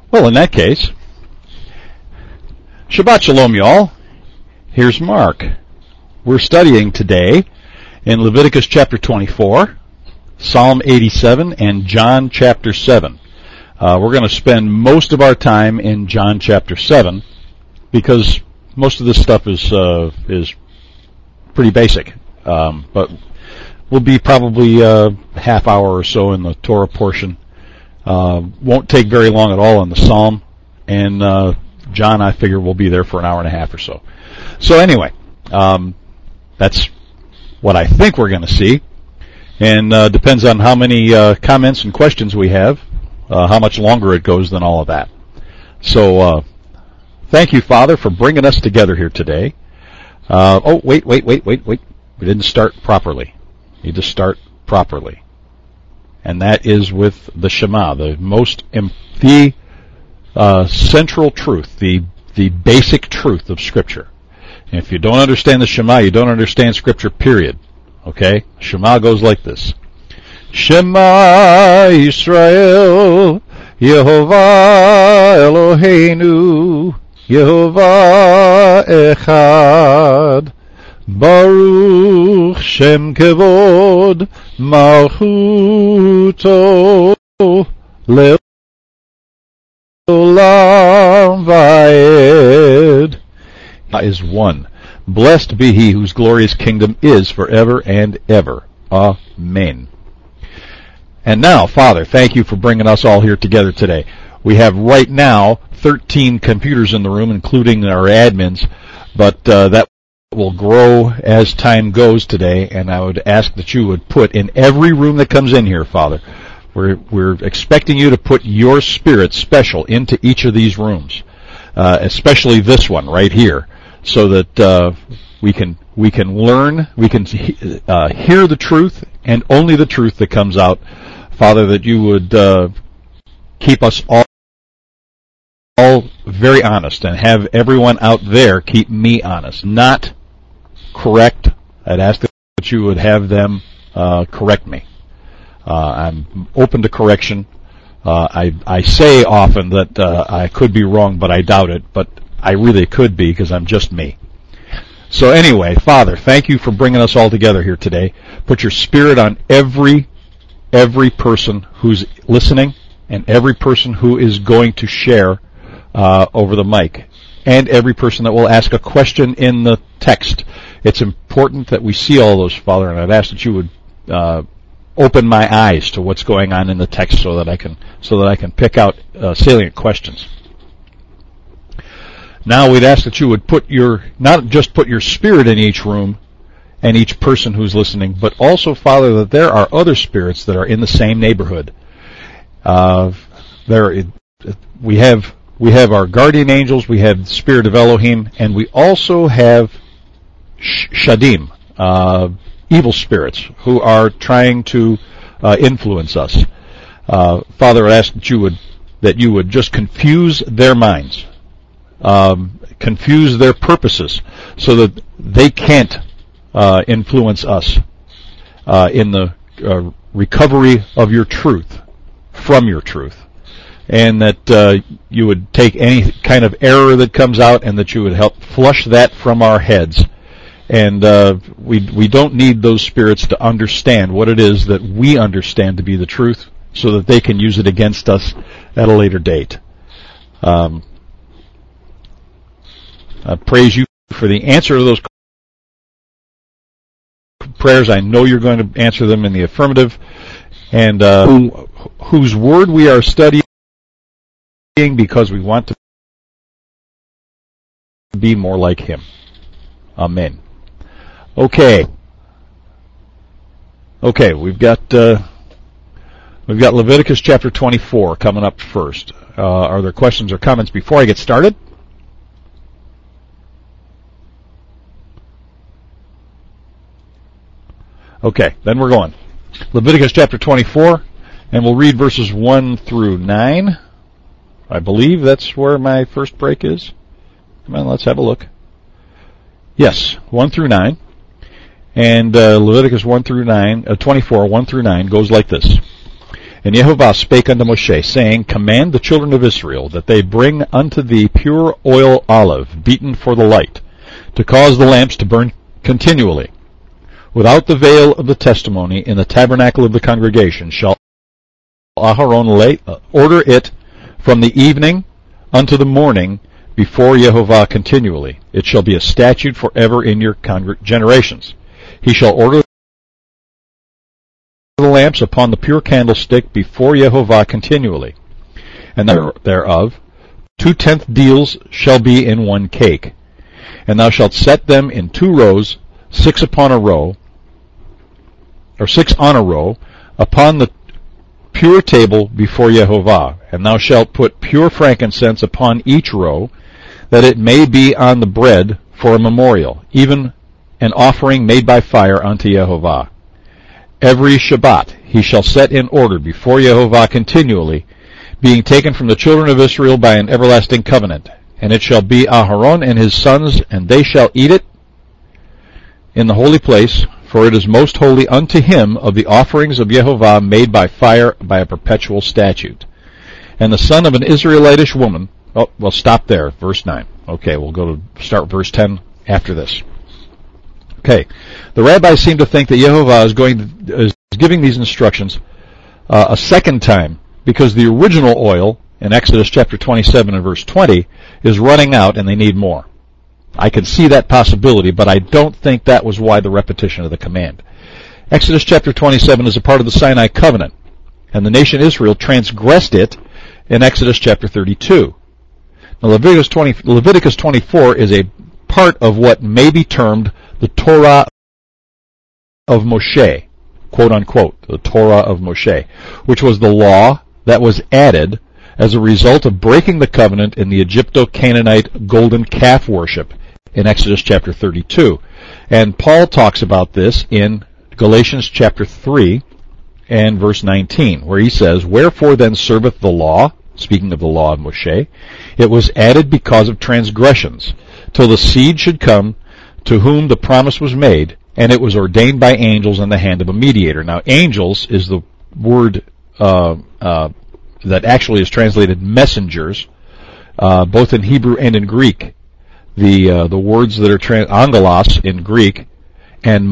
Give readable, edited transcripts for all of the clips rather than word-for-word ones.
Well, in that case, Shabbat Shalom, y'all. Here's Mark. We're studying today in Leviticus chapter 24, Psalm 87, and John chapter 7. We're going to spend most of our time in John chapter 7 because most of this stuff is pretty basic. But we'll be probably a half hour or so in the Torah portion. Won't take very long at all in the Psalm. And John, I figure, will be there for an hour and a half or so. So anyway, that's what I think we're going to see. And depends on how many comments and questions we have, how much longer it goes than all of that. So thank you, Father, for bringing us together here today. Wait. We didn't start properly. Need to start properly. And that is with the Shema, the central truth, the basic truth of Scripture. And if you don't understand the Shema, you don't understand Scripture, period. Okay? Shema goes like this. Shema Yisrael, Yehovah Eloheinu, Yehovah Echad, Baruch Shem Kevod, Malchuto, Le'olam Va'ed. Is one. Blessed be he whose glorious kingdom is forever and ever. Amen. And now, Father, thank you for bringing us all here together today. We have right now 13 computers in the room, including our admins, but that will grow as time goes today, and I would ask that you would put in every room that comes in here, Father, we're expecting you to put your Spirit special into each of these rooms, especially this one right here, so that we can learn, we can hear the truth, and only the truth that comes out. Father, that you would keep us all very honest, and have everyone out there keep me honest, not correct. I'd ask that you would have them correct me. I'm open to correction. I say often that I could be wrong, but I doubt it. But I really could be, because I'm just me. So anyway, Father, thank you for bringing us all together here today. Put your Spirit on every person who's listening, and every person who is going to share over the mic, and every person that will ask a question in the text. It's important that we see all those, Father, and I'd ask that you would open my eyes to what's going on in the text, so that I can pick out salient questions. Now we'd ask that you would not just put your Spirit in each room and each person who's listening, but also, Father, that there are other spirits that are in the same neighborhood. We have our guardian angels, we have the Spirit of Elohim, and we also have Shadim, evil spirits who are trying to influence us. Father, I ask that you would just confuse their minds, confuse their purposes, so that they can't influence us in the recovery of your truth, from your truth, and that you would take any kind of error that comes out, and that you would help flush that from our heads. And we don't need those spirits to understand what it is that we understand to be the truth, so that they can use it against us at a later date. I praise you for the answer to those prayers. I know you're going to answer them in the affirmative, and whose word we are studying, because we want to be more like him. Amen. Okay, we've got Leviticus chapter 24 coming up first. Are there questions or comments before I get started? Okay, then we're going. Leviticus chapter 24, and we'll read verses 1 through 9. I believe that's where my first break is. Come on, let's have a look. Yes, 1 through 9. And Leviticus 24, 1 through 9 goes like this. And Yehovah spake unto Moshe, saying, Command the children of Israel that they bring unto thee pure oil olive, beaten for the light, to cause the lamps to burn continually. Without the veil of the testimony in the tabernacle of the congregation shall Aharon order it from the evening unto the morning before Yehovah continually. It shall be a statute forever in your generations. He shall order the lamps upon the pure candlestick before Yehovah continually. And thereof 2/10 deals shall be in one cake. And thou shalt set them in 2 rows, 6 upon a row, or 6 on a row, upon the pure table before Yehovah. And thou shalt put pure frankincense upon each row, that it may be on the bread for a memorial, even an offering made by fire unto Yehovah. Every Shabbat he shall set in order before Yehovah continually, being taken from the children of Israel by an everlasting covenant. And it shall be Aharon and his sons, and they shall eat it in the holy place, for it is most holy unto him of the offerings of Yehovah made by fire by a perpetual statute. And the son of an Israelitish woman, we'll stop there, verse 9. Okay, we'll go to start verse 10 after this. Okay, the rabbis seem to think that Yehovah is giving these instructions a second time, because the original oil in Exodus chapter 27 and verse 20 is running out and they need more. I can see that possibility, but I don't think that was why the repetition of the command. Exodus chapter 27 is a part of the Sinai covenant, and the nation Israel transgressed it in Exodus chapter 32. Now Leviticus 24 is a part of what may be termed the Torah of Moshe, quote unquote, the Torah of Moshe, which was the law that was added as a result of breaking the covenant in the Egypto-Canaanite golden calf worship in Exodus chapter 32. And Paul talks about this in Galatians chapter 3 and verse 19, where he says, Wherefore then serveth the law, speaking of the law of Moshe, it was added because of transgressions, till the seed should come to whom the promise was made, and it was ordained by angels in the hand of a mediator. Now, angels is the word that actually is translated messengers, both in Hebrew and in Greek. The words that are angelos in Greek and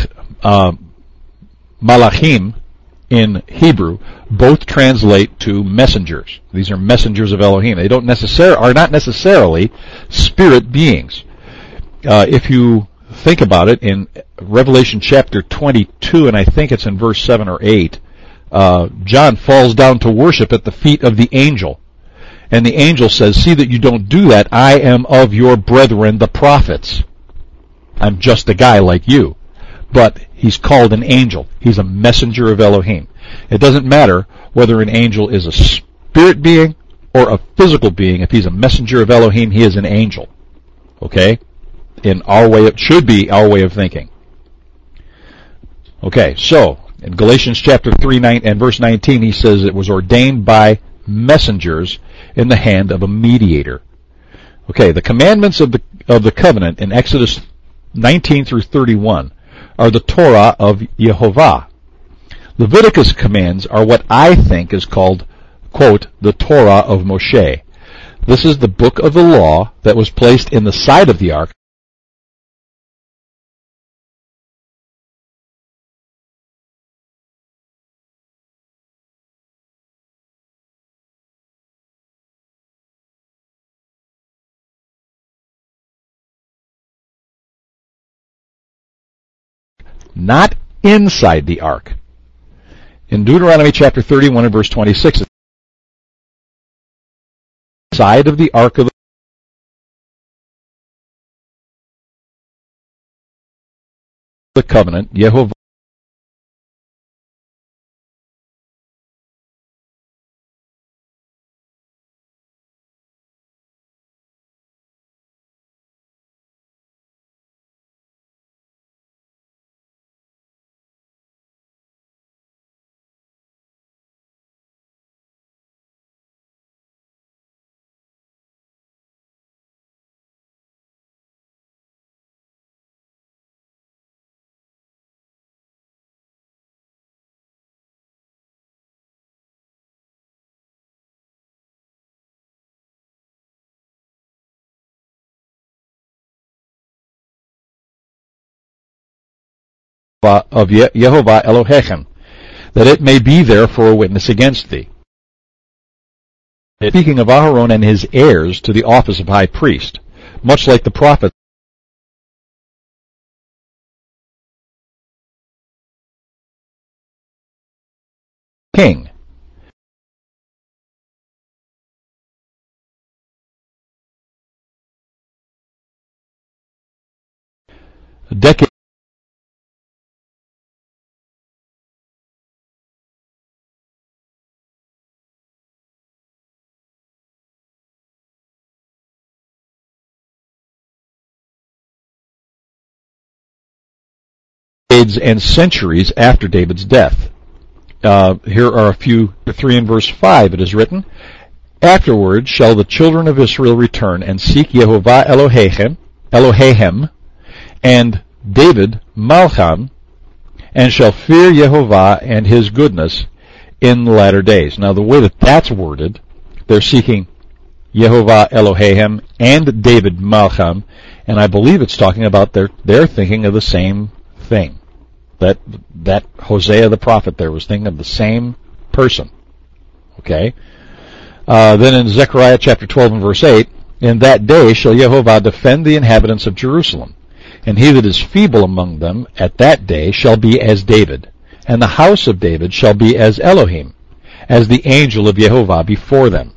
malachim in Hebrew both translate to messengers. These are messengers of Elohim. They are not necessarily spirit beings. If you think about it, in Revelation chapter 22, and I think it's in verse 7 or 8, John falls down to worship at the feet of the angel. And the angel says, See that you don't do that. I am of your brethren, the prophets. I'm just a guy like you. But he's called an angel. He's a messenger of Elohim. It doesn't matter whether an angel is a spirit being or a physical being. If he's a messenger of Elohim, he is an angel. Okay? In our way, it should be our way of thinking. Okay, so in Galatians chapter 3 and verse 19, he says it was ordained by messengers in the hand of a mediator. Okay, the commandments of the covenant in Exodus 19 through 31 are the Torah of Yehovah. Leviticus commands are what I think is called, quote, the Torah of Moshe. This is the book of the law that was placed in the side of the ark not inside the ark. In Deuteronomy chapter 31 and verse 26, side of the ark of the covenant, Yehovah Yehovah Elohechem, that it may be there for a witness against thee. Speaking of Aharon and his heirs to the office of high priest, much like the prophet king. Decades and centuries after David's death. Here are a few. 3 in verse 5 it is written, Afterward shall the children of Israel return and seek Yehovah Elohechem, and David Malcham, and shall fear Yehovah and his goodness in the latter days. Now the way that that's worded, they're seeking Yehovah Elohechem and David Malcham, and I believe it's talking about they're thinking of the same thing. That Hosea the prophet there was thinking of the same person. Okay? Then in Zechariah chapter 12 and verse 8, In that day shall Yehovah defend the inhabitants of Jerusalem, and he that is feeble among them at that day shall be as David, and the house of David shall be as Elohim, as the angel of Yehovah before them.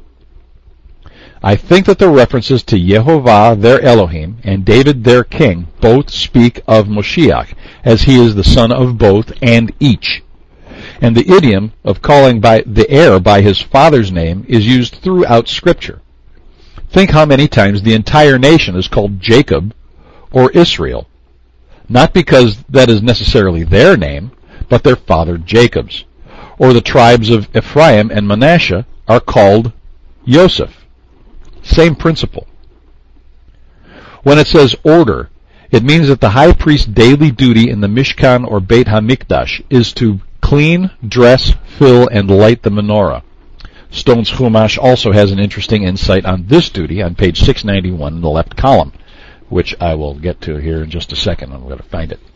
I think that the references to Yehovah their Elohim and David their king both speak of Moshiach, as he is the son of both and each. And the idiom of calling by the heir by his father's name is used throughout Scripture. Think how many times the entire nation is called Jacob or Israel, not because that is necessarily their name, but their father Jacob's. Or the tribes of Ephraim and Manasseh are called Yosef. Same principle. When it says order, it means that the high priest's daily duty in the Mishkan or Beit HaMikdash is to clean, dress, fill, and light the menorah. Stone's Chumash also has an interesting insight on this duty on page 691 in the left column, which I will get to here in just a second. I'm going to find it.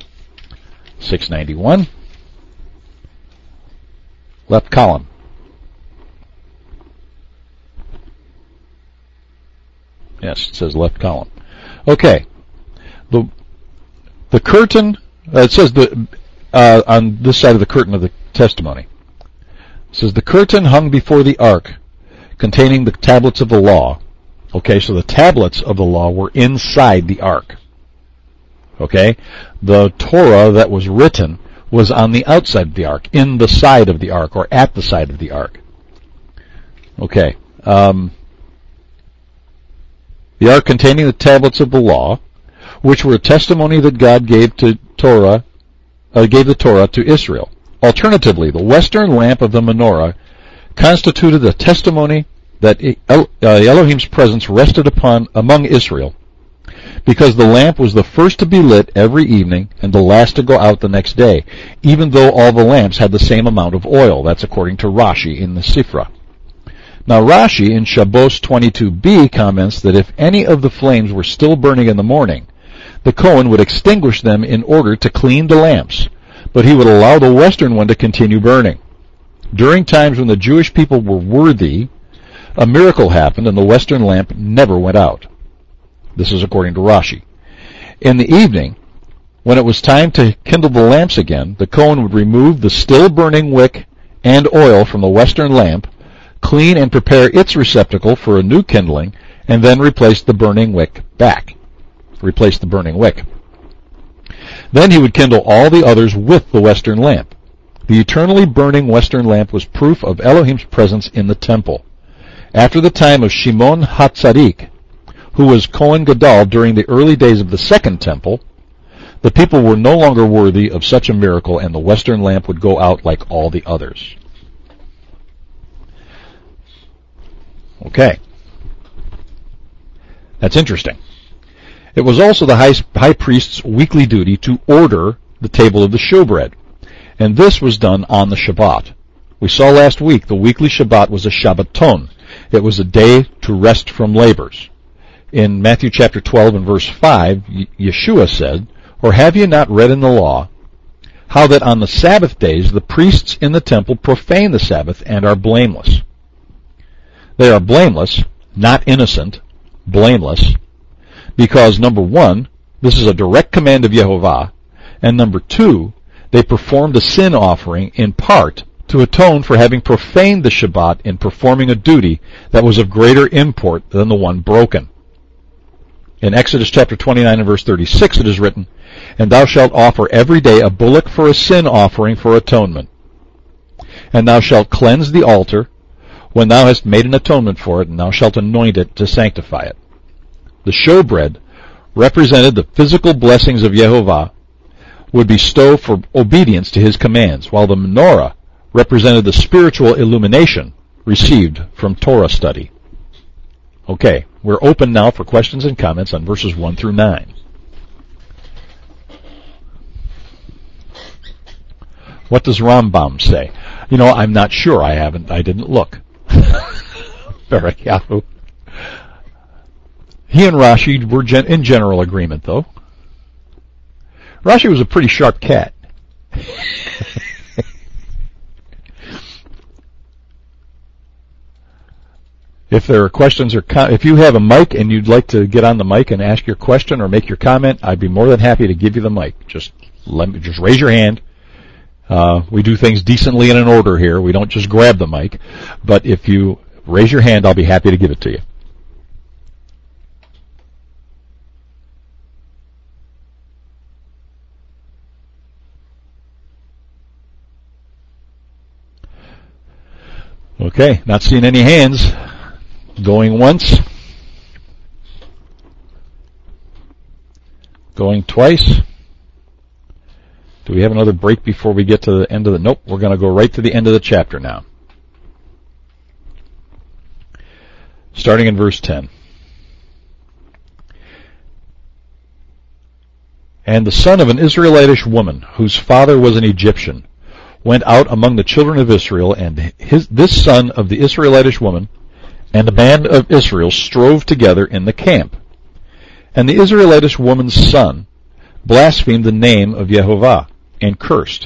691. Left column. Yes, it says left column. Okay. The curtain, it says on this side of the curtain of the testimony, it says the curtain hung before the ark containing the tablets of the law. Okay, so the tablets of the law were inside the ark. Okay? The Torah that was written was on the outside of the ark, in the side of the ark, or at the side of the ark. Okay. The ark containing the tablets of the law, which were a testimony that God gave the Torah to Israel. Alternatively, the western lamp of the menorah constituted a testimony that Elohim's presence rested among Israel, because the lamp was the first to be lit every evening and the last to go out the next day, even though all the lamps had the same amount of oil. That's according to Rashi in the Sifra. Now Rashi in Shabbos 22b comments that if any of the flames were still burning in the morning, the Kohen would extinguish them in order to clean the lamps, but he would allow the western one to continue burning. During times when the Jewish people were worthy, a miracle happened and the western lamp never went out. This is according to Rashi. In the evening, when it was time to kindle the lamps again, the Kohen would remove the still burning wick and oil from the western lamp, clean and prepare its receptacle for a new kindling, and then replace the burning wick. Then he would kindle all the others with the western lamp. The eternally burning western lamp was proof of Elohim's presence in the temple. After the time of Shimon HaTzadik, who was Kohen Gadol during the early days of the second temple, the people were no longer worthy of such a miracle, and the western lamp would go out like all the others. Okay. That's interesting. It was also the high priest's weekly duty to order the table of the showbread, and this was done on the Shabbat. We saw last week the weekly Shabbat was a Shabbaton. It was a day to rest from labors. In Matthew chapter 12 and verse 5, Yeshua said, "Or have you not read in the law, how that on the Sabbath days the priests in the temple profane the Sabbath and are blameless. They are blameless, not innocent, blameless, because number one, this is a direct command of Yehovah, and number two, they performed a sin offering in part to atone for having profaned the Shabbat in performing a duty that was of greater import than the one broken. In Exodus chapter 29 and verse 36 it is written, "And thou shalt offer every day a bullock for a sin offering for atonement. And thou shalt cleanse the altar when thou hast made an atonement for it, and thou shalt anoint it to sanctify it." The showbread represented the physical blessings of Yehovah would bestow for obedience to his commands, while the menorah represented the spiritual illumination received from Torah study. Okay, we're open now for questions and comments on verses 1 through 9. What does Rambam say? You know, I'm not sure. I didn't look. Barak He and Rashi were in general agreement, though. Rashi was a pretty sharp cat. If there are questions or if you have a mic and you'd like to get on the mic and ask your question or make your comment, I'd be more than happy to give you the mic. Just raise your hand. We do things decently and in order here. We don't just grab the mic. But if you raise your hand, I'll be happy to give it to you. Okay, not seeing any hands. Going once. Going twice. Do we have another break before we get to the end of the... Nope, we're going to go right to the end of the chapter now. Starting in verse 10. And the son of an Israelitish woman, whose father was an Egyptian, went out among the children of Israel, and this son of the Israelitish woman and the man of Israel strove together in the camp. And the Israelitish woman's son blasphemed the name of Yehovah, and cursed.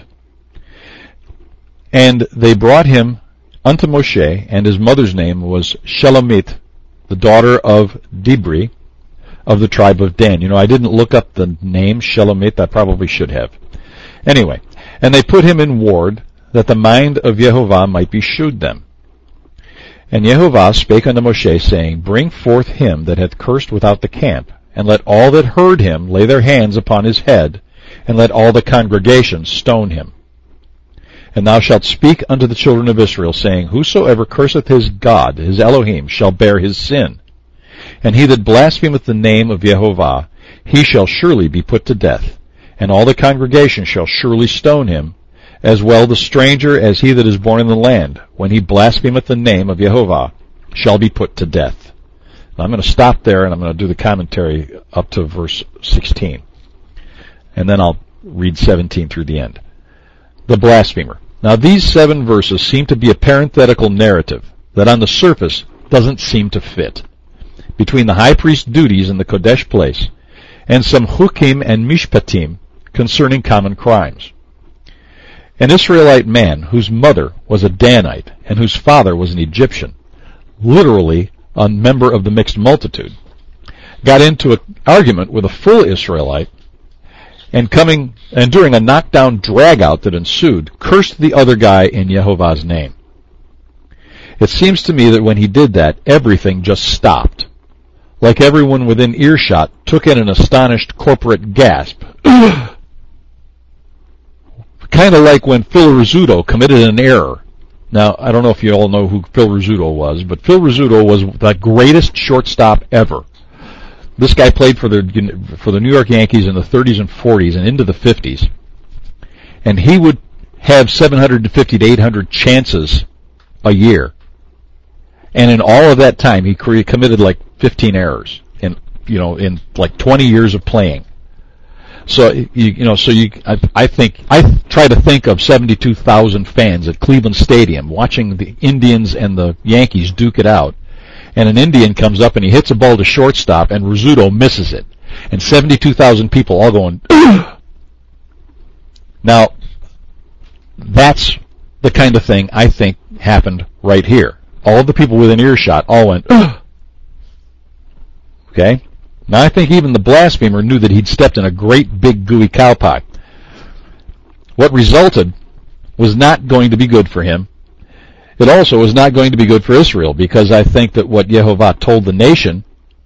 And they brought him unto Moshe, and his mother's name was Shelomith, the daughter of Dibri, of the tribe of Dan. You know, I didn't look up the name Shelomith. I probably should have. Anyway, and they put him in ward, that the mind of Yehovah might be shewed them. And Yehovah spake unto Moshe, saying, Bring forth him that hath cursed without the camp, and let all that heard him lay their hands upon his head, and let all the congregation stone him. And thou shalt speak unto the children of Israel, saying, Whosoever curseth his God, his Elohim, shall bear his sin. And he that blasphemeth the name of Yehovah, he shall surely be put to death. And all the congregation shall surely stone him, as well the stranger as he that is born in the land, when he blasphemeth the name of Yehovah, shall be put to death. Now I'm going to stop there, and I'm going to do the commentary up to verse 16. And then I'll read 17 through the end. The blasphemer. Now these 7 verses seem to be a parenthetical narrative that on the surface doesn't seem to fit between the high priest duties in the Kodesh place and some hukim and mishpatim concerning common crimes. An Israelite man whose mother was a Danite and whose father was an Egyptian, literally a member of the mixed multitude, got into an argument with a full Israelite, and during a knockdown drag-out that ensued, cursed the other guy in Yehovah's name. It seems to me that when he did that, everything just stopped. Like everyone within earshot took in an astonished corporate gasp. Kind of like when Phil Rizzuto committed an error. Now, I don't know if you all know who Phil Rizzuto was, but Phil Rizzuto was the greatest shortstop ever. This guy played for the New York Yankees in the 30s and 40s and into the 50s. And he would have 750 to 800 chances a year. And in all of that time, he committed like 15 errors in like 20 years of playing. So, I try to think of 72,000 fans at Cleveland Stadium watching the Indians and the Yankees duke it out. And an Indian comes up and he hits a ball to shortstop, and Rizzuto misses it. And 72,000 people all going, Now, That's the kind of thing I think happened right here. All of the people within earshot all went, ugh! Okay? Now I think even the blasphemer knew that he'd stepped in a great big gooey cowpie. What resulted was not going to be good for him. It also was not going to be good for Israel, because I think that what Yehovah told the nation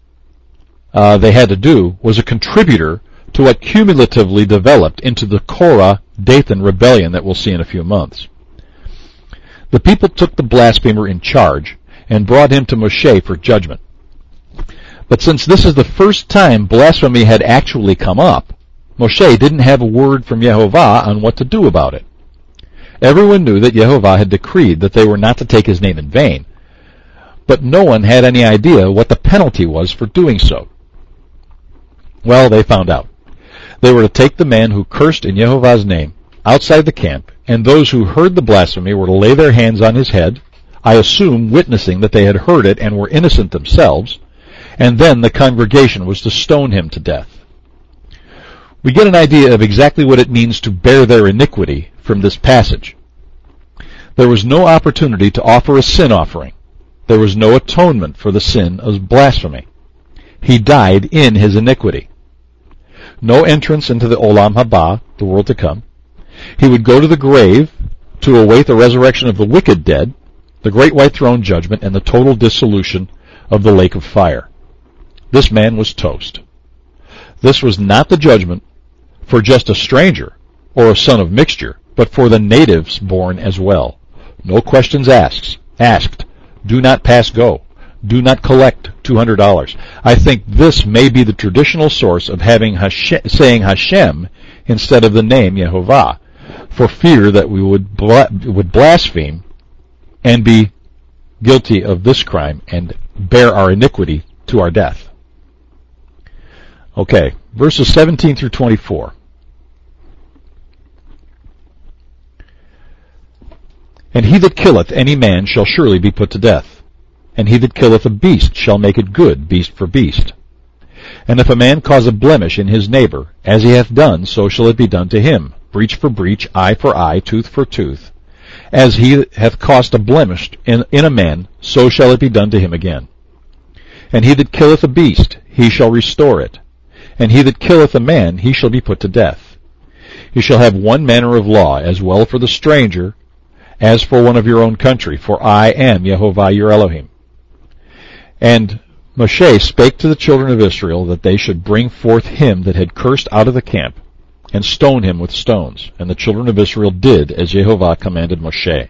they had to do was a contributor to what cumulatively developed into the Korah-Dathan rebellion that we'll see in a few months. The people took the blasphemer in charge and brought him to Moshe for judgment. But since this is the first time blasphemy had actually come up, Moshe didn't have a word from Yehovah on what to do about it. Everyone knew that Yehovah had decreed that they were not to take his name in vain, but no one had any idea what the penalty was for doing so. Well, they found out. They were to take the man who cursed in Yehovah's name outside the camp, and those who heard the blasphemy were to lay their hands on his head, I assume witnessing that they had heard it and were innocent themselves, and then the congregation was to stone him to death. We get an idea of exactly what it means to bear their iniquity from this passage. There was no opportunity to offer a sin offering. There was no atonement for the sin of blasphemy. He died in his iniquity. No entrance into the Olam Haba, the world to come. He would go to the grave to await the resurrection of the wicked dead, the great white throne judgment, and the total dissolution of the lake of fire. This man was toast. This was not the judgment for just a stranger or a son of mixture, but for the natives born as well. No questions asked. Do not pass go. Do not collect $200. I think this may be the traditional source of saying Hashem instead of the name Yehovah, for fear that we would blaspheme and be guilty of this crime and bear our iniquity to our death. Okay, verses 17 through 24. And he that killeth any man shall surely be put to death. And he that killeth a beast shall make it good, beast for beast. And if a man cause a blemish in his neighbor, as he hath done, so shall it be done to him, breach for breach, eye for eye, tooth for tooth. As he hath caused a blemish in a man, so shall it be done to him again. And he that killeth a beast, he shall restore it. And he that killeth a man, he shall be put to death. He shall have one manner of law, as well for the stranger, as for one of your own country, for I am Yehovah your Elohim. And Moshe spake to the children of Israel that they should bring forth him that had cursed out of the camp, and stone him with stones. And the children of Israel did as Yehovah commanded Moshe.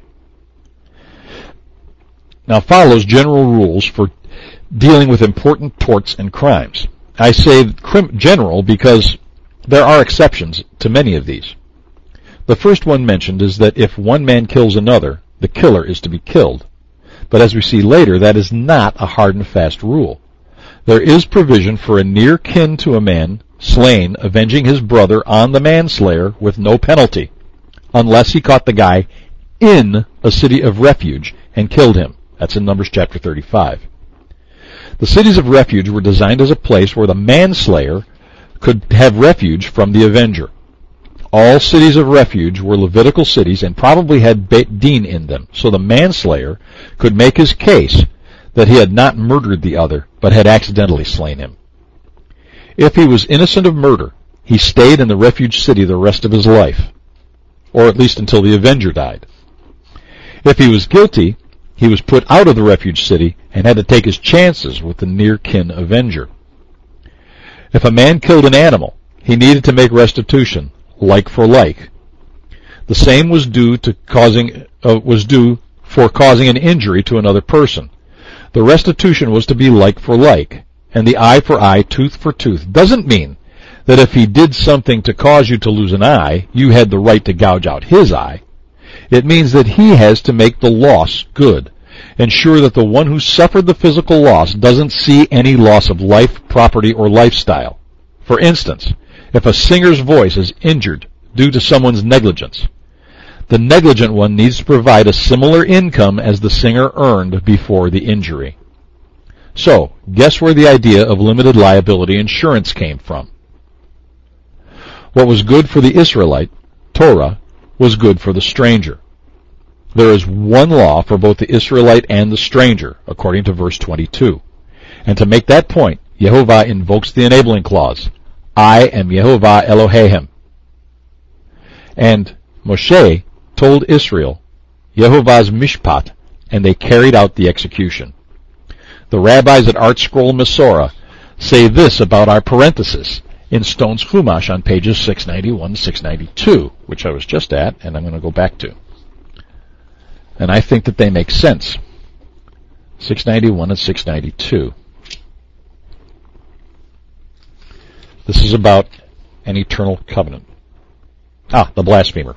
Now follows general rules for dealing with important torts and crimes. I say general because there are exceptions to many of these. The first one mentioned is that if one man kills another, the killer is to be killed. But as we see later, that is not a hard and fast rule. There is provision for a near kin to a man slain avenging his brother on the manslayer with no penalty, unless he caught the guy in a city of refuge and killed him. That's in Numbers chapter 35. The cities of refuge were designed as a place where the manslayer could have refuge from the avenger. All cities of refuge were Levitical cities and probably had Beit Din in them, so the manslayer could make his case that he had not murdered the other, but had accidentally slain him. If he was innocent of murder, he stayed in the refuge city the rest of his life, or at least until the avenger died. If he was guilty, he was put out of the refuge city and had to take his chances with the near-kin avenger. If a man killed an animal, he needed to make restitution, like for like. The same was due for causing an injury to another person. The restitution was to be like for like, and the eye for eye, tooth for tooth doesn't mean that if he did something to cause you to lose an eye, you had the right to gouge out his eye. It means that he has to make the loss good, ensure that the one who suffered the physical loss doesn't see any loss of life, property, or lifestyle. For instance, if a singer's voice is injured due to someone's negligence, the negligent one needs to provide a similar income as the singer earned before the injury. So, guess where the idea of limited liability insurance came from? What was good for the Israelite, Torah, was good for the stranger. There is one law for both the Israelite and the stranger, according to verse 22. And to make that point, Yehovah invokes the enabling clause. I am Yehovah Elohim. And Moshe told Israel Yehovah's mishpat, and they carried out the execution. The rabbis at Art Scroll Masorah say this about our parenthesis in Stone's Chumash on pages 691 and 692, which I was just at, and I'm going to go back to. And I think that they make sense. 691 and 692. This is about an eternal covenant. The blasphemer.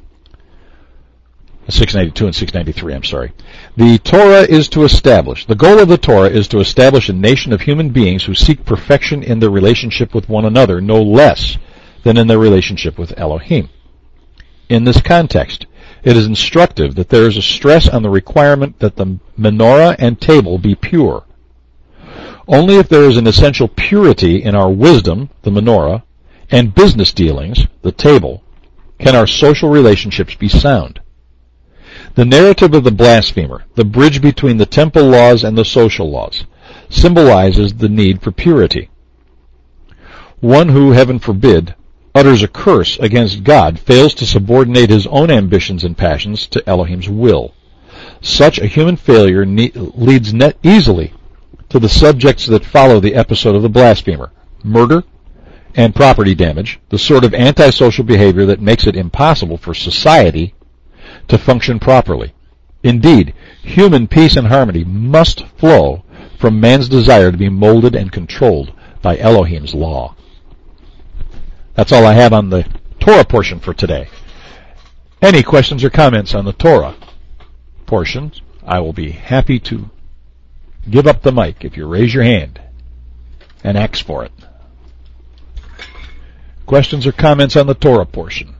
692 and 693, I'm sorry. The goal of the Torah is to establish a nation of human beings who seek perfection in their relationship with one another, no less than in their relationship with Elohim. In this context, it is instructive that there is a stress on the requirement that the menorah and table be pure. Only if there is an essential purity in our wisdom, the menorah, and business dealings, the table, can our social relationships be sound. The narrative of the blasphemer, the bridge between the temple laws and the social laws, symbolizes the need for purity. One who, heaven forbid, utters a curse against God fails to subordinate his own ambitions and passions to Elohim's will. Such a human failure leads easily to the subjects that follow the episode of the blasphemer: murder and property damage, the sort of antisocial behavior that makes it impossible for society to function properly. Indeed, human peace and harmony must flow from man's desire to be molded and controlled by Elohim's law. That's all I have on the Torah portion for today. Any questions or comments on the Torah portions? I will be happy to give up the mic if you raise your hand and ask for it. Questions or comments on the Torah portion?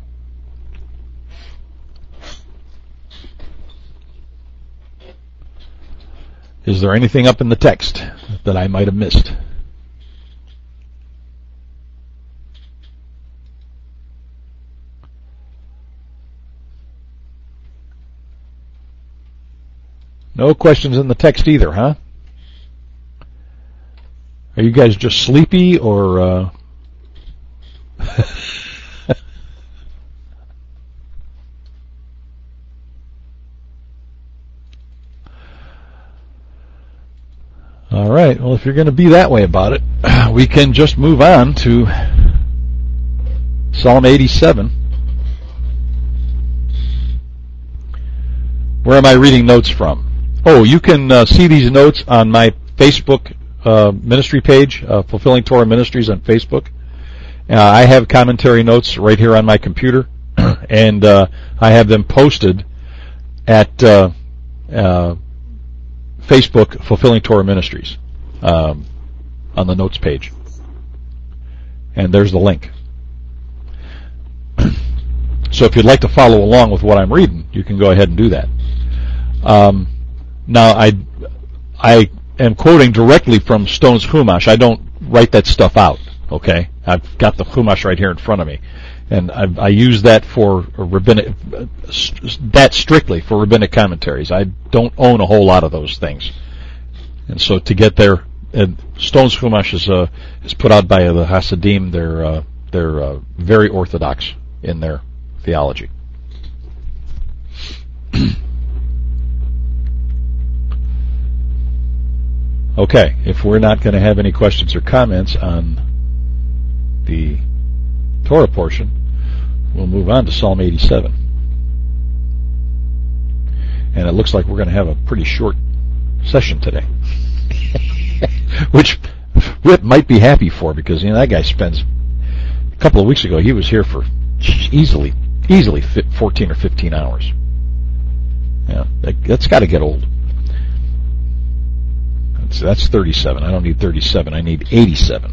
Is there anything up in the text that I might have missed? No questions in the text either, huh? Are you guys just sleepy or... All right, well, if you're going to be that way about it, we can just move on to Psalm 87. Where am I reading notes from? Oh, you can see these notes on my Facebook ministry page, Fulfilling Torah Ministries on Facebook. I have commentary notes right here on my computer, and I have them posted at Facebook, Fulfilling Torah Ministries, on the notes page. And there's the link. So if you'd like to follow along with what I'm reading, you can go ahead and do that. Now, I am quoting directly from Stone's Chumash. I don't write that stuff out, okay? I've got the Chumash right here in front of me. And I use that for rabbinic, that strictly for rabbinic commentaries. I don't own a whole lot of those things, and so to get there, Stone's Chumash is put out by the Hasidim. They're very orthodox in their theology. Okay, if we're not going to have any questions or comments on the Torah portion, we'll move on to Psalm 87. And it looks like we're going to have a pretty short session today. Which Whit might be happy for, because that guy spends, a couple of weeks ago, he was here for easily 14 or 15 hours. Yeah, that's got to get old. That's 37. I don't need 37. I need 87.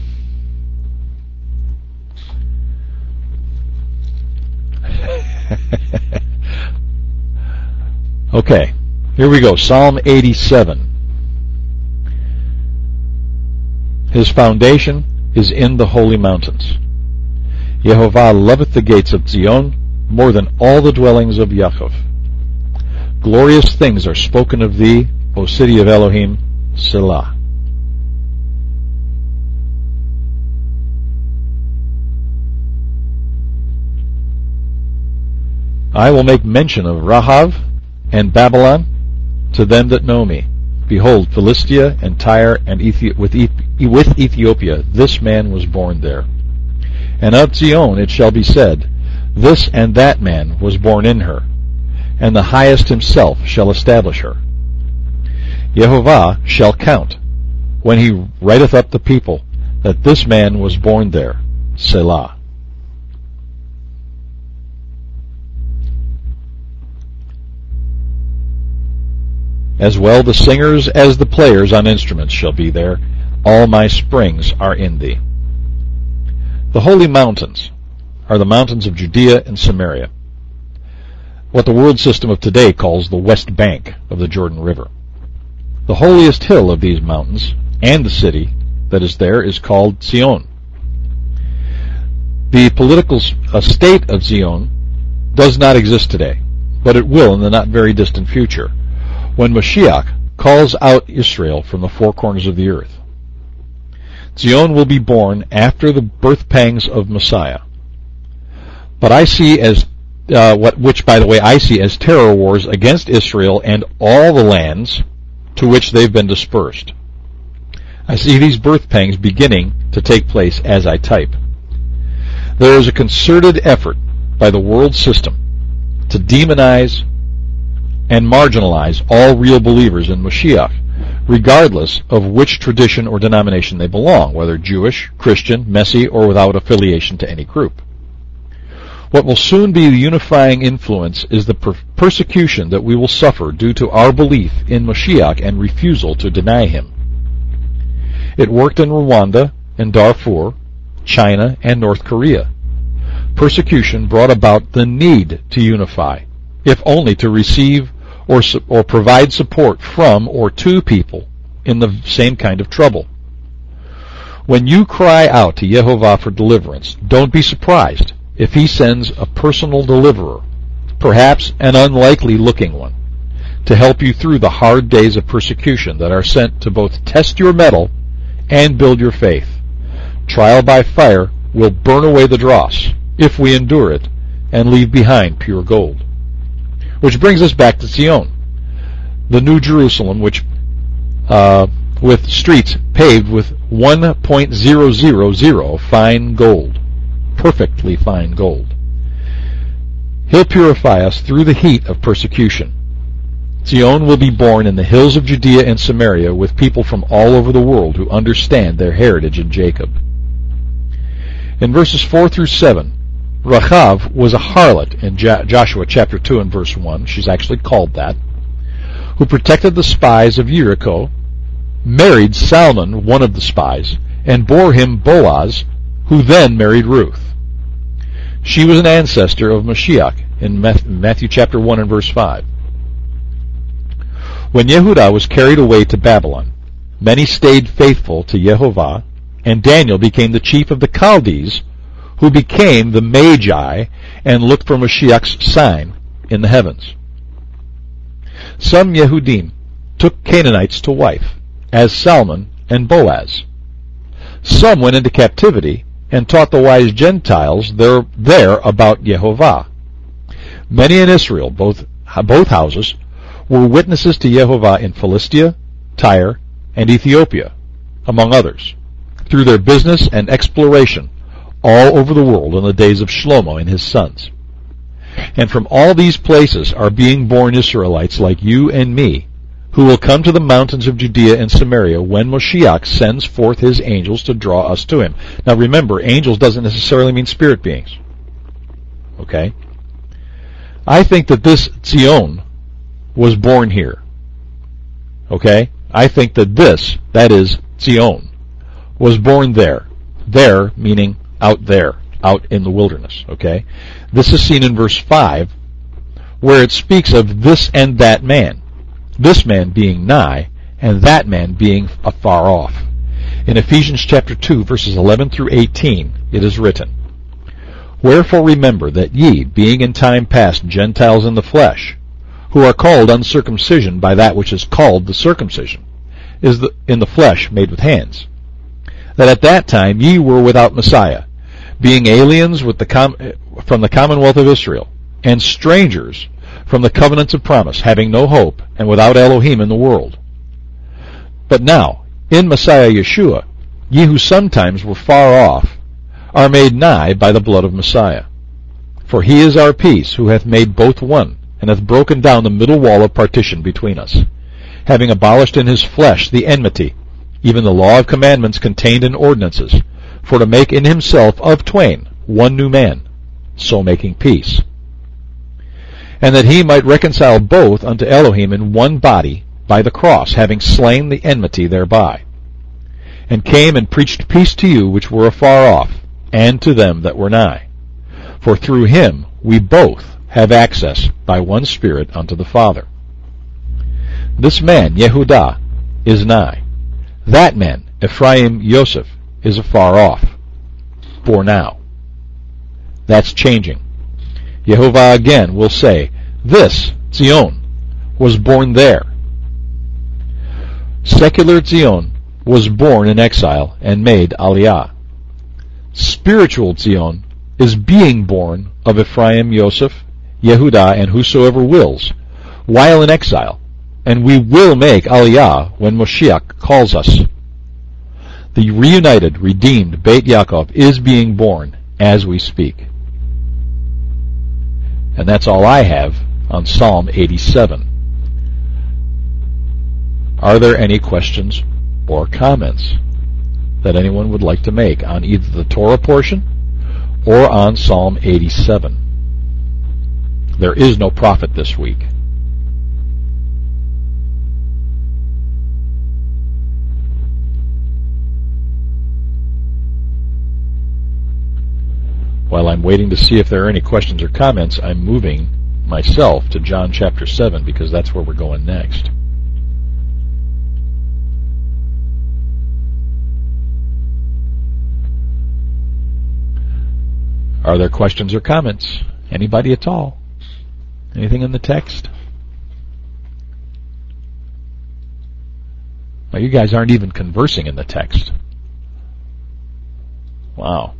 Okay, here we go. Psalm 87. His foundation is in the holy mountains. Yehovah loveth the gates of Zion, more than all the dwellings of Yaakov. Glorious things are spoken of thee, O city of Elohim, Selah. I will make mention of Rahav and Babylon to them that know me. Behold, Philistia and Tyre and with Ethiopia, this man was born there. And of Zion it shall be said, this and that man was born in her, and the highest himself shall establish her. Yehovah shall count, when he writeth up the people, that this man was born there, Selah. As well the singers as the players on instruments shall be there. All my springs are in thee. The holy mountains are the mountains of Judea and Samaria, what the world system of today calls the west bank of the Jordan River. The holiest hill of these mountains and the city that is there is called Zion. The political state of Zion does not exist today, but it will in the not very distant future, when Mashiach calls out Israel from the four corners of the earth. Zion will be born after the birth pangs of Messiah. But I see as which, by the way, I see as terror wars against Israel and all the lands to which they've been dispersed. I see these birth pangs beginning to take place as I type. There is a concerted effort by the world system to demonize and marginalize all real believers in Mashiach, regardless of which tradition or denomination they belong, whether Jewish, Christian, Messiah, or without affiliation to any group. What will soon be the unifying influence is the persecution that we will suffer due to our belief in Mashiach and refusal to deny him. It worked in Rwanda and Darfur, China, and North Korea. Persecution brought about the need to unify, if only to receive or provide support from or to people in the same kind of trouble. When you cry out to Yehovah for deliverance, don't be surprised if he sends a personal deliverer, perhaps an unlikely-looking one, to help you through the hard days of persecution that are sent to both test your mettle and build your faith. Trial by fire will burn away the dross, if we endure it, and leave behind pure gold. Which brings us back to Zion, the New Jerusalem, which with streets paved with 1.000 fine gold, perfectly fine gold. He'll purify us through the heat of persecution. Zion will be born in the hills of Judea and Samaria with people from all over the world who understand their heritage in Jacob. In verses 4 through 7, Rachav was a harlot in Joshua chapter 2 and verse 1. She's actually called that. Who protected the spies of Jericho, married Salmon, one of the spies, and bore him Boaz, who then married Ruth. She was an ancestor of Mashiach in Matthew chapter 1 and verse 5. When Yehudah was carried away to Babylon, many stayed faithful to Yehovah, and Daniel became the chief of the Chaldees, who became the Magi and looked for Mashiach's sign in the heavens. Some Yehudim took Canaanites to wife, as Salmon and Boaz. Some went into captivity and taught the wise Gentiles there about Yehovah. Many in Israel, both houses, were witnesses to Yehovah in Philistia, Tyre, and Ethiopia, among others, through their business and exploration all over the world in the days of Shlomo and his sons. And from all these places are being born Israelites like you and me, who will come to the mountains of Judea and Samaria when Moshiach sends forth his angels to draw us to him. Now remember, angels doesn't necessarily mean spirit beings. Okay? I think that this Zion was born here. Okay? I think that this, that is, Zion, was born there. There, meaning out there, out in the wilderness. Okay? This is seen in verse 5, where it speaks of this and that man. This man being nigh, and that man being afar off. In Ephesians chapter 2, verses 11 through 18, it is written, Wherefore remember that ye, being in time past Gentiles in the flesh, who are called uncircumcision by that which is called the circumcision, is in the flesh made with hands, that at that time ye were without Messiah, being aliens from the commonwealth of Israel, and strangers from the covenants of promise, having no hope, and without Elohim in the world. But now, in Messiah Yeshua, ye who sometimes were far off, are made nigh by the blood of Messiah. For he is our peace, who hath made both one, and hath broken down the middle wall of partition between us, having abolished in his flesh the enmity, even the law of commandments contained in ordinances, for to make in himself of twain one new man, so making peace. And that he might reconcile both unto Elohim in one body by the cross, having slain the enmity thereby. And came and preached peace to you which were afar off, and to them that were nigh. For through him we both have access by one Spirit unto the Father. This man, Yehudah, is nigh. That man, Ephraim Yosef, is afar off. For now. That's changing. Yehovah again will say, this, Zion, was born there. Secular Zion was born in exile and made Aliyah. Spiritual Zion is being born of Ephraim, Yosef, Yehudah, and whosoever wills, while in exile, and we will make Aliyah when Moshiach calls us. The reunited, redeemed Beit Yaakov is being born as we speak. And that's all I have on Psalm 87. Are there any questions or comments that anyone would like to make on either the Torah portion or on Psalm 87? There is no prophet this week. While I'm waiting to see if there are any questions or comments, I'm moving myself to John chapter 7 because that's where we're going next. Are there questions or comments? Anybody at all? Anything in the text? Well, you guys aren't even conversing in the text. Wow.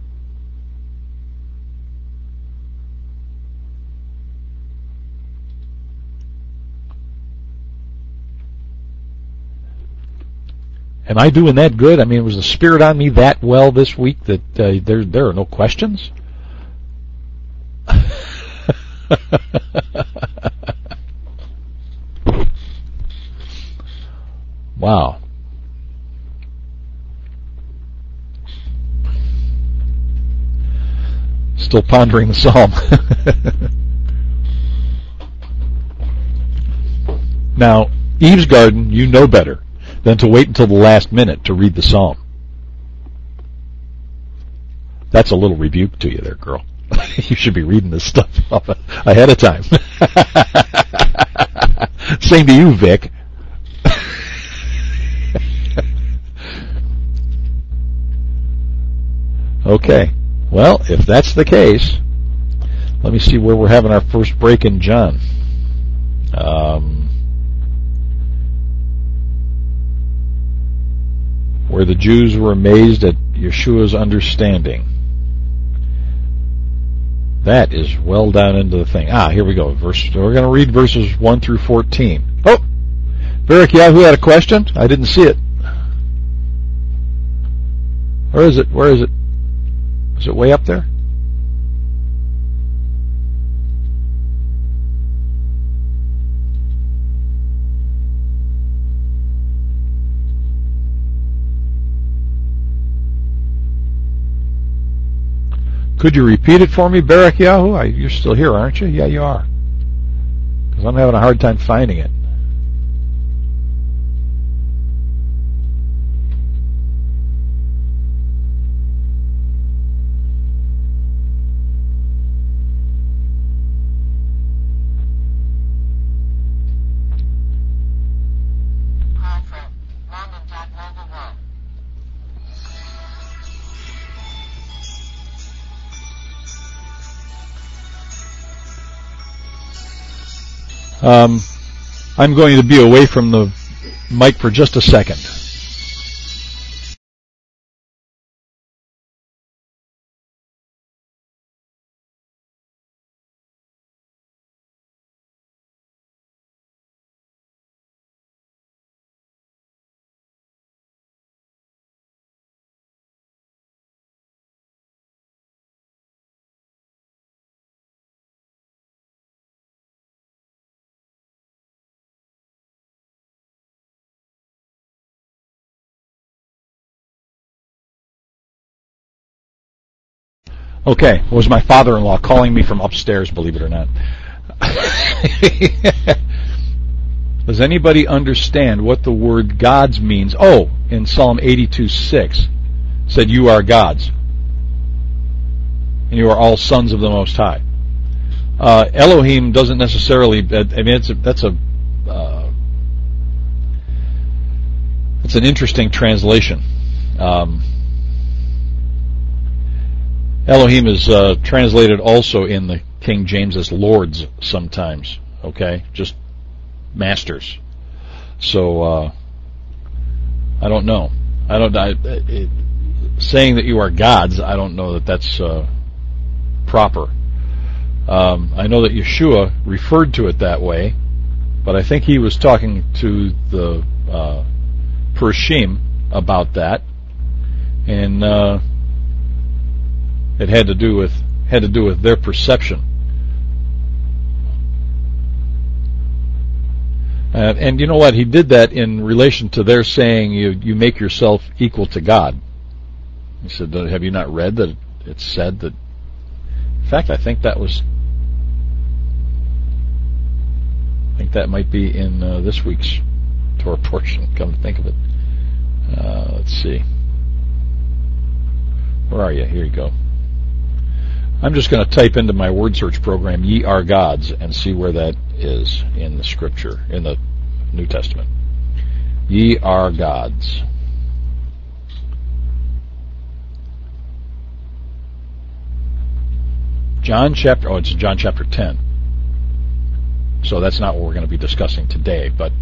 Am I doing that good? I mean, was the Spirit on me that well this week that there are no questions? Wow. Still pondering the psalm. Now, Eve's Garden, you know better than to wait until the last minute to read the psalm. That's a little rebuke to you there, girl. You should be reading this stuff ahead of time. Same to you, Vic. Okay. Well, if that's the case, let me see where we're having our first break in John. Where the Jews were amazed at Yeshua's understanding. That is well down into the thing. Here we go. We're going to read verses 1 through 14. Oh! Barak Yahoo had a question? I didn't see it. Where is it? Where is it? Is it way up there? Could you repeat it for me, Barak Yahoo? You're still here, aren't you? Yeah, you are. Because I'm having a hard time finding it. I'm going to be away from the mic for just a second. Okay, it was my father-in-law calling me from upstairs, believe it or not. Does anybody understand what the word gods means? Oh, in Psalm 82:6, said you are gods, and you are all sons of the Most High. Elohim doesn't necessarily. I mean, that's an interesting translation. Elohim is translated also in the King James as lords sometimes. Okay, just masters. So I don't know. Saying that you are gods, I don't know that that's proper. I know that Yeshua referred to it that way, but I think he was talking to the Pershim about that, and it had to do with their perception. And you know what? He did that in relation to their saying you make yourself equal to God. He said, have you not read that it said that? In fact, I think that might be in this week's Torah portion, come to think of it. Let's see. Where are you? Here you go. I'm just going to type into my word search program, ye are gods, and see where that is in the scripture, in the New Testament. Ye are gods. It's John chapter 10. So that's not what we're going to be discussing today, but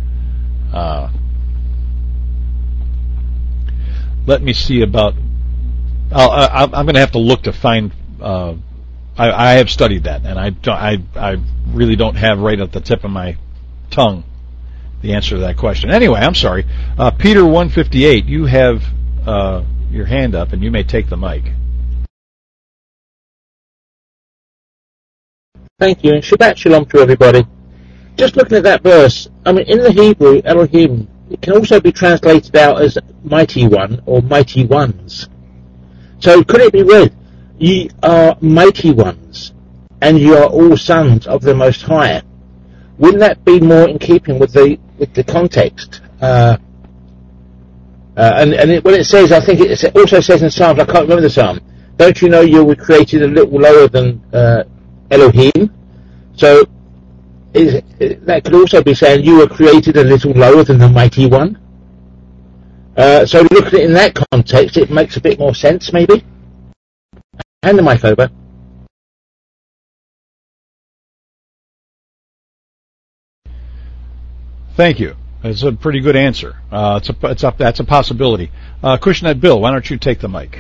let me see about. I'm going to have to look to find. I have studied that, and I really don't have right at the tip of my tongue the answer to that question. Anyway, I'm sorry. Peter 158, you have your hand up, and you may take the mic. Thank you, and Shabbat Shalom to everybody. Just looking at that verse, I mean, in the Hebrew, Elohim, it can also be translated out as mighty one or mighty ones. So could it be read, ye are mighty ones, and you are all sons of the Most High? Wouldn't that be more in keeping with the context? When it says, I think it also says in Psalms, I can't remember the Psalm, don't you know you were created a little lower than Elohim? So that could also be saying you were created a little lower than the mighty one. So looking at it in that context, it makes a bit more sense, maybe. Hand the mic over. Thank you. That's a pretty good answer. That's a possibility. Kushnet Bill, why don't you take the mic?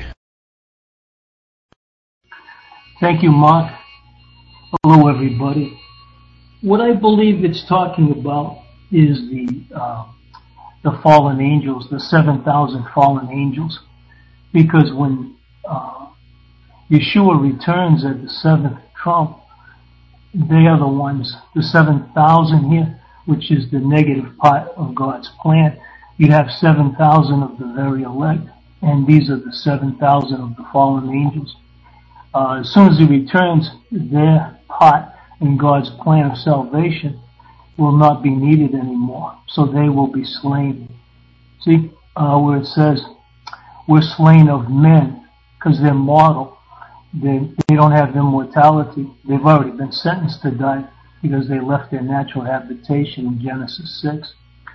Thank you, Mark. Hello, everybody. What I believe it's talking about is the fallen angels, the 7,000 fallen angels, because when Yeshua returns at the seventh trump, they are the ones, the 7,000 here, which is the negative part of God's plan. You have 7,000 of the very elect, and these are the 7,000 of the fallen angels. As soon as he returns, their part in God's plan of salvation will not be needed anymore, so they will be slain. See, where it says, we're slain of men, because they're mortal. They don't have immortality. They've already been sentenced to die because they left their natural habitation in Genesis 6.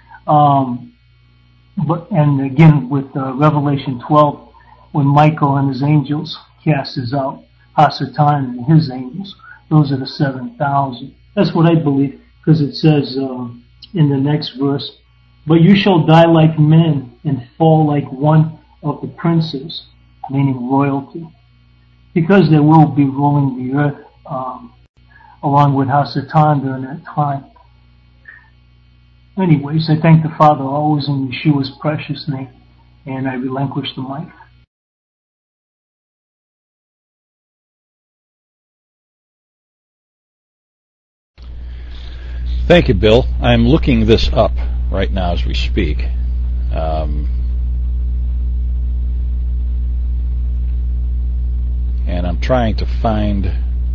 And again, with Revelation 12, when Michael and his angels cast out Hasatan and his angels, those are the 7,000. That's what I believe. because it says in the next verse, "But you shall die like men and fall like one of the princes," meaning royalty, because they will be ruling the earth along with Hasatan during that time. Anyways, I thank the Father always in Yeshua's precious name, and I relinquish the mic. Thank you, Bill. I'm looking this up right now as we speak. And I'm trying to find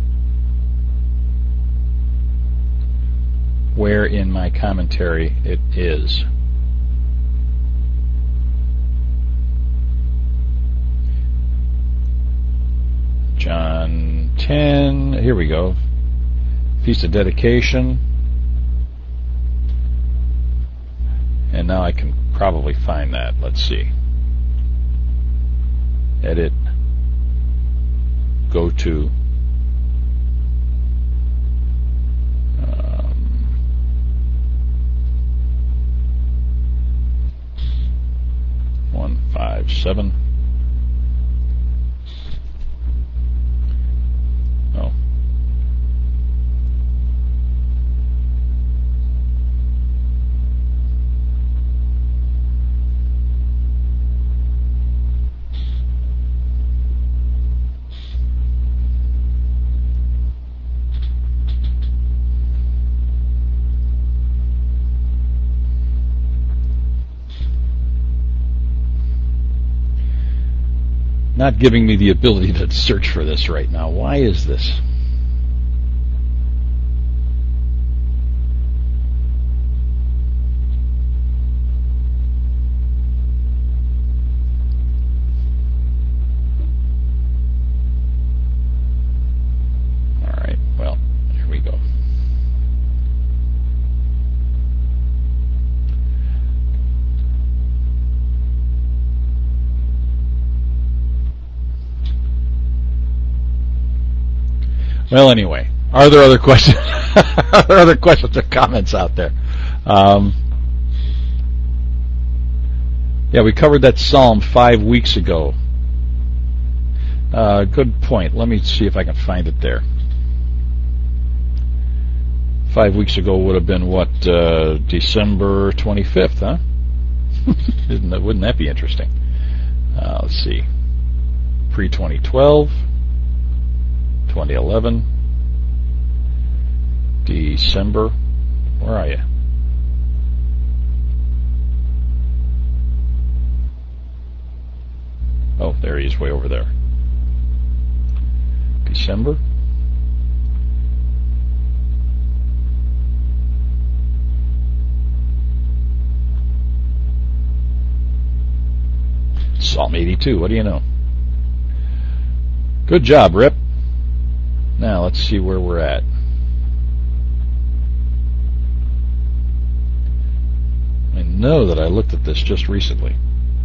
where in my commentary it is. John 10, here we go. Feast of Dedication. And now I can probably find that. Let's see. Edit. Go to. 157. Oh. Not giving me the ability to search for this right now. Why is this? All right, well, here we go. Well, anyway, are there other questions? Are there other questions or comments out there? Yeah, we covered that Psalm 5 weeks ago. Good point. Let me see if I can find it there. 5 weeks ago would have been what, December 25th, huh? Wouldn't that be interesting? Let's see. Pre-2012. 2011, December, where are you? Oh, there he is, way over there. December. Psalm 82, what do you know? Good job, Rip. Now, let's see where we're at. I know that I looked at this just recently.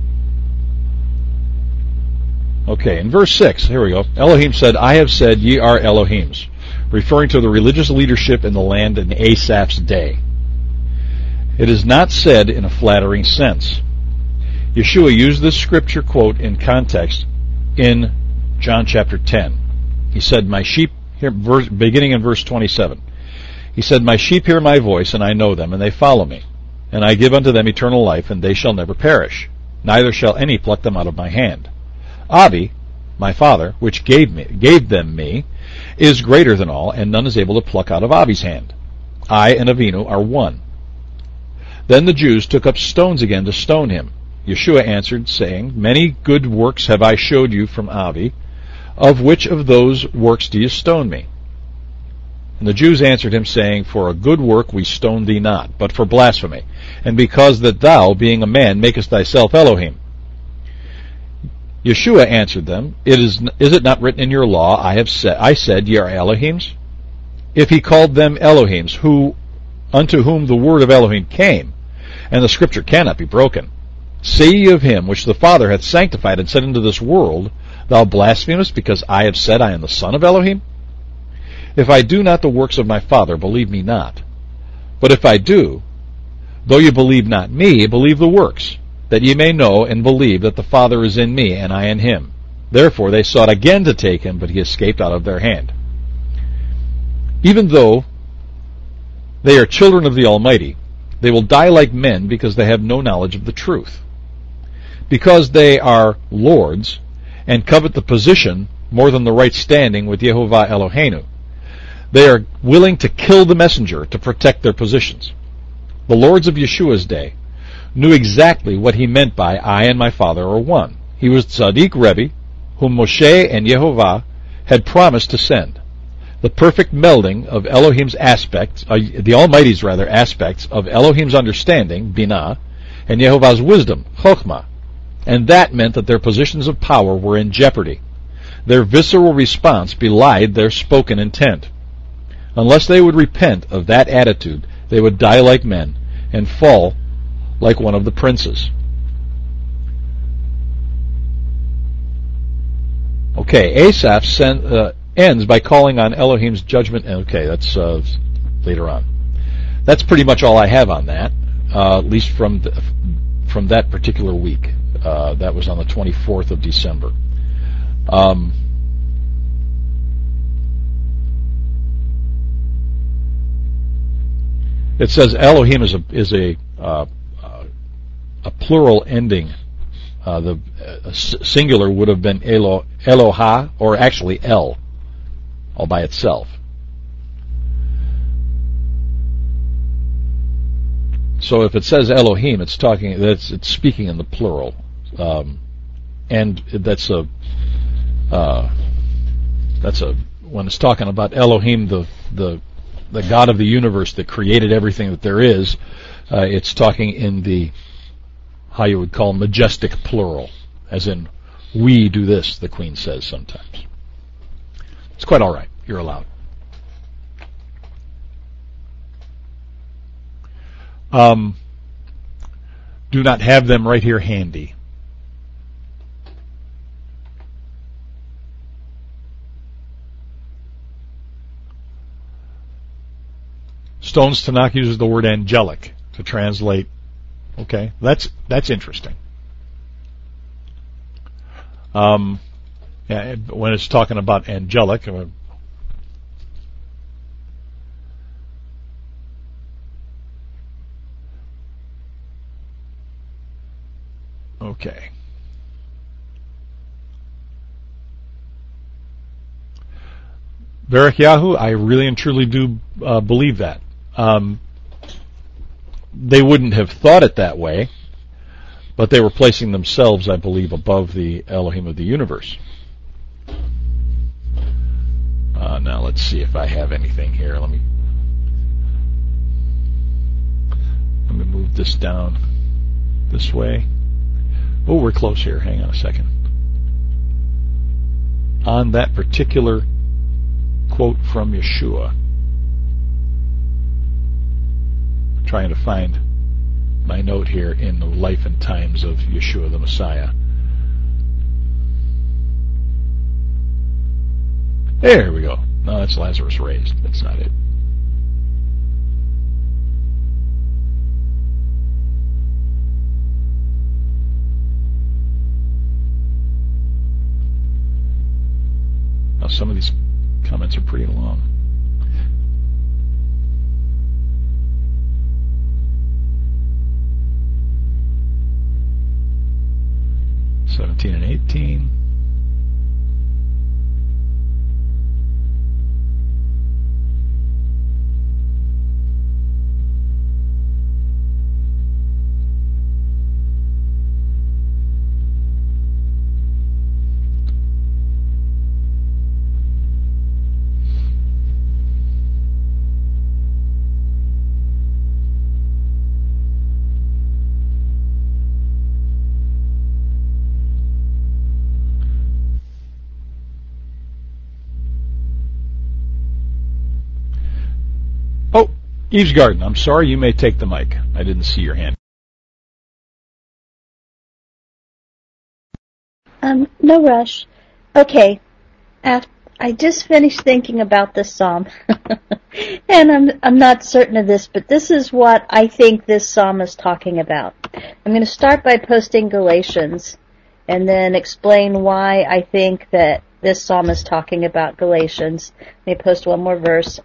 Okay, in verse 6, here we go. Elohim said, "I have said, ye are Elohims," referring to the religious leadership in the land in Asaph's day. It is not said in a flattering sense. Yeshua used this scripture quote in context in John chapter 10. He said, "My sheep," here, beginning in verse 27. He said, "My sheep hear my voice, and I know them, and they follow me. And I give unto them eternal life, and they shall never perish. Neither shall any pluck them out of my hand. Avi, my Father, which gave them me, is greater than all, and none is able to pluck out of Avi's hand. I and Avinu are one." Then the Jews took up stones again to stone him. Yeshua answered, saying, "Many good works have I showed you from Avi. Of which of those works do you stone me?" And the Jews answered him, saying, "For a good work we stone thee not, but for blasphemy, and because that thou, being a man, makest thyself Elohim." Yeshua answered them, Is it not written in your law, I said, ye are Elohims? If he called them Elohims, unto whom the word of Elohim came, and the scripture cannot be broken, say ye of him which the Father hath sanctified and sent into this world, Thou blasphemest, because I have said I am the Son of Elohim? If I do not the works of my Father, believe me not. But if I do, though you believe not me, believe the works, that ye may know and believe that the Father is in me, and I in him. Therefore they sought again to take him, but he escaped out of their hand. Even though they are children of the Almighty, they will die like men because they have no knowledge of the truth. Because they are lords and covet the position more than the right standing with Yehovah Eloheinu, they are willing to kill the messenger to protect their positions. The lords of Yeshua's day knew exactly what he meant by I and my Father are one. He was Tzaddik Rebbe, whom Moshe and Yehovah had promised to send. The perfect melding of Elohim's aspects, the Almighty's aspects of Elohim's understanding, Binah, and Yehovah's wisdom, Chokhmah. And that meant that their positions of power were in jeopardy. Their visceral response belied their spoken intent. Unless they would repent of that attitude, they would die like men and fall like one of the princes. Okay, Asaph ends by calling on Elohim's judgment. Okay, that's later on. That's pretty much all I have on that, at least from that particular week. That was on the 24th of December. It says Elohim is a plural ending. The singular would have been Eloha, or actually El, all by itself. So if it says Elohim, it's speaking in the plural, and that's when it's talking about Elohim, the God of the universe that created everything that there is. It's talking in the, how you would call, majestic plural, as in, we do this, the Queen says sometimes. It's quite all right. You're allowed. Do not have them right here handy. Stone's Tanakh uses the word angelic to translate. Okay, that's interesting. When it's talking about angelic, okay. Baruch Yahu, I really and truly do believe that. They wouldn't have thought it that way, but they were placing themselves, I believe, above the Elohim of the universe. Now let's see if I have anything here. Let me move this down this way. Oh, we're close here. Hang on a second. On that particular quote from Yeshua, trying to find my note here in the life and times of Yeshua the Messiah. There we go. No, that's Lazarus raised. That's not it. Now, some of these comments are pretty long. (17 and 18). Eve's Garden, I'm sorry, you may take the mic. I didn't see your hand. No rush. Okay. I just finished thinking about this psalm, and I'm not certain of this, but this is what I think this psalm is talking about. I'm going to start by posting Galatians, and then explain why I think that this psalm is talking about Galatians. Let me post one more verse.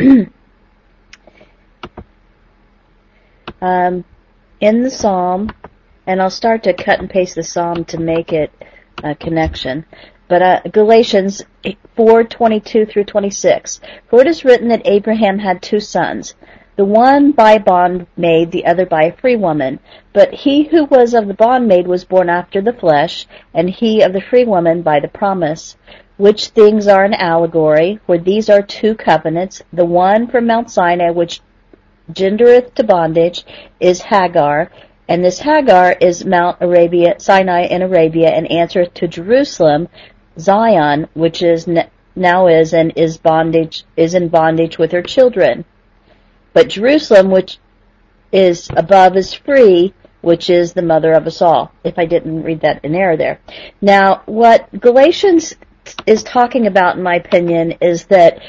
In the psalm, and I'll start to cut and paste the psalm to make it a connection. But Galatians 4:22 through 26. For it is written that Abraham had two sons, the one by a bondmaid, the other by a free woman. But he who was of the bondmaid was born after the flesh, and he of the free woman by the promise. Which things are an allegory, for these are two covenants. The one from Mount Sinai, which gendereth to bondage, is Hagar, and this Hagar is Mount Sinai in Arabia, and answereth to Jerusalem, Zion, which is now is and is in bondage with her children. But Jerusalem, which is above, is free, which is the mother of us all. If I didn't read that in error there. Now, what Galatians is talking about, in my opinion, is that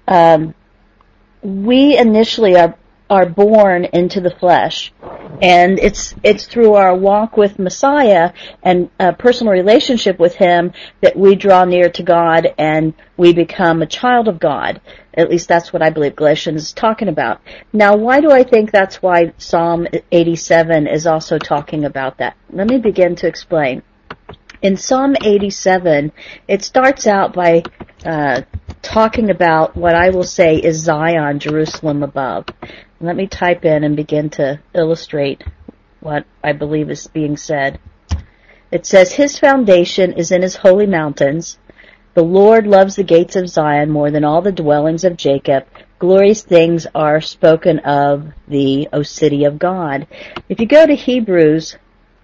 we initially are born into the flesh, and it's through our walk with Messiah and a personal relationship with Him that we draw near to God and we become a child of God. At least that's what I believe Galatians is talking about. Now, why do I think that's why Psalm 87 is also talking about that? Let me begin to explain. In Psalm 87, it starts out by talking about what I will say is Zion, Jerusalem above. Let me type in and begin to illustrate what I believe is being said. It says, His foundation is in His holy mountains. The Lord loves the gates of Zion more than all the dwellings of Jacob. Glorious things are spoken of thee, O city of God. If you go to Hebrews,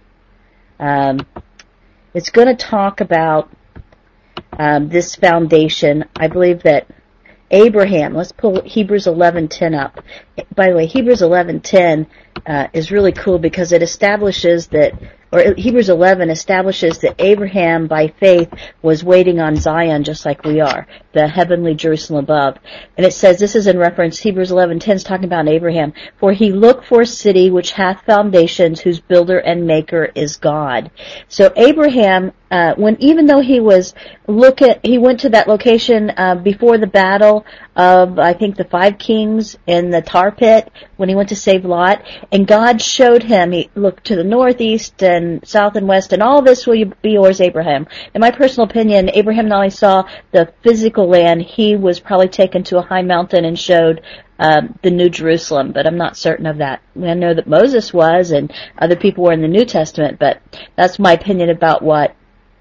it's going to talk about this foundation. I believe that Abraham, let's pull Hebrews 11:10 up. By the way, Hebrews 11:10 is really cool because it establishes that, or Hebrews 11 establishes that Abraham, by faith, was waiting on Zion just like we are, the heavenly Jerusalem above. And it says, this is in reference, Hebrews 11:10 is talking about Abraham, for he looked for a city which hath foundations, whose builder and maker is God. So Abraham, even though he went to that location before the battle of, I think, the 5 kings in the tar pit when he went to save Lot, and God showed him, he looked to the northeast and south and west, and all this will be yours, Abraham. In my personal opinion, Abraham not only saw the physical land, he was probably taken to a high mountain and showed the New Jerusalem, but I'm not certain of that. I know that Moses was, and other people were in the New Testament, but that's my opinion about what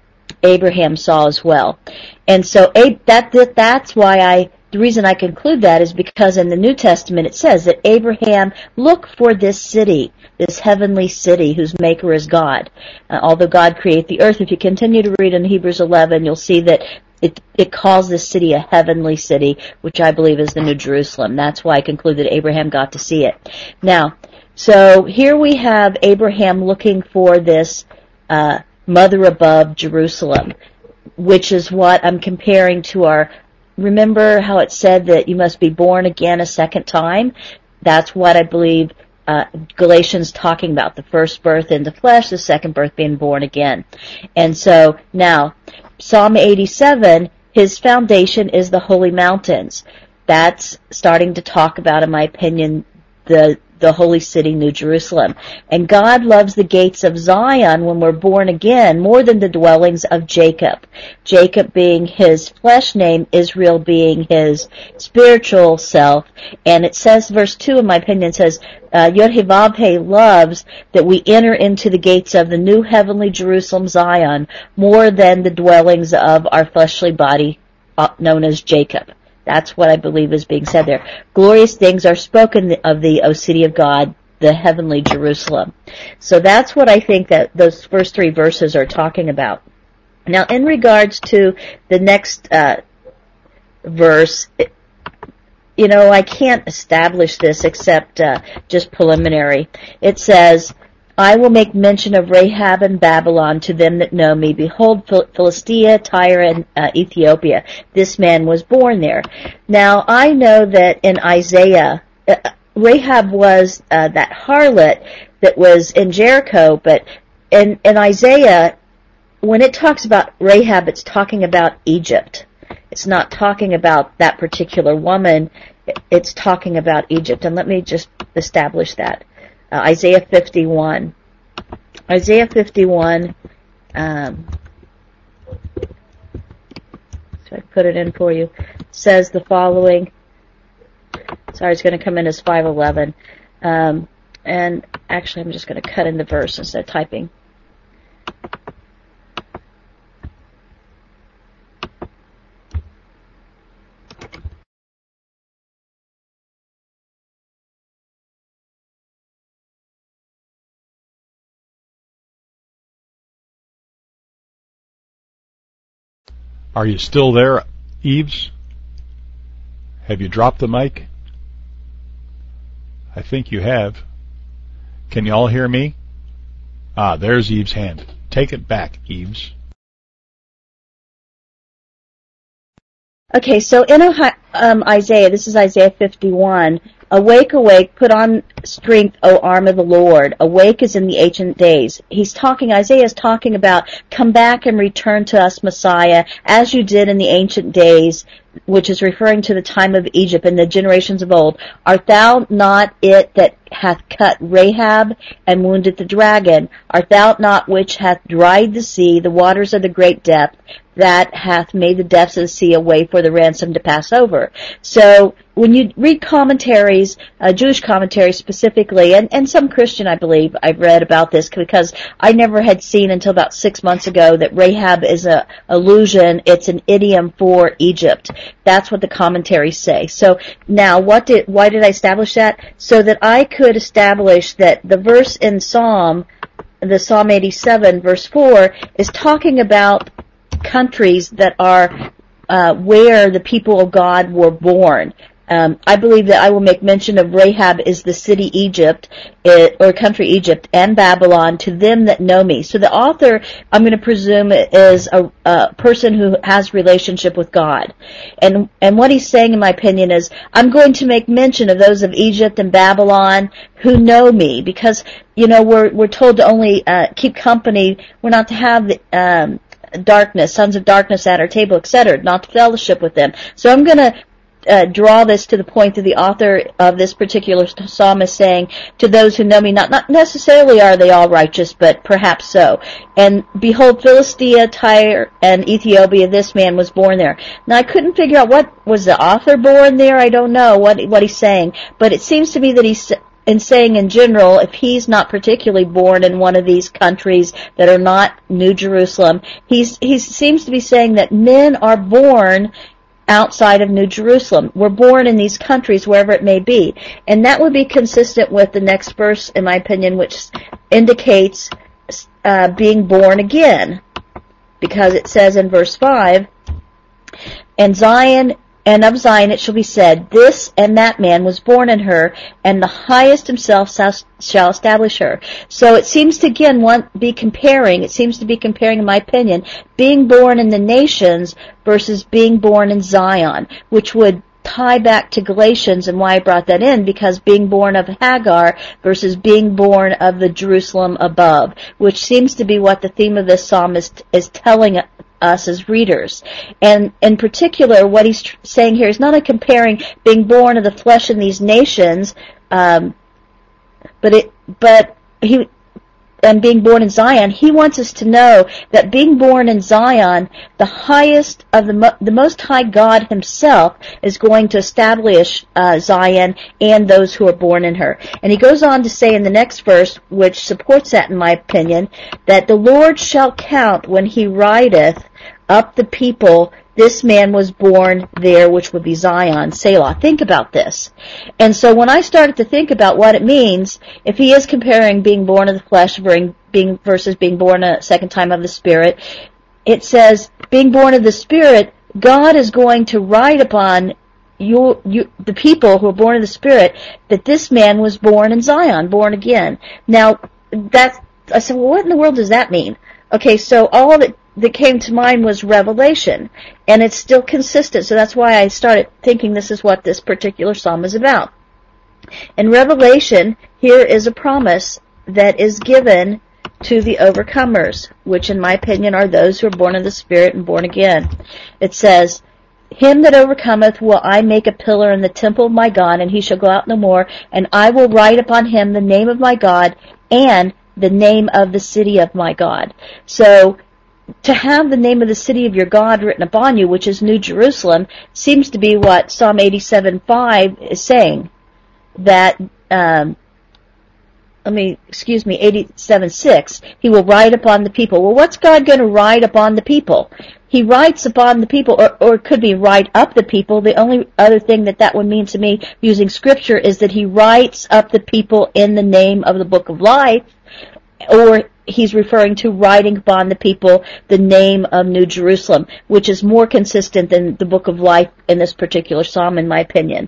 Abraham saw as well. And so that's why the reason I conclude that is because in the New Testament it says that Abraham looked for this city, this heavenly city whose maker is God. Although God created the earth, if you continue to read in Hebrews 11, you'll see that it calls this city a heavenly city, which I believe is the New Jerusalem. That's why I conclude that Abraham got to see it. Now, so here we have Abraham looking for this mother above Jerusalem, which is what I'm comparing to remember how it said that you must be born again a second time? That's what I believe Galatians talking about, the first birth into flesh, the second birth being born again. And so now, Psalm 87, his foundation is the holy mountains. That's starting to talk about, in my opinion, the holy city, New Jerusalem. And God loves the gates of Zion when we're born again more than the dwellings of Jacob. Jacob being his flesh name, Israel being his spiritual self. And it says, verse 2, in my opinion, says, Yod-Heh-Vav-Heh loves that we enter into the gates of the new heavenly Jerusalem, Zion, more than the dwellings of our fleshly body known as Jacob. That's what I believe is being said there. Glorious things are spoken of thee, O city of God, the heavenly Jerusalem. So that's what I think that those first 3 verses are talking about. Now, in regards to the next verse, I can't establish this except just preliminary. It says, I will make mention of Rahab and Babylon to them that know me. Behold, Philistia, Tyre, and Ethiopia. This man was born there. Now, I know that in Isaiah, Rahab was that harlot that was in Jericho, but in Isaiah, when it talks about Rahab, it's talking about Egypt. It's not talking about that particular woman. It's talking about Egypt. And let me just establish that. Isaiah 51. Isaiah 51, so I put it in for you, says the following. Sorry, it's going to come in as 5:11. And actually, I'm just going to cut in the verse instead of typing. Are you still there, Eves? Have you dropped the mic? I think you have. Can you all hear me? There's Eve's hand. Take it back, Eves. Okay, so in Isaiah, this is Isaiah 51. Awake, awake, put on strength, O arm of the Lord. Awake as in the ancient days. Isaiah is talking about, come back and return to us, Messiah, as you did in the ancient days, which is referring to the time of Egypt and the generations of old. Art thou not it that hath cut Rahab and wounded the dragon? Art thou not which hath dried the sea, the waters of the great depth, that hath made the depths of the sea a way for the ransom to pass over? So when you read commentaries, Jewish commentaries specifically, and some Christian, I believe, I've read about this because I never had seen until about 6 months ago that Rahab is a allusion. It's an idiom for Egypt. That's what the commentaries say. So now, why did I establish that? So that I could establish that the verse in Psalm 87, verse 4, is talking about countries that are where the people of God were born. I believe that I will make mention of Rahab is the city Egypt, or country Egypt, and Babylon to them that know me. So the author, I'm going to presume, is a person who has relationship with God. And what he's saying, in my opinion, is I'm going to make mention of those of Egypt and Babylon who know me, because, we're told to only keep company. We're not to have darkness, sons of darkness at our table, etc., not to fellowship with them. So I'm going to draw this to the point that the author of this particular psalm is saying, to those who know me, not necessarily are they all righteous, but perhaps so. And behold, Philistia, Tyre, and Ethiopia, this man was born there. Now I couldn't figure out, what was the author born there? I don't know what he's saying, but it seems to me that he's saying in general, if he's not particularly born in one of these countries that are not New Jerusalem, he seems to be saying that men are born outside of New Jerusalem. We're born in these countries, wherever it may be. And that would be consistent with the next verse, in my opinion, which indicates being born again. Because it says in verse 5, and of Zion it shall be said, this and that man was born in her, and the highest himself shall establish her. So it seems to again be comparing, in my opinion, being born in the nations versus being born in Zion, which would tie back to Galatians, and why I brought that in, because being born of Hagar versus being born of the Jerusalem above, which seems to be what the theme of this psalm is telling us as readers. And in particular, what he's saying here is not a comparing being born of the flesh in these nations, but being born in Zion, he wants us to know that being born in Zion, the highest of the Most High God himself is going to establish Zion and those who are born in her. And he goes on to say in the next verse, which supports that in my opinion, that the Lord shall count when he rideth up the people, this man was born there, which would be Zion, Selah. Think about this. And so when I started to think about what it means, if he is comparing being born of the flesh versus being born a second time of the Spirit, it says, being born of the Spirit, God is going to ride upon the people who are born of the Spirit, that this man was born in Zion, born again. Now, I said, well, what in the world does that mean? Okay, so all that came to mind was Revelation, and it's still consistent, so that's why I started thinking this is what this particular psalm is about. In Revelation, here is a promise that is given to the overcomers, which in my opinion are those who are born of the Spirit and born again. It says, Him that overcometh will I make a pillar in the temple of my God, and he shall go out no more, and I will write upon him the name of my God and the name of the city of my God. So, to have the name of the city of your God written upon you, which is New Jerusalem, seems to be what Psalm 87:5 is saying. That, 87:6, he will write upon the people. Well, what's God going to write upon the people? He writes upon the people, or it could be write up the people. The only other thing that would mean to me, using scripture, is that he writes up the people in the name of the book of life, or he's referring to writing upon the people the name of New Jerusalem, which is more consistent than the book of life in this particular psalm, in my opinion.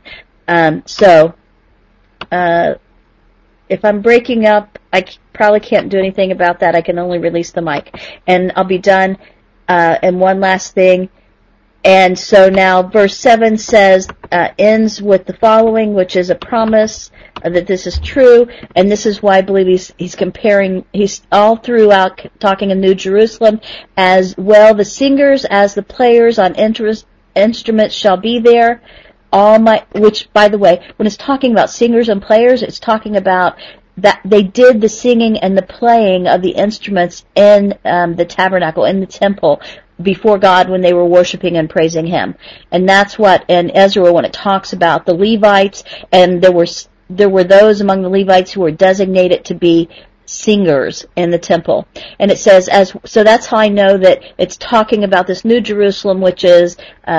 If I'm breaking up, I probably can't do anything about that. I can only release the mic. And I'll be done. And one last thing. And so now verse 7 says, ends with the following, which is a promise that this is true. And this is why I believe he's comparing, he's all throughout talking of New Jerusalem, as well the singers as the players on instruments shall be there. Which, by the way, when it's talking about singers and players, it's talking about that they did the singing and the playing of the instruments in the tabernacle, in the temple, before God when they were worshiping and praising Him. And that's what in Ezra, when it talks about the Levites, and there were those among the Levites who were designated to be singers in the temple. And it says, so that's how I know that it's talking about this New Jerusalem, which is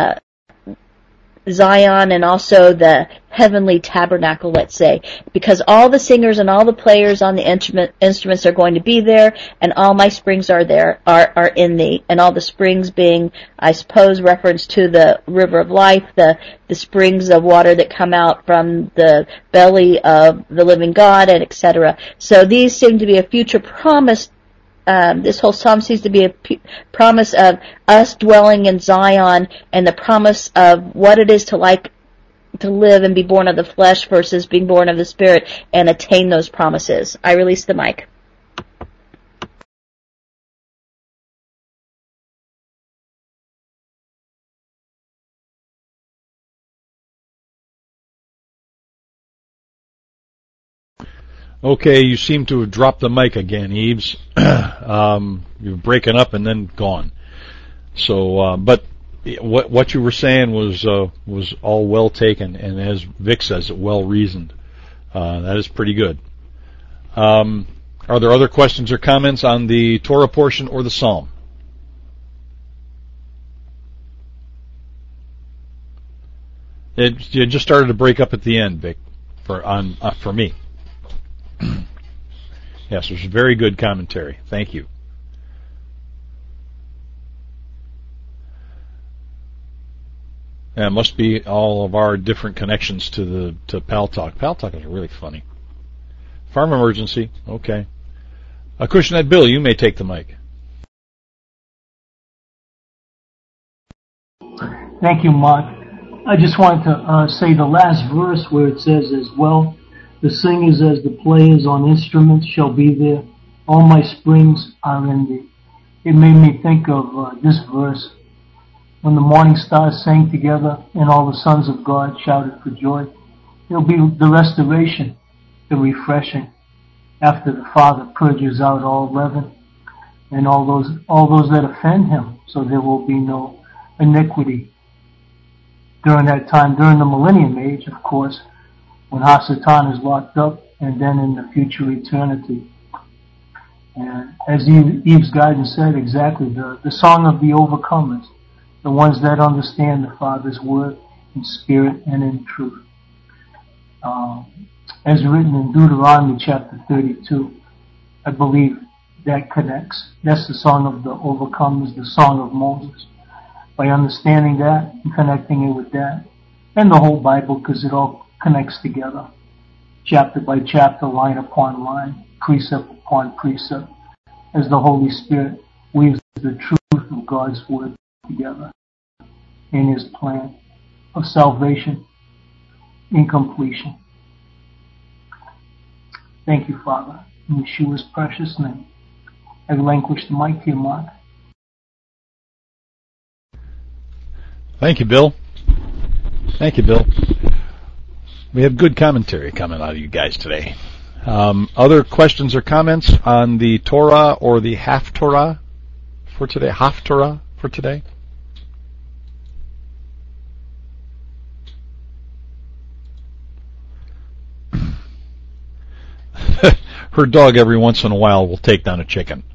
Zion, and also the heavenly tabernacle, let's say, because all the singers and all the players on the instruments are going to be there, and all my springs are in thee, and all the springs being, I suppose, reference to the river of life, the springs of water that come out from the belly of the living God, and etc. So these seem to be a future promise. This whole psalm seems to be a promise of us dwelling in Zion, and the promise of what it is to live and be born of the flesh versus being born of the Spirit and attain those promises. I release the mic. Okay, you seem to have dropped the mic again, Eves. You're breaking up and then gone. So, but what you were saying was all well taken, and as Vic says, well reasoned. That is pretty good. Are there other questions or comments on the Torah portion or the Psalm? It just started to break up at the end, Vic, for me. Yes, it was very good commentary. Thank you. Yeah, it must be all of our different connections to Pal Talk. Pal Talk is really funny. Farm emergency. Okay. Acushnet Bill, you may take the mic. Thank you, Mark. I just wanted to say the last verse where it says, as well, the singers as the players on instruments shall be there. All my springs are in thee. It made me think of this verse. When the morning stars sang together and all the sons of God shouted for joy, it'll be the restoration, the refreshing, after the Father purges out all leaven and all those that offend Him, so there will be no iniquity. During that time, during the millennium age, of course, when Hasatan is locked up, and then in the future eternity. And as Eve's guidance said, exactly, the song of the overcomers, the ones that understand the Father's word in spirit and in truth. As written in Deuteronomy chapter 32, I believe that connects. That's the song of the overcomers, the song of Moses. By understanding that and connecting it with that, and the whole Bible, because it all connects together, chapter by chapter, line upon line, precept upon precept, as the Holy Spirit weaves the truth of God's Word together in His plan of salvation in completion. Thank you, Father. In Yeshua's precious name, I relinquish the mic to you, Mark. Thank you, Bill. Thank you, Bill. We have good commentary coming out of you guys today. Other questions or comments on the Torah or the Haftorah for today? Haftorah for today? Her dog every once in a while will take down a chicken.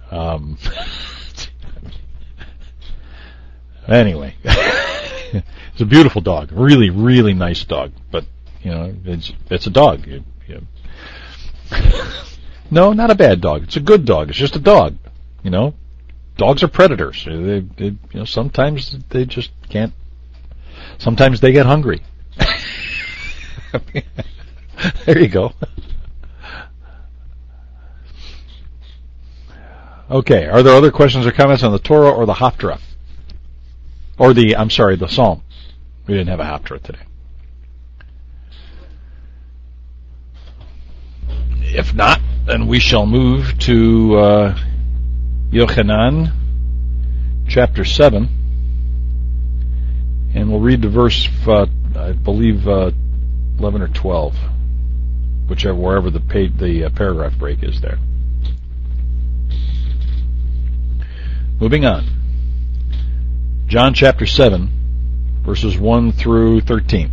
Anyway, it's a beautiful dog, really, really nice dog. But it's a dog. No, not a bad dog. It's a good dog. It's just a dog. Dogs are predators. They sometimes they just can't. Sometimes they get hungry. There you go. Okay, are there other questions or comments on the Torah or the Haftarah? Or the Psalm. We didn't have a Haftarah today. If not, then we shall move to Yochanan, chapter 7, and we'll read the verse, I believe, 11 or 12, wherever the paragraph break is there. Moving on. John chapter 7, verses 1 through 13.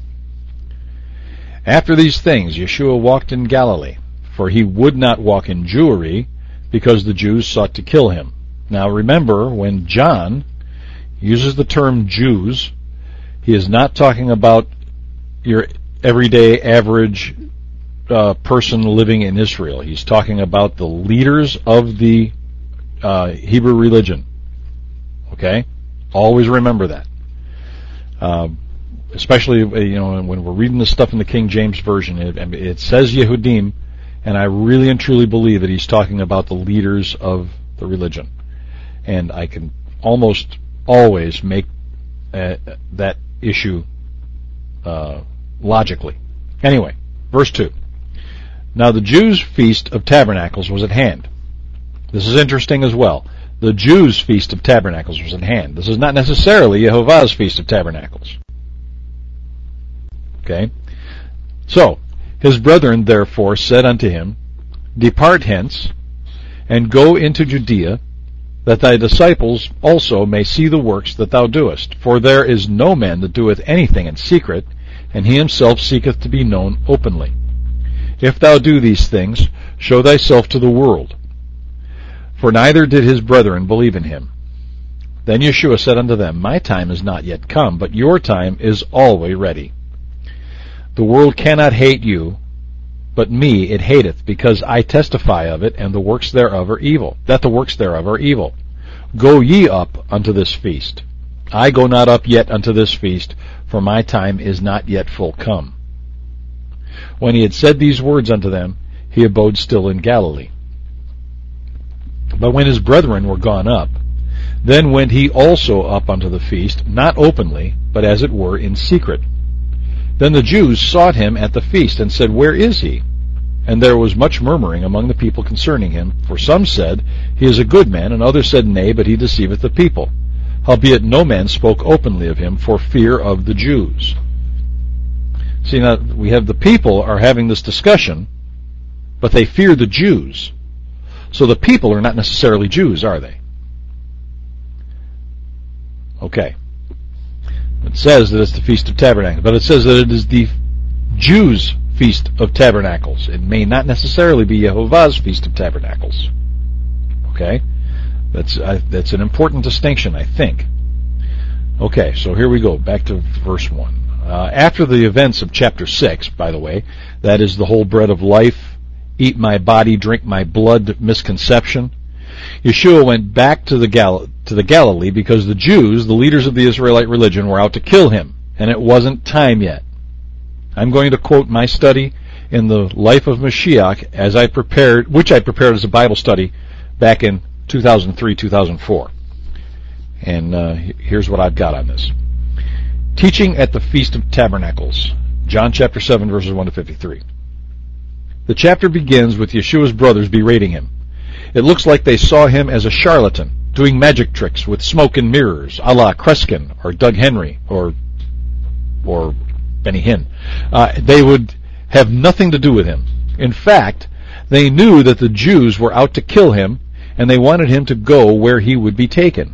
After these things, Yeshua walked in Galilee, for he would not walk in Jewry, because the Jews sought to kill him. Now remember, when John uses the term Jews, he is not talking about your everyday average person living in Israel. He's talking about the leaders of the Hebrew religion. Okay? Always remember that. Especially, when we're reading this stuff in the King James Version, it says Yehudim, and I really and truly believe that he's talking about the leaders of the religion. And I can almost always make that issue logically. Anyway, verse 2. Now the Jews' feast of tabernacles was at hand. This is interesting as well. The Jews' feast of tabernacles was at hand. This is not necessarily Yehovah's feast of tabernacles. Okay? So, his brethren therefore said unto him, Depart hence, and go into Judea, that thy disciples also may see the works that thou doest. For there is no man that doeth anything in secret, and he himself seeketh to be known openly. If thou do these things, show thyself to the world. For neither did his brethren believe in him. Then Yeshua said unto them, My time is not yet come, but your time is always ready. The world cannot hate you, but me it hateth, because I testify of it, and the works thereof are evil, that the works thereof are evil. Go ye up unto this feast. I go not up yet unto this feast, for my time is not yet full come. When he had said these words unto them, he abode still in Galilee. But when his brethren were gone up, then went he also up unto the feast, not openly, but as it were in secret. Then the Jews sought him at the feast, and said, Where is he? And there was much murmuring among the people concerning him. For some said, He is a good man, and others said, Nay, but he deceiveth the people. Howbeit no man spoke openly of him for fear of the Jews. See, now we have the people are having this discussion, but they fear the Jews. So the people are not necessarily Jews, are they? Okay. It says that it's the Feast of Tabernacles, but it says that it is the Jews' Feast of Tabernacles. It may not necessarily be Yehovah's Feast of Tabernacles. Okay? That's an important distinction, I think. Okay, so here we go, back to verse 1. After the events of chapter 6, by the way, that is the whole bread of life, eat my body, drink my blood misconception, Yeshua went back to the Galilee because the Jews, the leaders of the Israelite religion, were out to kill him, and it wasn't time yet. I'm going to quote my study, in the life of Mashiach which I prepared as a Bible study back in 2003, 2004. And here's what I've got on this. Teaching at the Feast of Tabernacles, John chapter 7, verses 1 to 53. The chapter begins with Yeshua's brothers berating him. It looks like they saw him as a charlatan, doing magic tricks with smoke and mirrors, a la Kreskin or Doug Henry or Benny Hinn. They would have nothing to do with him. In fact, they knew that the Jews were out to kill him, and they wanted him to go where he would be taken.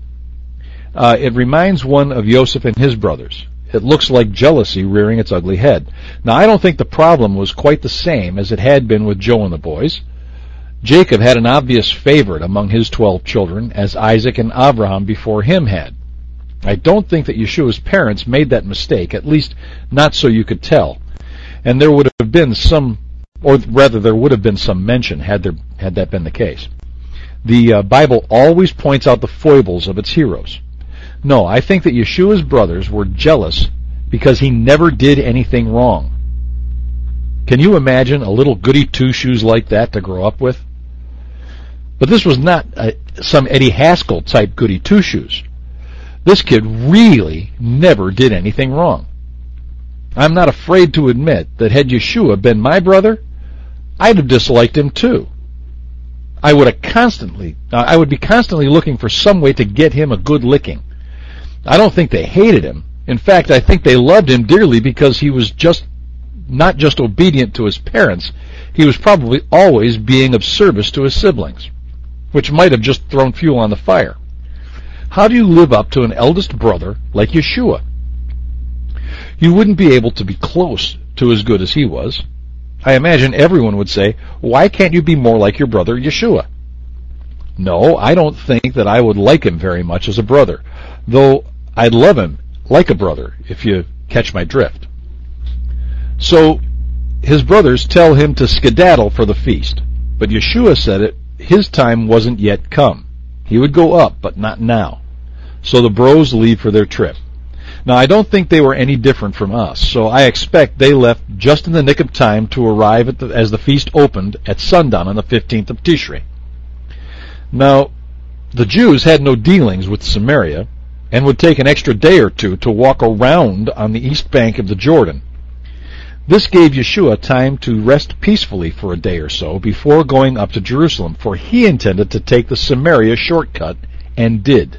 It reminds one of Yosef and his brothers. It looks like jealousy rearing its ugly head. Now, I don't think the problem was quite the same as it had been with Joe and the boys. Jacob had an obvious favorite among his 12 children, as Isaac and Abraham before him had. I don't think that Yeshua's parents made that mistake, at least not so you could tell. And there would have been some mention had that been the case. The Bible always points out the foibles of its heroes. No, I think that Yeshua's brothers were jealous because he never did anything wrong. Can you imagine a little goody two-shoes like that to grow up with? But this was not some Eddie Haskell type goody two-shoes. This kid really never did anything wrong. I'm not afraid to admit that had Yeshua been my brother, I'd have disliked him too. I would be constantly looking for some way to get him a good licking. I don't think they hated him. In fact, I think they loved him dearly because he was not just obedient to his parents, he was probably always being of service to his siblings, which might have just thrown fuel on the fire. How do you live up to an eldest brother like Yeshua? You wouldn't be able to be close to as good as he was. I imagine everyone would say, why can't you be more like your brother Yeshua? No, I don't think that I would like him very much as a brother, though I'd love him like a brother, if you catch my drift. So his brothers tell him to skedaddle for the feast, but Yeshua said his time wasn't yet come. He would go up, but not now. So the bros leave for their trip. Now, I don't think they were any different from us, so I expect they left just in the nick of time to arrive as the feast opened at sundown on the 15th of Tishrei. Now, the Jews had no dealings with Samaria and would take an extra day or two to walk around on the east bank of the Jordan. This gave Yeshua time to rest peacefully for a day or so before going up to Jerusalem, for he intended to take the Samaria shortcut, and did.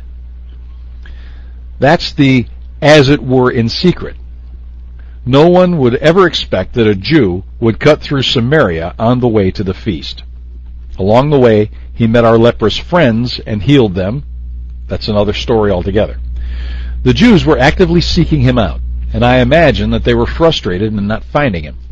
That's the as it were in secret. No one would ever expect that a Jew would cut through Samaria on the way to the feast. Along the way, he met our leprous friends and healed them. That's another story altogether. The Jews were actively seeking him out, and I imagine that they were frustrated in not finding him.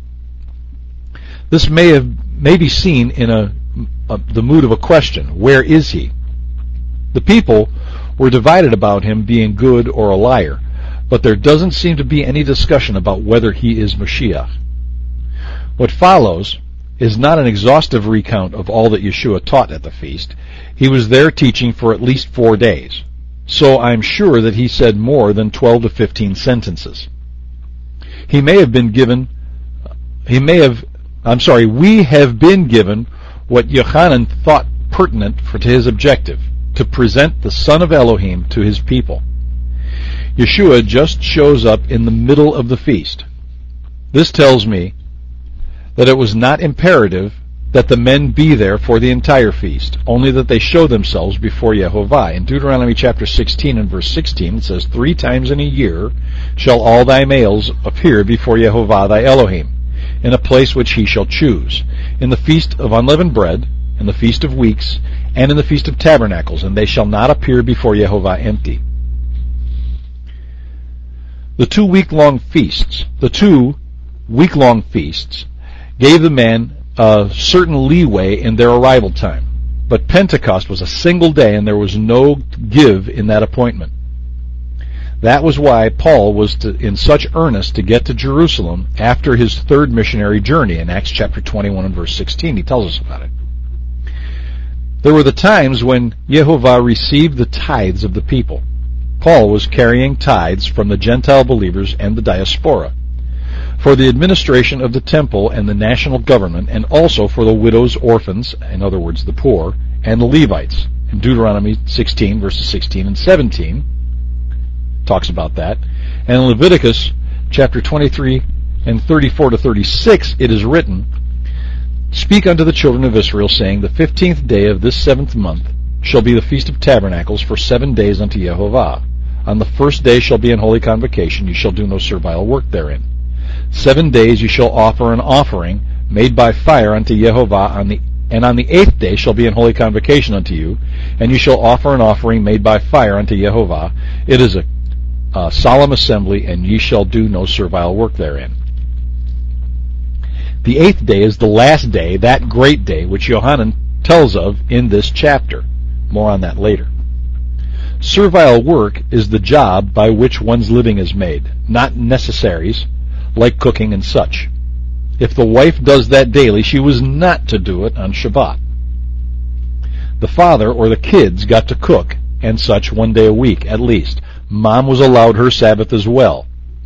This may be seen in the mood of a question. Where is he? The people were divided about him being good or a liar, but there doesn't seem to be any discussion about whether he is Mashiach. What follows is not an exhaustive recount of all that Yeshua taught at the feast. He was there teaching for at least 4 days, so I'm sure that he said more than 12 to 15 sentences. We have been given what Yochanan thought pertinent to his objective, to present the Son of Elohim to his people. Yeshua just shows up in the middle of the feast. This tells me that it was not imperative that the men be there for the entire feast, only that they show themselves before Yehovah. In Deuteronomy chapter 16 and verse 16, it says, 3 times in a year shall all thy males appear before Yehovah thy Elohim, in a place which he shall choose, in the feast of unleavened bread, in the feast of weeks, and in the Feast of Tabernacles, and they shall not appear before Yehovah empty. The 2 week-long feasts gave the men a certain leeway in their arrival time, but Pentecost was a single day, and there was no give in that appointment. That was why Paul was in such earnest to get to Jerusalem after his 3rd missionary journey. In Acts chapter 21 and verse 16, he tells us about it. There were the times when Yehovah received the tithes of the people. Paul was carrying tithes from the Gentile believers and the diaspora. for the administration of the temple and the national government, and also for the widows, orphans, in other words, the poor, and the Levites. In Deuteronomy 16, verses 16 and 17, talks about that. And in Leviticus chapter 23 and 34 to 36, it is written, "Speak unto the children of Israel, saying, The 15th day of this 7th month shall be the Feast of Tabernacles for 7 days unto Jehovah. On the first day shall be an holy convocation, you shall do no servile work therein. 7 days you shall offer an offering made by fire unto Jehovah, and on the 8th day shall be an holy convocation unto you, and you shall offer an offering made by fire unto Jehovah. It is a solemn assembly, and ye shall do no servile work therein." The 8th day is the last day, that great day, which Yohanan tells of in this chapter. More on that later. Servile work is the job by which one's living is made, not necessaries like cooking and such. If the wife does that daily, she was not to do it on Shabbat. The father or the kids got to cook and such 1 day a week at least. Mom was allowed her Sabbath as well.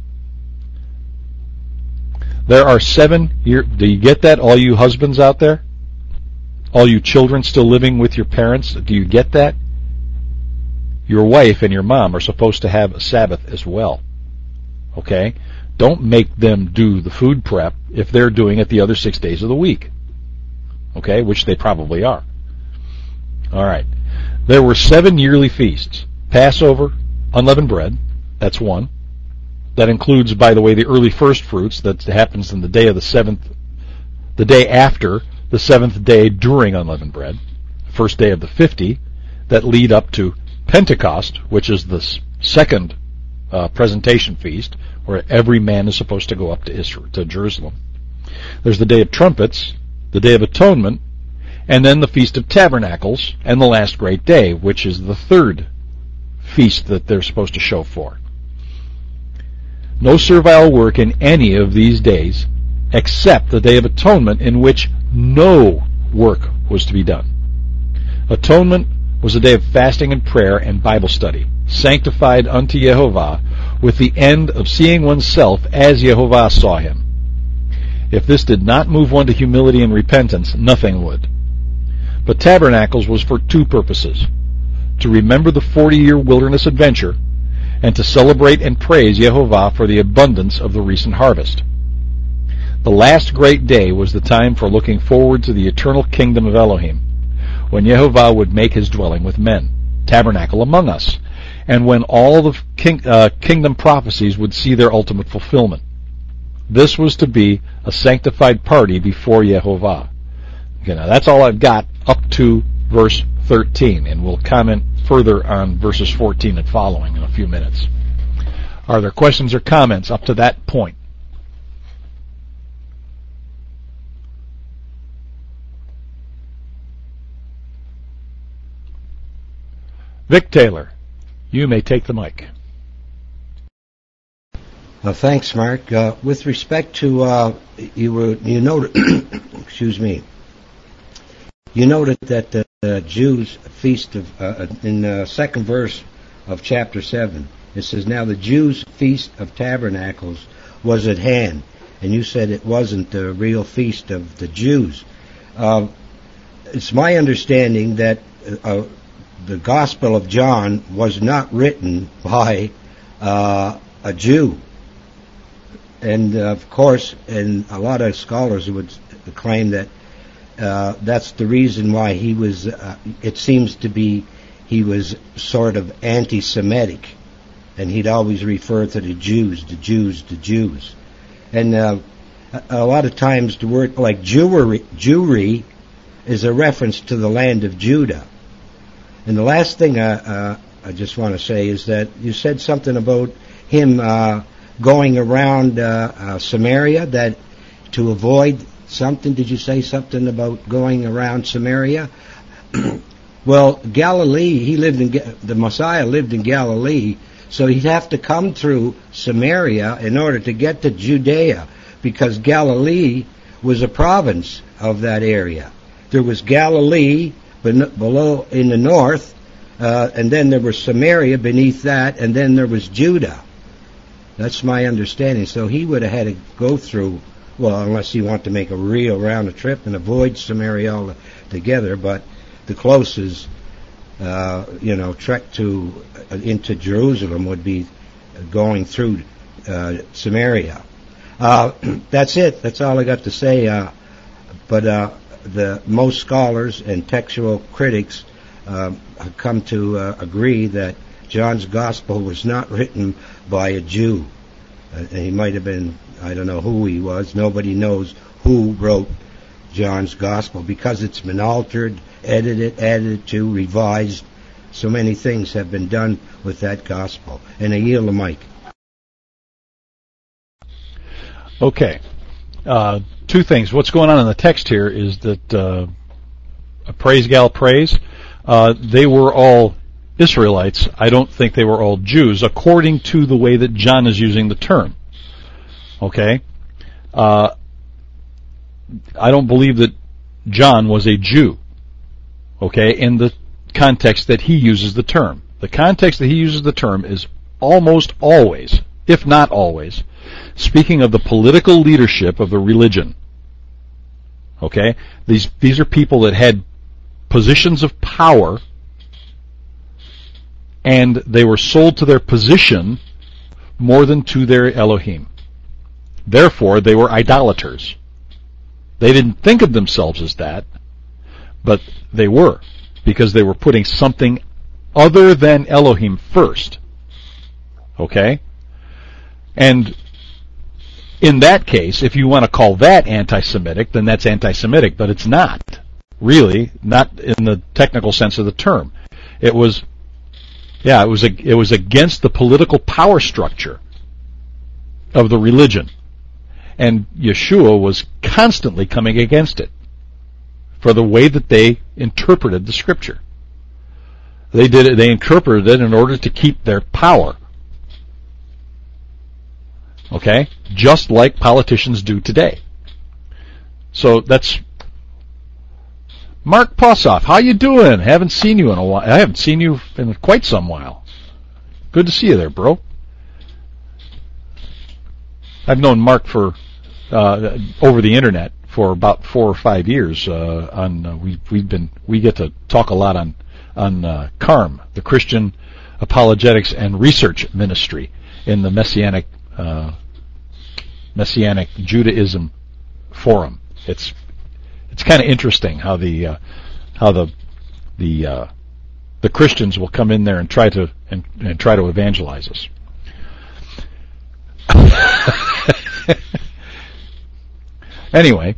There are 7 years. Do you get that, all you husbands out there? All you children still living with your parents, do you get that? Your wife and your mom are supposed to have a Sabbath as well. Okay? Don't make them do the food prep if they're doing it the other 6 days of the week. Okay? Which they probably are. All right. There were 7 yearly feasts. Passover, unleavened bread, that's one. That includes, by the way, the early first fruits. That happens in the day of the day after the 7th day during unleavened bread. First day of the 50 that lead up to Pentecost, which is the second presentation feast, where every man is supposed to go up to Israel, to Jerusalem. There's the Day of Trumpets, the Day of Atonement, and then the Feast of Tabernacles, and the last great day, which is the third feast that they're supposed to show for. No servile work in any of these days, except the Day of Atonement, in which no work was to be done. Atonement was a day of fasting and prayer and Bible study, sanctified unto Jehovah, with the end of seeing oneself as Jehovah saw him. If this did not move one to humility and repentance, nothing would. But Tabernacles was for 2 purposes: to remember the 40-year wilderness adventure, and to celebrate and praise Jehovah for the abundance of the recent harvest. The last great day was the time for looking forward to the eternal kingdom of Elohim, when Jehovah would make his dwelling with men, tabernacle among us, and when all the kingdom prophecies would see their ultimate fulfillment. This was to be a sanctified party before Jehovah. Okay, now that's all I've got up to verse 13, and we'll comment further on verses 14 and following in a few minutes. Are there questions or comments up to that point? Vic Taylor, you may take the mic. Thanks, Mark. With respect to you noted, excuse me. You noted that the Jews' feast of in the second verse of chapter 7. It says, "Now the Jews' feast of tabernacles was at hand," and you said it wasn't the real feast of the Jews. It's my understanding that the Gospel of John was not written by a Jew. And of course, and a lot of scholars would claim that that's the reason why he was, it seems to be, he was sort of anti-Semitic. And he'd always refer to the Jews, the Jews, the Jews. And a lot of times the word, like Jewry is a reference to the land of Judah. And the last thing I just want to say is that you said something about him going around Samaria, that to avoid something. Did you say something about going around Samaria? Well, Galilee, the Messiah lived in Galilee, so he'd have to come through Samaria in order to get to Judea, because Galilee was a province of that area. There was Galilee below in the north, and then there was Samaria beneath that, and then there was Judah. That's my understanding. So he would have had to go through, well, unless you want to make a real round trip and avoid Samaria altogether, but the closest, trek into Jerusalem would be going through Samaria. That's it. That's all I got to say. But the most scholars and textual critics have come to agree that John's Gospel was not written by a Jew. He might have been, I don't know who he was. Nobody knows who wrote John's Gospel because it's been altered, edited, added to, revised. So many things have been done with that Gospel. And I yield the mic. Okay. Two things. What's going on in the text here is that praise gal praise. They were all Israelites. I don't think they were all Jews, according to the way that John is using the term. Okay? I don't believe that John was a Jew. Okay? In the context that he uses the term. The context that he uses the term is almost always, if not always, speaking of the political leadership of the religion. Okay? These are people that had positions of power, and they were sold to their position more than to their Elohim. Therefore, they were idolaters. They didn't think of themselves as that, but they were, because they were putting something other than Elohim first. Okay? And in that case, if you want to call that anti-Semitic, then that's anti-Semitic, but it's not. Really, not in the technical sense of the term. It was against the political power structure of the religion. And Yeshua was constantly coming against it for the way that they interpreted the scripture. They interpreted it in order to keep their power. Okay? Just like politicians do today. So that's Mark Possoff. How you doing? Haven't seen you in a while. I haven't seen you in quite some while. Good to see you there, bro. I've known Mark for over the internet for about 4 or 5 years. We get to talk a lot on CARM, the Christian Apologetics and Research Ministry, in the Messianic Judaism Forum. It's kind of interesting how the Christians will come in there and try to evangelize us. Anyway,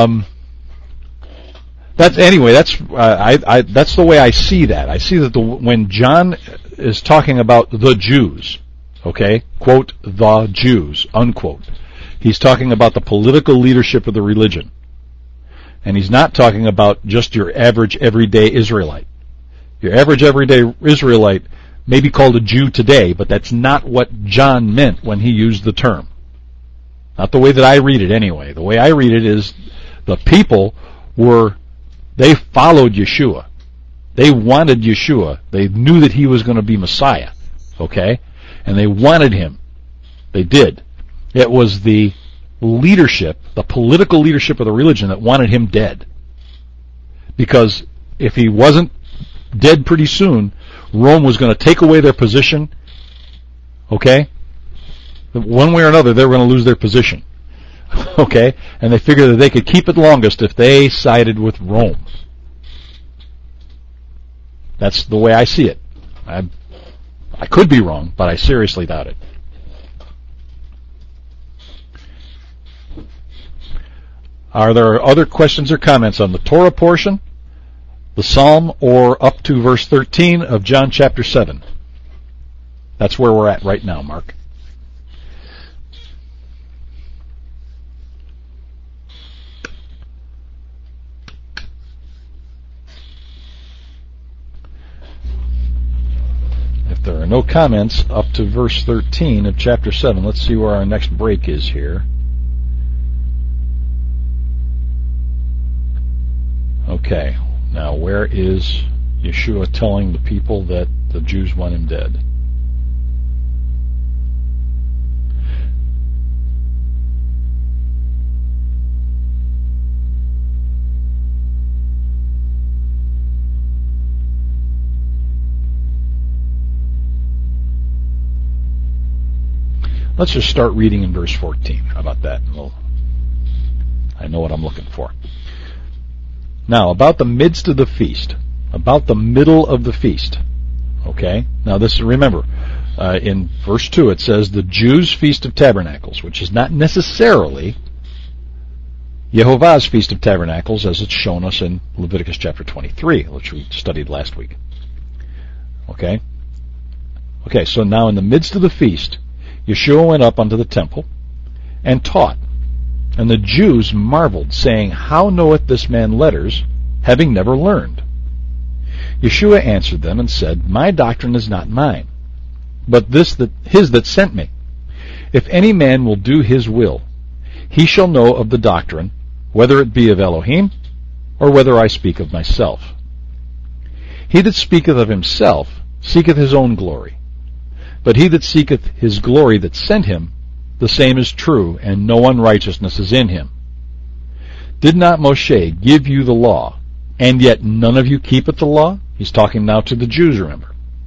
that's the way I see that. I see that when John is talking about the Jews, okay, quote, the Jews, unquote, he's talking about the political leadership of the religion. And he's not talking about just your average everyday Israelite. Your average everyday Israelite may be called a Jew today, but that's not what John meant when he used the term. Not the way that I read it anyway. The way I read it is the people they followed Yeshua. They wanted Yeshua. They knew that he was going to be Messiah. Okay? And they wanted him. They did. It was the leadership, the political leadership of the religion that wanted him dead. Because if he wasn't dead pretty soon, Rome was going to take away their position. Okay? One way or another, they were going to lose their position. Okay? And they figured that they could keep it longest if they sided with Rome. That's the way I see it. I could be wrong, but I seriously doubt it. Are there other questions or comments on the Torah portion, the Psalm, or up to verse 13 of John chapter 7? That's where we're at right now, Mark. If there are no comments up to verse 13 of chapter 7, let's see where our next break is here. Okay, now where is Yeshua telling the people that the Jews want him dead? Let's just start reading in verse 14. How about that? I know what I'm looking for. Now, about the midst of the feast, about the middle of the feast. Okay? Now, this, remember, in verse 2 it says the Jews' Feast of Tabernacles, which is not necessarily Yehovah's Feast of Tabernacles, as it's shown us in Leviticus chapter 23, which we studied last week. Okay? Okay, so now in the midst of the feast, Yeshua went up unto the temple and taught. And the Jews marveled, saying, How knoweth this man letters, having never learned? Yeshua answered them and said, My doctrine is not mine, but his that sent me. If any man will do his will, he shall know of the doctrine, whether it be of Elohim, or whether I speak of myself. He that speaketh of himself seeketh his own glory. But he that seeketh his glory that sent him, the same is true, and no unrighteousness is in him. Did not Moshe give you the law, and yet none of you keepeth the law? He's talking now to the Jews, remember.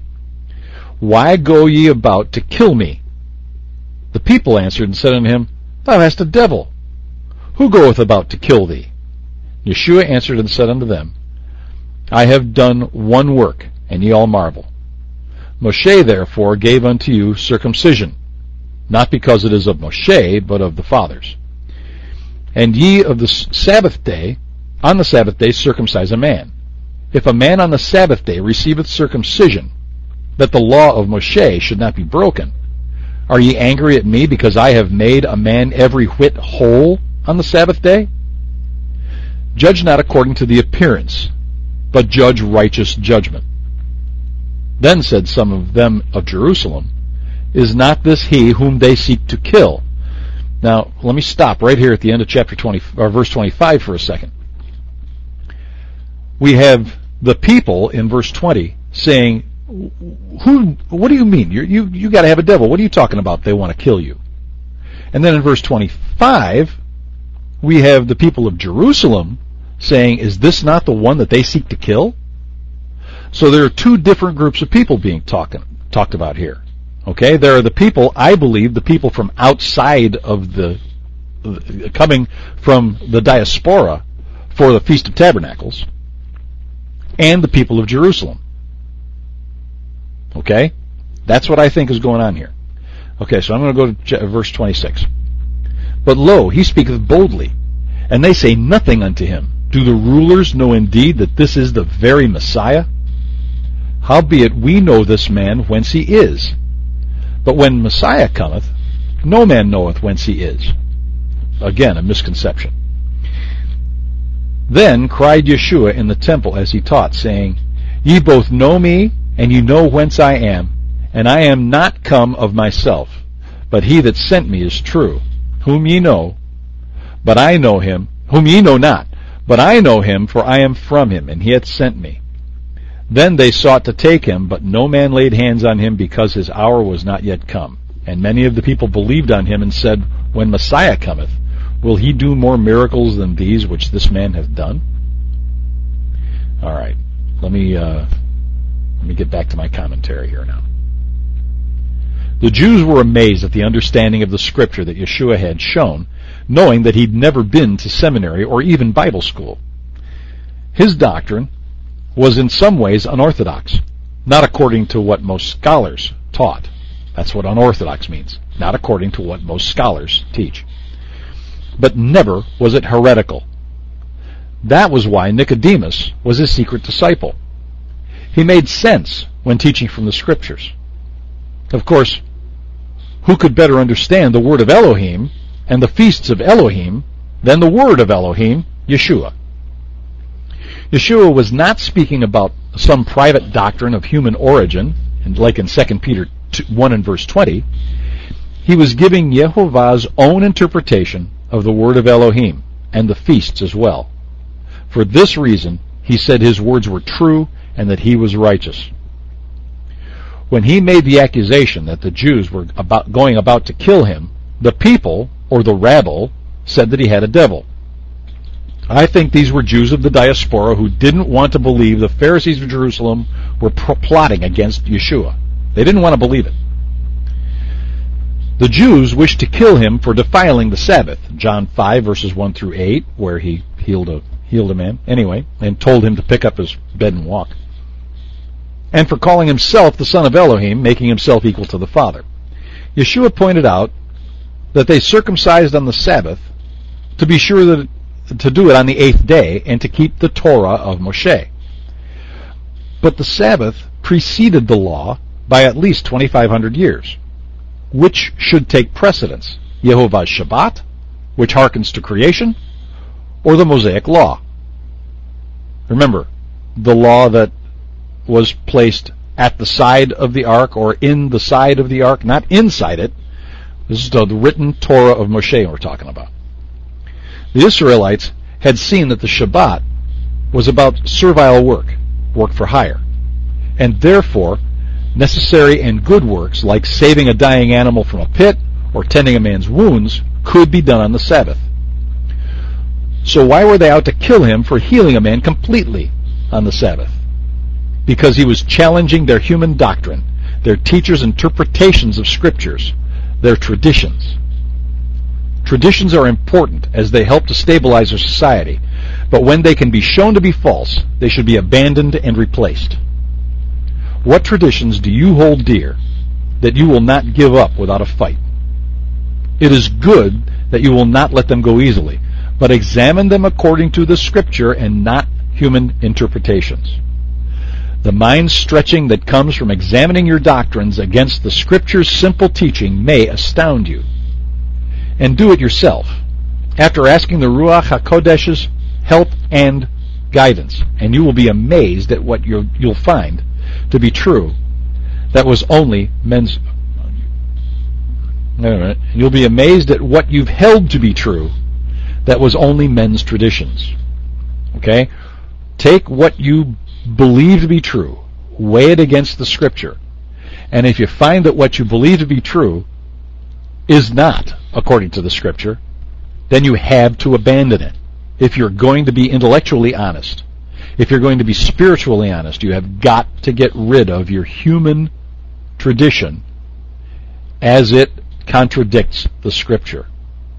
Why go ye about to kill me? The people answered and said unto him, Thou hast a devil. Who goeth about to kill thee? Yeshua answered and said unto them, I have done one work, and ye all marvel. Moshe therefore gave unto you circumcision, not because it is of Moshe, but of the fathers. And ye of the Sabbath day, on the Sabbath day circumcise a man. If a man on the Sabbath day receiveth circumcision, that the law of Moshe should not be broken, are ye angry at me because I have made a man every whit whole on the Sabbath day? Judge not according to the appearance, but judge righteous judgment. Then said some of them of Jerusalem, Is not this he whom they seek to kill? Now, let me stop right here at the end of chapter 20, or verse 25 for a second. We have the people in verse 20 saying, what do you mean? You got to have a devil. What are you talking about? They want to kill you. And then in verse 25, we have the people of Jerusalem saying, Is this not the one that they seek to kill? So there are two different groups of people being talked about here. Okay, there are the people, I believe, the people from outside of coming from the diaspora for the Feast of Tabernacles, and the people of Jerusalem. Okay, that's what I think is going on here. Okay, so I'm going to go to verse 26. But lo, he speaketh boldly, and they say nothing unto him. Do the rulers know indeed that this is the very Messiah? Howbeit we know this man whence he is. But when Messiah cometh, no man knoweth whence he is. Again, a misconception. Then cried Yeshua in the temple as he taught, saying, Ye both know me, and ye know whence I am, and I am not come of myself, but he that sent me is true, whom ye know, but I know him, whom ye know not, but I know him, for I am from him, and he hath sent me. Then they sought to take him, but no man laid hands on him, because his hour was not yet come. And many of the people believed on him, and said, When Messiah cometh, will he do more miracles than these which this man hath done? All right, let me get back to my commentary here now. The Jews were amazed at the understanding of the Scripture that Yeshua had shown, knowing that he'd never been to seminary or even Bible school. His doctrine was in some ways unorthodox, not according to what most scholars taught. That's what unorthodox means, not according to what most scholars teach. But never was it heretical. That was why Nicodemus was his secret disciple. He made sense when teaching from the Scriptures. Of course, who could better understand the word of Elohim and the feasts of Elohim than the word of Elohim, Yeshua? Yeshua was not speaking about some private doctrine of human origin, and like in 2 Peter 1 and verse 20. He was giving Yehovah's own interpretation of the word of Elohim and the feasts as well. For this reason, he said his words were true and that he was righteous. When he made the accusation that the Jews were going about to kill him, the people, or the rabble, said that he had a devil. I think these were Jews of the diaspora who didn't want to believe the Pharisees of Jerusalem were plotting against Yeshua. They didn't want to believe it. The Jews wished to kill him for defiling the Sabbath. John 5, verses 1 through 8, where he healed a man, anyway, and told him to pick up his bed and walk. And for calling himself the Son of Elohim, making himself equal to the Father. Yeshua pointed out that they circumcised on the Sabbath to be sure that to do it on the 8th day and to keep the Torah of Moshe. But the Sabbath preceded the law by at least 2,500 years. Which should take precedence? Yehovah's Shabbat, which hearkens to creation, or the Mosaic law? Remember, the law that was placed at the side of the ark or in the side of the ark, not inside it. This is the written Torah of Moshe we're talking about. The Israelites had seen that the Shabbat was about servile work for hire, and therefore necessary and good works like saving a dying animal from a pit or tending a man's wounds could be done on the Sabbath. So why were they out to kill him for healing a man completely on the Sabbath? Because he was challenging their human doctrine, their teachers' interpretations of scriptures, their traditions. Traditions are important as they help to stabilize our society, but when they can be shown to be false, they should be abandoned and replaced. What traditions do you hold dear that you will not give up without a fight? It is good that you will not let them go easily, but examine them according to the Scripture and not human interpretations. The mind stretching that comes from examining your doctrines against the Scripture's simple teaching may astound you. And do it yourself, after asking the Ruach HaKodesh's help and guidance, and you will be amazed at what you'll find to be true. That was only men's. You'll be amazed at what you've held to be true. That was only men's traditions. Okay? Take what you believe to be true, weigh it against the Scripture, and if you find that what you believe to be true is not according to the Scripture, then you have to abandon it. If you're going to be intellectually honest, if you're going to be spiritually honest, you have got to get rid of your human tradition as it contradicts the Scripture.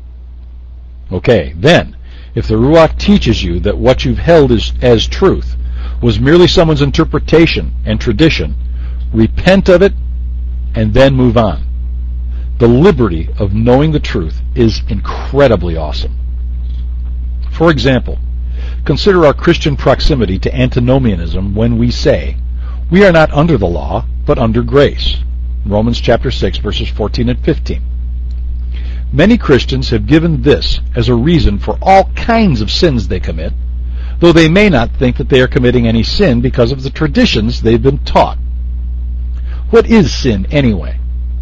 Okay, then, if the Ruach teaches you that what you've held as truth was merely someone's interpretation and tradition, repent of it and then move on. The liberty of knowing the truth is incredibly awesome. For example, consider our Christian proximity to antinomianism when we say, we are not under the law, but under grace. Romans chapter 6, verses 14 and 15. Many Christians have given this as a reason for all kinds of sins they commit, though they may not think that they are committing any sin because of the traditions they've been taught. What is sin anyway?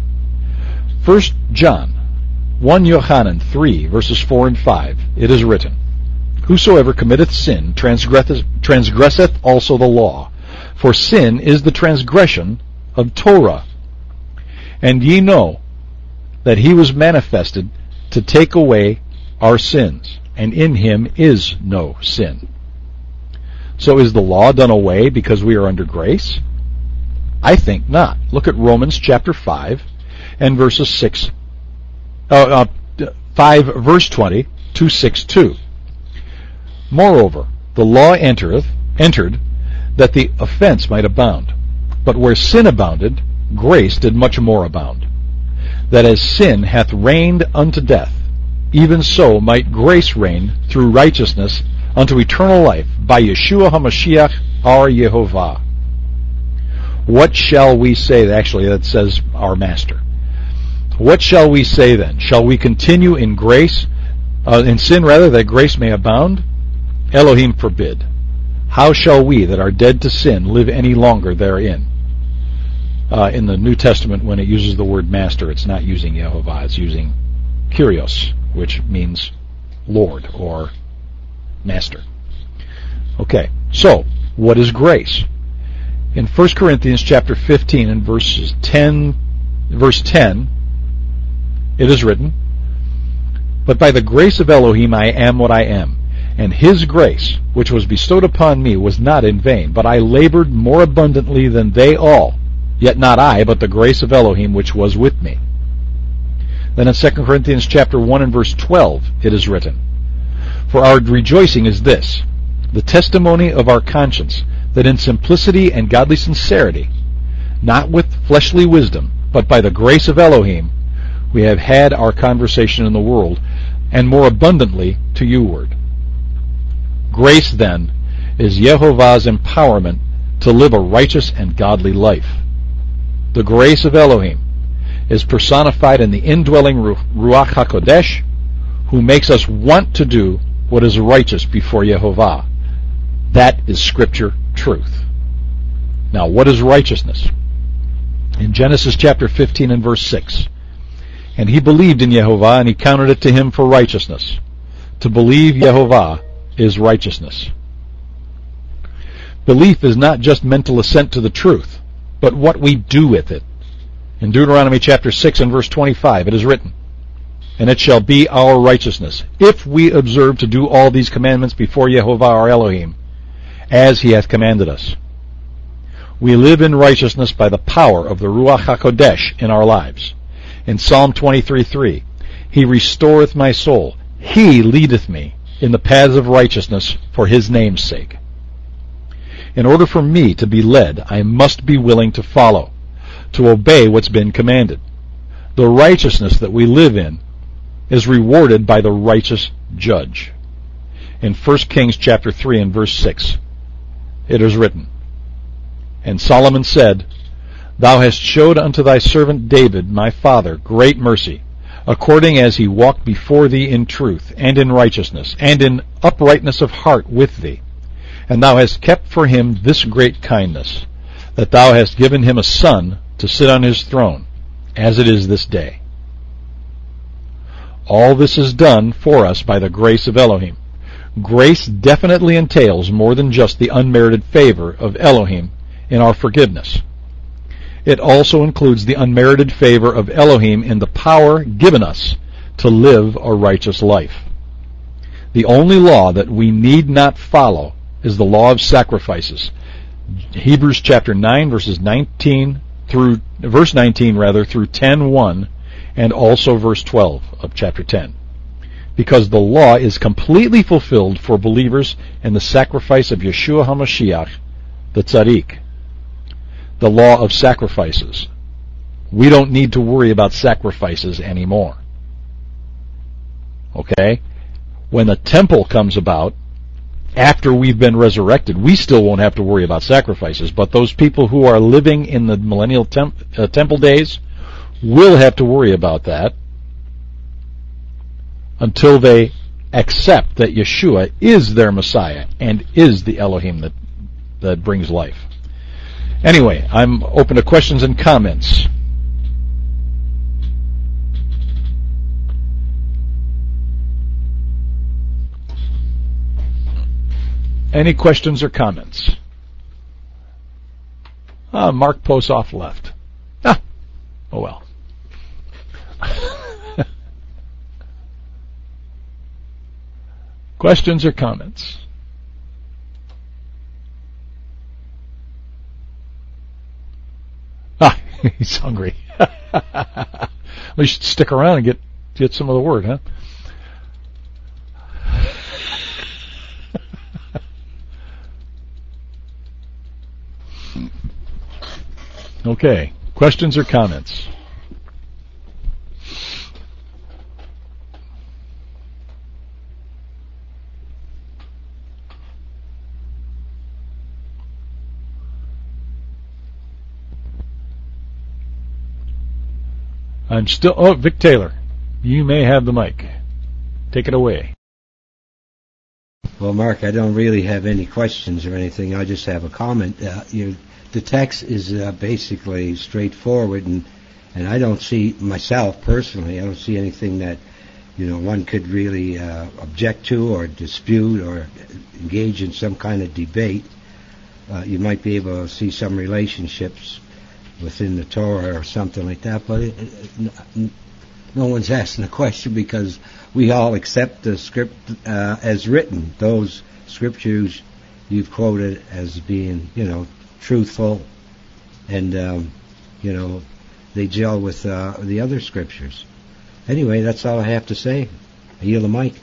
1 John 1 Yochanan 3, verses 4 and 5, it is written, Whosoever committeth sin transgresseth also the law, for sin is the transgression of Torah. And ye know that he was manifested to take away our sins, and in him is no sin. So is the law done away because we are under grace? I think not. Look at Romans chapter 5 and verses 5 verse 20 to 6:2. Moreover, the law entered that the offense might abound. But where sin abounded, grace did much more abound. That as sin hath reigned unto death, even so might grace reign through righteousness unto eternal life by Yeshua HaMashiach our Yehovah. What shall we say? Actually, that says our Master. What shall we say then? Shall we continue in sin rather, that grace may abound? Elohim forbid. How shall we that are dead to sin live any longer therein? In the New Testament, when it uses the word master, it's not using Yehovah, it's using Kyrios, which means Lord or master. Okay, so what is grace? In 1 Corinthians chapter 15 and verse 10, it is written, But by the grace of Elohim I am what I am, and his grace, which was bestowed upon me, was not in vain, but I labored more abundantly than they all, yet not I, but the grace of Elohim which was with me. Then in 2 Corinthians chapter 1 and verse 12, it is written, "For our rejoicing is this, the testimony of our conscience, that in simplicity and godly sincerity, not with fleshly wisdom, but by the grace of Elohim, we have had our conversation in the world, and more abundantly to youward." Grace, then, is Yehovah's empowerment to live a righteous and godly life. The grace of Elohim is personified in the indwelling Ruach HaKodesh, who makes us want to do what is righteous before Yehovah. That is Scripture truth. Now, what is righteousness? In Genesis chapter 15 and verse 6, "And he believed in Yehovah, and he counted it to him for righteousness." To believe Yehovah is righteousness. Belief is not just mental assent to the truth, but what we do with it. In Deuteronomy chapter 6 and verse 25, it is written, "And it shall be our righteousness, if we observe to do all these commandments before Yehovah our Elohim, as he hath commanded us." We live in righteousness by the power of the Ruach HaKodesh in our lives. In Psalm 23:3, "He restoreth my soul. He leadeth me in the paths of righteousness for his name's sake." In order for me to be led, I must be willing to follow, to obey what's been commanded. The righteousness that we live in is rewarded by the righteous judge. In 1 Kings chapter 3 and verse 6, it is written, "And Solomon said, Thou hast showed unto thy servant David, my father, great mercy, according as he walked before thee in truth, and in righteousness, and in uprightness of heart with thee. And thou hast kept for him this great kindness, that thou hast given him a son to sit on his throne, as it is this day." All this is done for us by the grace of Elohim. Grace definitely entails more than just the unmerited favor of Elohim in our forgiveness. It also includes the unmerited favor of Elohim in the power given us to live a righteous life. The only law that we need not follow is the law of sacrifices. Hebrews chapter 9 verse 19 through 10:1, and also verse 12 of chapter 10. Because the law is completely fulfilled for believers in the sacrifice of Yeshua HaMashiach, the Tzaddik. The law of sacrifices. We don't need to worry about sacrifices anymore. Okay? When the temple comes about, after we've been resurrected, we still won't have to worry about sacrifices, but those people who are living in the millennial temple days will have to worry about that until they accept that Yeshua is their Messiah and is the Elohim that brings life. Anyway, I'm open to questions and comments. Any questions or comments? Mark Posoff left. Oh well. Questions or comments? He's hungry. We should stick around and get some of the word, huh? Okay. Questions or comments? I'm still... Oh, Vic Taylor, you may have the mic. Take it away. Well, Mark, I don't really have any questions or anything. I just have a comment. The text is basically straightforward, and I don't see, myself personally, I don't see anything that, one could really object to or dispute or engage in some kind of debate. You might be able to see some relationships within the Torah or something like that, but no one's asking a question because we all accept the script as written. Those scriptures you've quoted as being, truthful, and they gel with the other scriptures. Anyway, that's all I have to say. I yield the mic.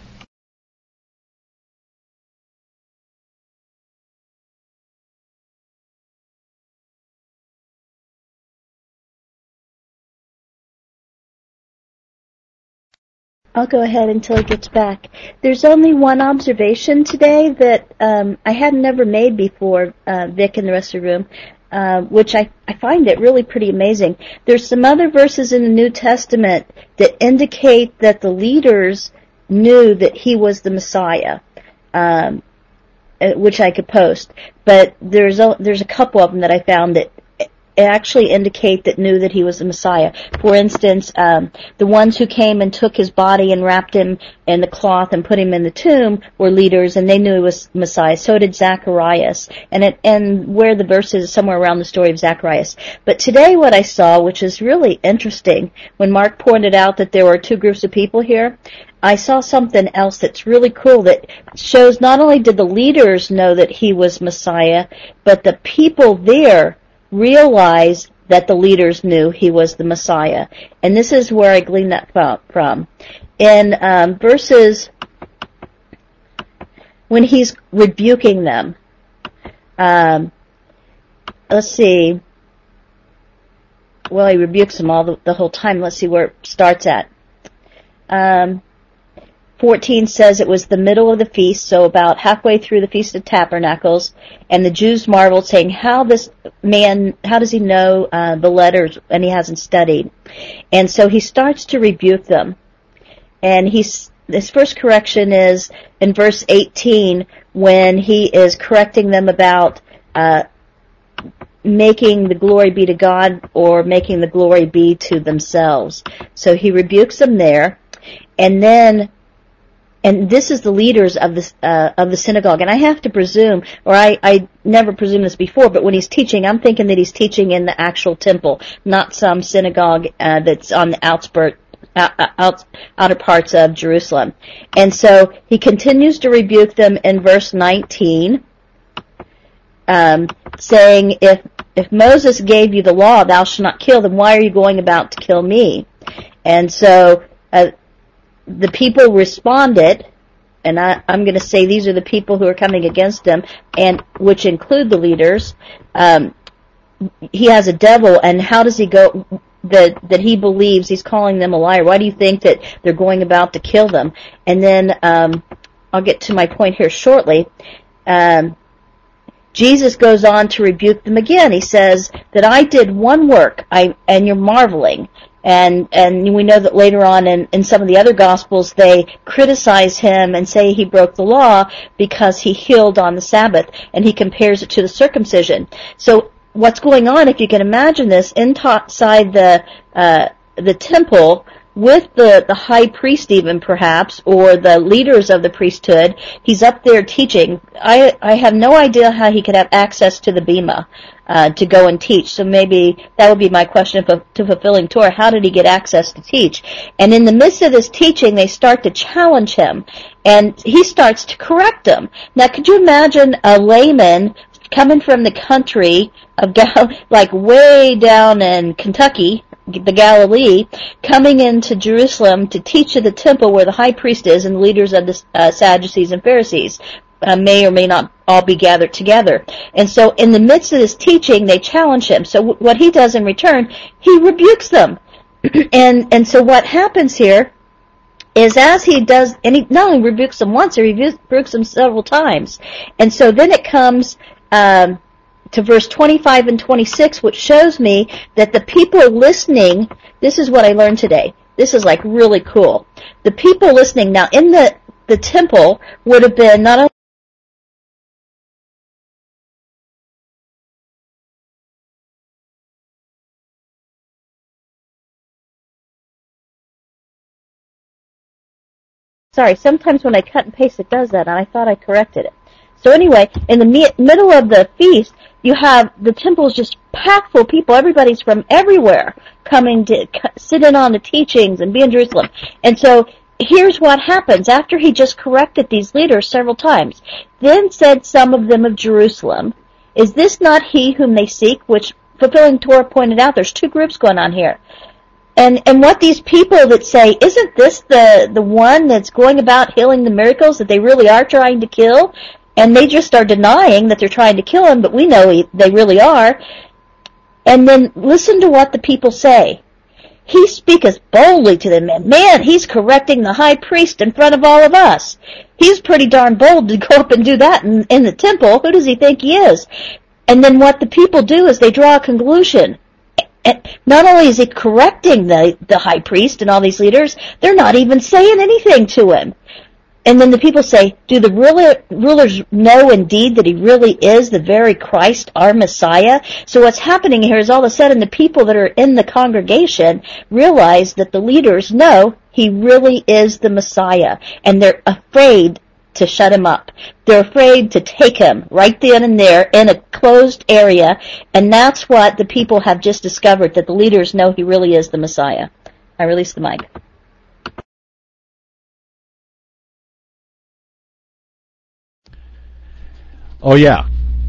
I'll go ahead until he gets back. There's only one observation today that I had never made before, Vic and the rest of the room, which I find it really pretty amazing. There's some other verses in the New Testament that indicate that the leaders knew that he was the Messiah, which I could post. But there's a couple of them that I found that actually indicate that knew that he was the Messiah. For instance, the ones who came and took his body and wrapped him in the cloth and put him in the tomb were leaders, and they knew he was Messiah. So did Zacharias, and where the verse is somewhere around the story of Zacharias. But today, what I saw, which is really interesting, when Mark pointed out that there were two groups of people here, I saw something else that's really cool that shows not only did the leaders know that he was Messiah, but the people there realize that the leaders knew he was the Messiah. And this is where I gleaned that from. In verses, when he's rebuking them, let's see, well, he rebukes them all the whole time. Let's see where it starts at. 14 says it was the middle of the feast, so about halfway through the Feast of Tabernacles, and the Jews marveled, saying, how does he know the letters and he hasn't studied? And so he starts to rebuke them. And his first correction is in verse 18, when he is correcting them about making the glory be to God or making the glory be to themselves. So he rebukes them there, and this is the leaders of the synagogue. And I have to presume, or I never presumed this before, but when he's teaching, I'm thinking that he's teaching in the actual temple, not some synagogue that's on the outer parts of Jerusalem. And so he continues to rebuke them in verse 19, saying, if Moses gave you the law, thou shalt not kill, then why are you going about to kill me? And so the people responded, and I'm going to say these are the people who are coming against him, and which include the leaders. He has a devil, and how does he go that he believes he's calling them a liar? Why do you think that they're going about to kill them? And then I'll get to my point here shortly. Jesus goes on to rebuke them again. He says that I did one work, and you're marveling. And we know that later on in some of the other Gospels, they criticize him and say he broke the law because he healed on the Sabbath, and he compares it to the circumcision. So what's going on, if you can imagine this, inside the temple, with the high priest even perhaps, or the leaders of the priesthood, he's up there teaching. I have no idea how he could have access to the bema to go and teach. So maybe that would be my question to Fulfilling Torah. How did he get access to teach? And in the midst of this teaching, they start to challenge him, and he starts to correct them. Now, could you imagine a layman coming from the country of like way down in Kentucky, the Galilee, coming into Jerusalem to teach at the temple where the high priest is and the leaders of the Sadducees and Pharisees may or may not all be gathered together. And so in the midst of this teaching, they challenge him. So what he does in return, he rebukes them. and so what happens here is, as he does, and he not only rebukes them once, he rebukes them several times. And so then it comes to verse 25 and 26, which shows me that the people listening, this is what I learned today. This is like really cool. The people listening, now in the temple would have been not only sorry, sometimes when I cut and paste it does that, and I thought I corrected it. So anyway, in the middle of the feast, you have the temple's just packed full of people. Everybody's from everywhere coming to sit in on the teachings and be in Jerusalem. And so here's what happens after he just corrected these leaders several times. Then said some of them of Jerusalem, is this not he whom they seek? Which Fulfilling Torah pointed out, there's two groups going on here. And what these people that say, isn't this the one that's going about healing the miracles that they really are trying to kill? And they just are denying that they're trying to kill him, but we know they really are. And then listen to what the people say. He speaketh boldly to them, and man, he's correcting the high priest in front of all of us. He's pretty darn bold to go up and do that in the temple. Who does he think he is? And then what the people do is they draw a conclusion. Not only is he correcting the high priest and all these leaders, they're not even saying anything to him. And then the people say, do the rulers know indeed that he really is the very Christ, our Messiah? So what's happening here is all of a sudden the people that are in the congregation realize that the leaders know he really is the Messiah. And they're afraid to shut him up. They're afraid to take him right then and there in a closed area. And that's what the people have just discovered, that the leaders know he really is the Messiah. I release the mic. Oh yeah,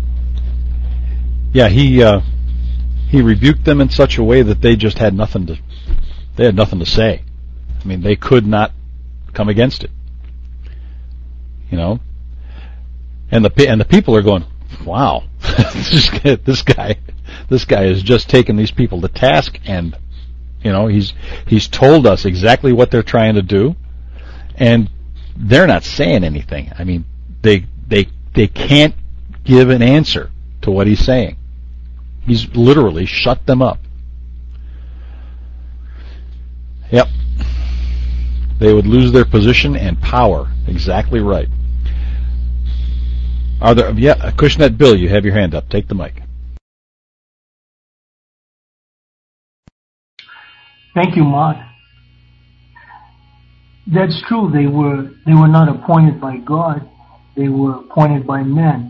he rebuked them in such a way that they just had nothing to say. I mean, they could not come against it, you know. And the people are going, wow, this guy is just taking these people to task, and you know he's told us exactly what they're trying to do, and they're not saying anything. I mean, they can't give an answer to what he's saying. He's literally shut them up. Yep. They would lose their position and power. Exactly right. Cushnet Bill, you have your hand up. Take the mic. Thank you, Mark. That's true. They were not appointed by God. They were appointed by men.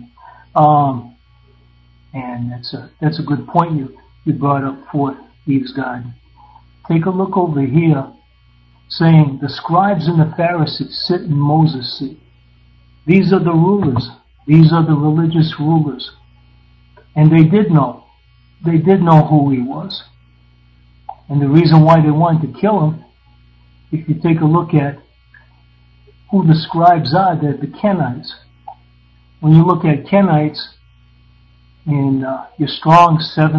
And that's a good point you brought up forth, Eve's God. Take a look over here, saying the scribes and the Pharisees sit in Moses' seat. These are the rulers. These are the religious rulers. And they did know. They did know who he was. And the reason why they wanted to kill him, if you take a look at who the scribes are, they're the Kenites. When you look at Kenites in your Strong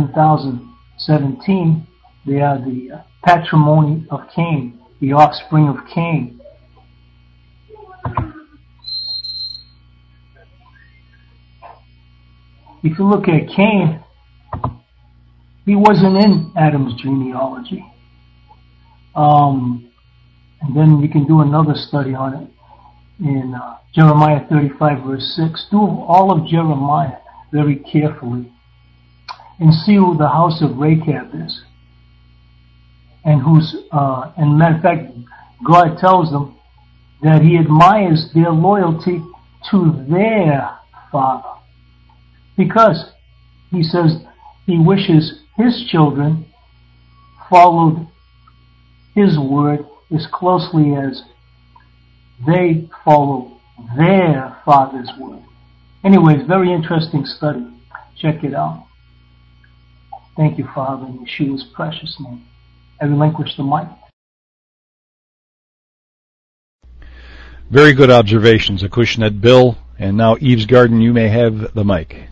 7017, they are the patrimony of Cain, the offspring of Cain. If you look at Cain, he wasn't in Adam's genealogy. And then you can do another study on it in Jeremiah 35 verse 6. Do all of Jeremiah very carefully and see who the house of Rechab is, and and matter of fact, God tells them that he admires their loyalty to their father, because he says he wishes his children followed his word as closely as they follow their father's word. Anyways, very interesting study. Check it out. Thank you, Father, in Yeshua's precious name. I relinquish the mic. Very good observations, Acushnet Bill. And now, Eve's Garden, you may have the mic.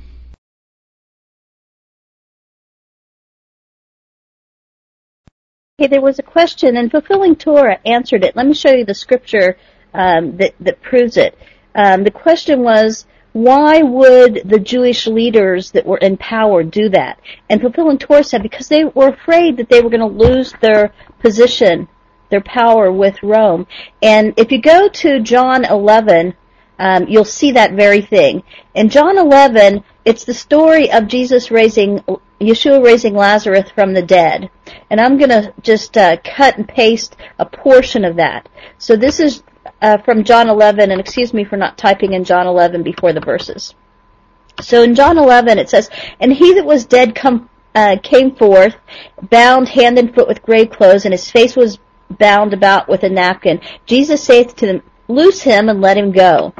Okay, there was a question, and Fulfilling Torah answered it. Let me show you the scripture that proves it. The question was, why would the Jewish leaders that were in power do that? And Fulfilling Torah said because they were afraid that they were going to lose their position, their power with Rome. And if you go to John 11, you'll see that very thing. In John 11, it's the story of Yeshua raising Lazarus from the dead. And I'm going to just cut and paste a portion of that. So this is from John 11, and excuse me for not typing in John 11 before the verses. So in John 11 it says, "And he that was dead came forth, bound hand and foot with grave clothes, and his face was bound about with a napkin. Jesus saith to them, Loose him and let him go.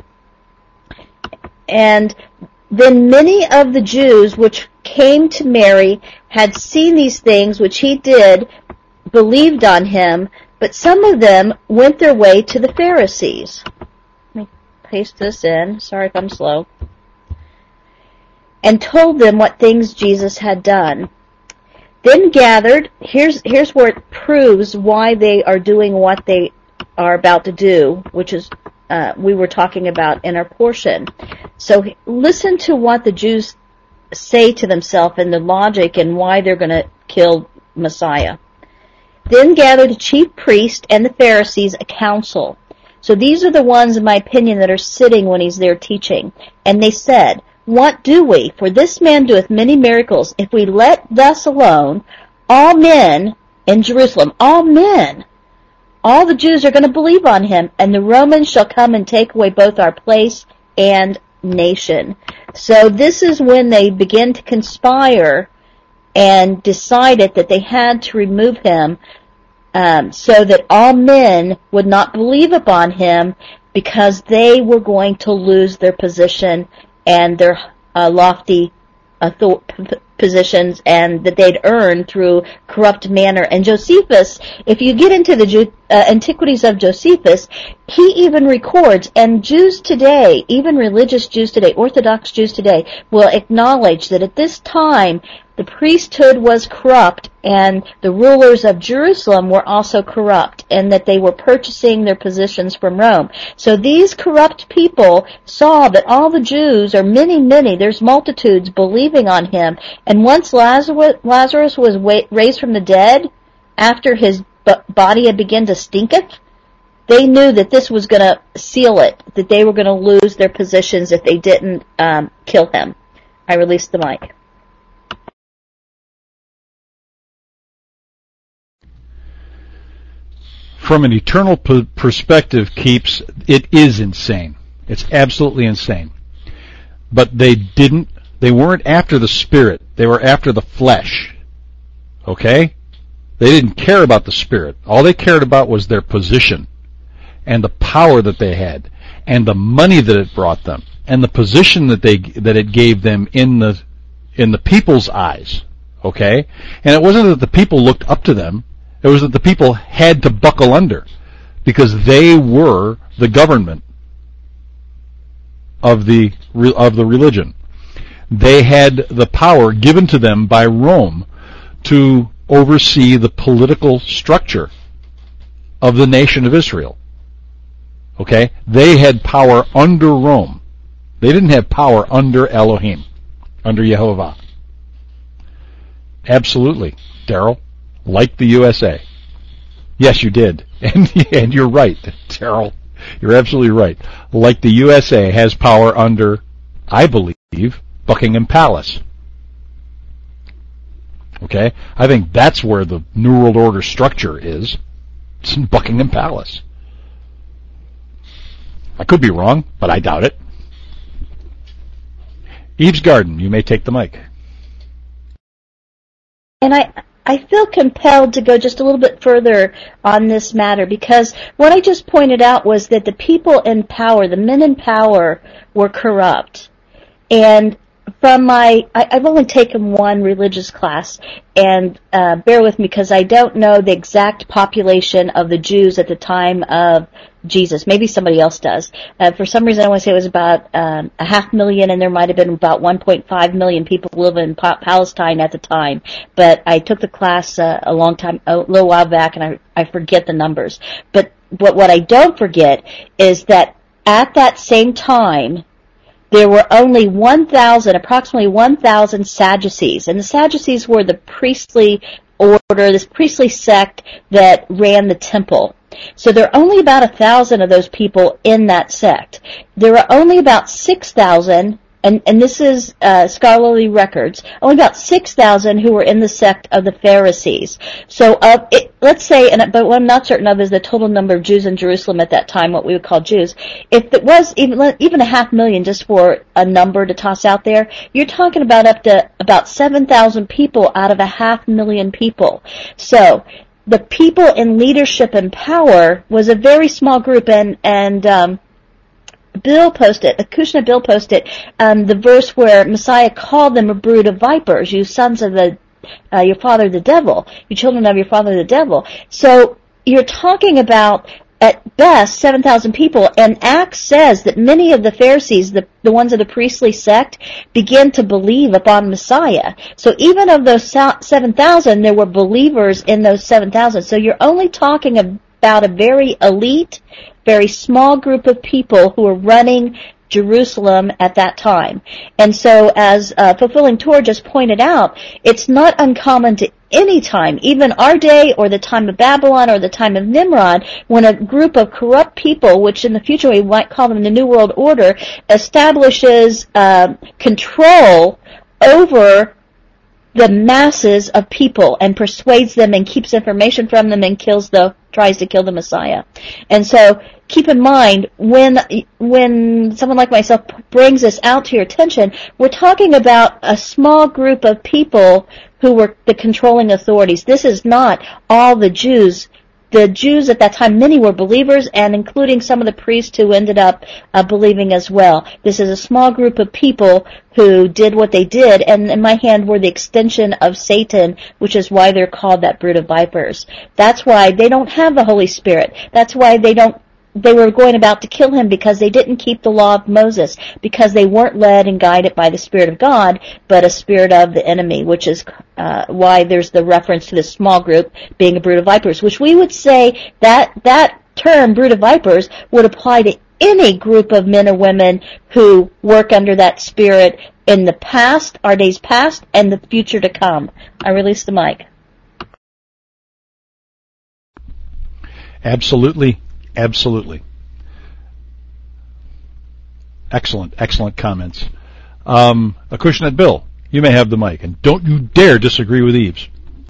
And then many of the Jews which came to Mary had seen these things which he did, believed on him, but some of them went their way to the Pharisees. Let me paste this in. Sorry if I'm slow. And told them what things Jesus had done. Then gathered, here's where it proves why they are doing what they are about to do, which is we were talking about in our portion. So listen to what the Jews say to themselves and the logic and why they're going to kill Messiah. Then gathered the chief priest and the Pharisees a council. So these are the ones, in my opinion, that are sitting when he's there teaching. And they said, "What do we? For this man doeth many miracles. If we let thus alone, all men in Jerusalem, all men, all the Jews are going to believe on him, and the Romans shall come and take away both our place and nation." So this is when they begin to conspire and decided that they had to remove him so that all men would not believe upon him, because they were going to lose their position and their lofty positions and that they'd earned through corrupt manner. And Josephus, if you get into the Antiquities of Josephus, he even records, and Jews today, even religious Jews today, Orthodox Jews today, will acknowledge that at this time the priesthood was corrupt and the rulers of Jerusalem were also corrupt, and that they were purchasing their positions from Rome. So these corrupt people saw that all the Jews, or many, there's multitudes believing on him, and once Lazarus was raised from the dead, after his body had begun to stinketh, they knew that this was going to seal it, that they were going to lose their positions if they didn't kill him. I released the mic. From an eternal perspective, Keeps, it is insane. It's absolutely insane. But they weren't after the spirit. They were after the flesh. Okay? They didn't care about the spirit. All they cared about was their position and the power that they had and the money that it brought them and the position that it gave them in the people's eyes. Okay? And it wasn't that the people looked up to them. It was that the people had to buckle under, because they were the government of the religion. They had the power given to them by Rome to oversee the political structure of the nation of Israel. Okay? They had power under Rome. They didn't have power under Elohim, under Yehovah. Absolutely, Daryl. Like the USA. Yes, you did. And you're right, Terrell. You're absolutely right. Like the USA has power under, I believe, Buckingham Palace. Okay? I think that's where the New World Order structure is. It's in Buckingham Palace. I could be wrong, but I doubt it. Eve's Garden, you may take the mic. And I feel compelled to go just a little bit further on this matter, because what I just pointed out was that the people in power, the men in power, were corrupt. And from I've only taken one religious class, and bear with me because I don't know the exact population of the Jews at the time of Jesus. Maybe somebody else does. For some reason I want to say it was about 500,000, and there might have been about 1.5 million people living in Palestine at the time. But I took the class a little while back, and I forget the numbers. But what I don't forget is that at that same time, there were only approximately 1,000 Sadducees. And the Sadducees were the priestly order, this priestly sect that ran the temple. So there are only about 1,000 of those people in that sect. There are only about 6,000, and this is scholarly records, only about 6,000 who were in the sect of the Pharisees. So let's say, but what I'm not certain of is the total number of Jews in Jerusalem at that time, what we would call Jews. If it was even 500,000, just for a number to toss out there, you're talking about up to about 7,000 people out of 500,000 people. So the people in leadership and power was a very small group, and Bill posted, Kushna Bill posted, the verse where Messiah called them a brood of vipers, you sons of the your father the devil. You children of your father the devil. So you're talking about, at best, 7,000 people, and Acts says that many of the Pharisees, the ones of the priestly sect, began to believe upon Messiah. So even of those 7,000, there were believers in those 7,000. So you're only talking about a very elite, very small group of people who are running Jerusalem at that time. And so, as Fulfilling Torah just pointed out, it's not uncommon to any time, even our day or the time of Babylon or the time of Nimrod, when a group of corrupt people, which in the future we might call them the New World Order, establishes control over the masses of people and persuades them and keeps information from them and tries to kill the Messiah. And so keep in mind, when someone like myself brings this out to your attention, we're talking about a small group of people who were the controlling authorities. This is not all the Jews. The Jews at that time, many were believers, and including some of the priests who ended up believing as well. This is a small group of people who did what they did, and in my hand were the extension of Satan, which is why they're called that brood of vipers. That's why they don't have the Holy Spirit. That's why they were going about to kill him, because they didn't keep the law of Moses, because they weren't led and guided by the Spirit of God, but a spirit of the enemy, which is why there's the reference to this small group being a brood of vipers, which we would say that term, brood of vipers, would apply to any group of men or women who work under that spirit in the past, our days past, and the future to come. I release the mic. Absolutely. Excellent comments. Acushnet Bill, you may have the mic, and don't you dare disagree with Eves.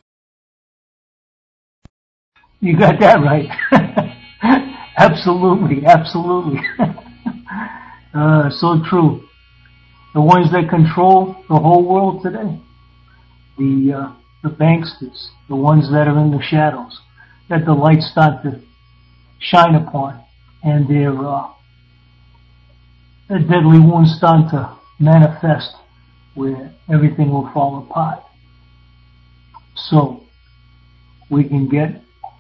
You got that right. Absolutely. So true. The ones that control the whole world today, the banksters, the ones that are in the shadows, that the lights start to shine upon, and their deadly wounds start to manifest, where everything will fall apart. So we can get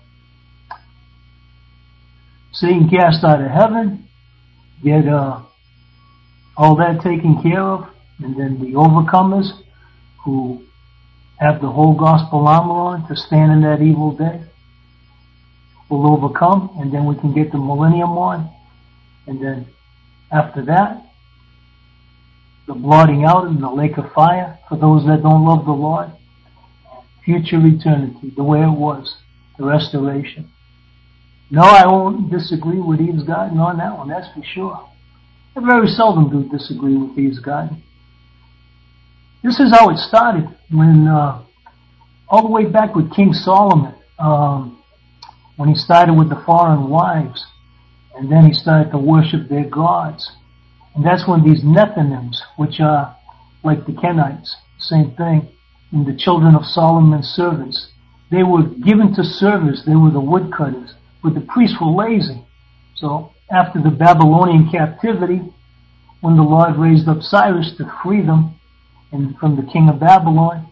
Satan cast out of heaven, get all that taken care of, and then the overcomers who have the whole gospel armor on to stand in that evil day will overcome, and then we can get the millennium on, and then after that, the blotting out in the lake of fire for those that don't love the Lord, future eternity, the way it was, the restoration. No, I won't disagree with Eve's Garden on that one, that's for sure. I very seldom do disagree with Eve's Garden. This is how it started, when all the way back with King Solomon, when he started with the foreign wives, and then he started to worship their gods. And that's when these Nethinims, which are like the Kenites, same thing, and the children of Solomon's servants, they were given to service, they were the woodcutters, but the priests were lazy. So after the Babylonian captivity, when the Lord raised up Cyrus to free them and from the king of Babylon,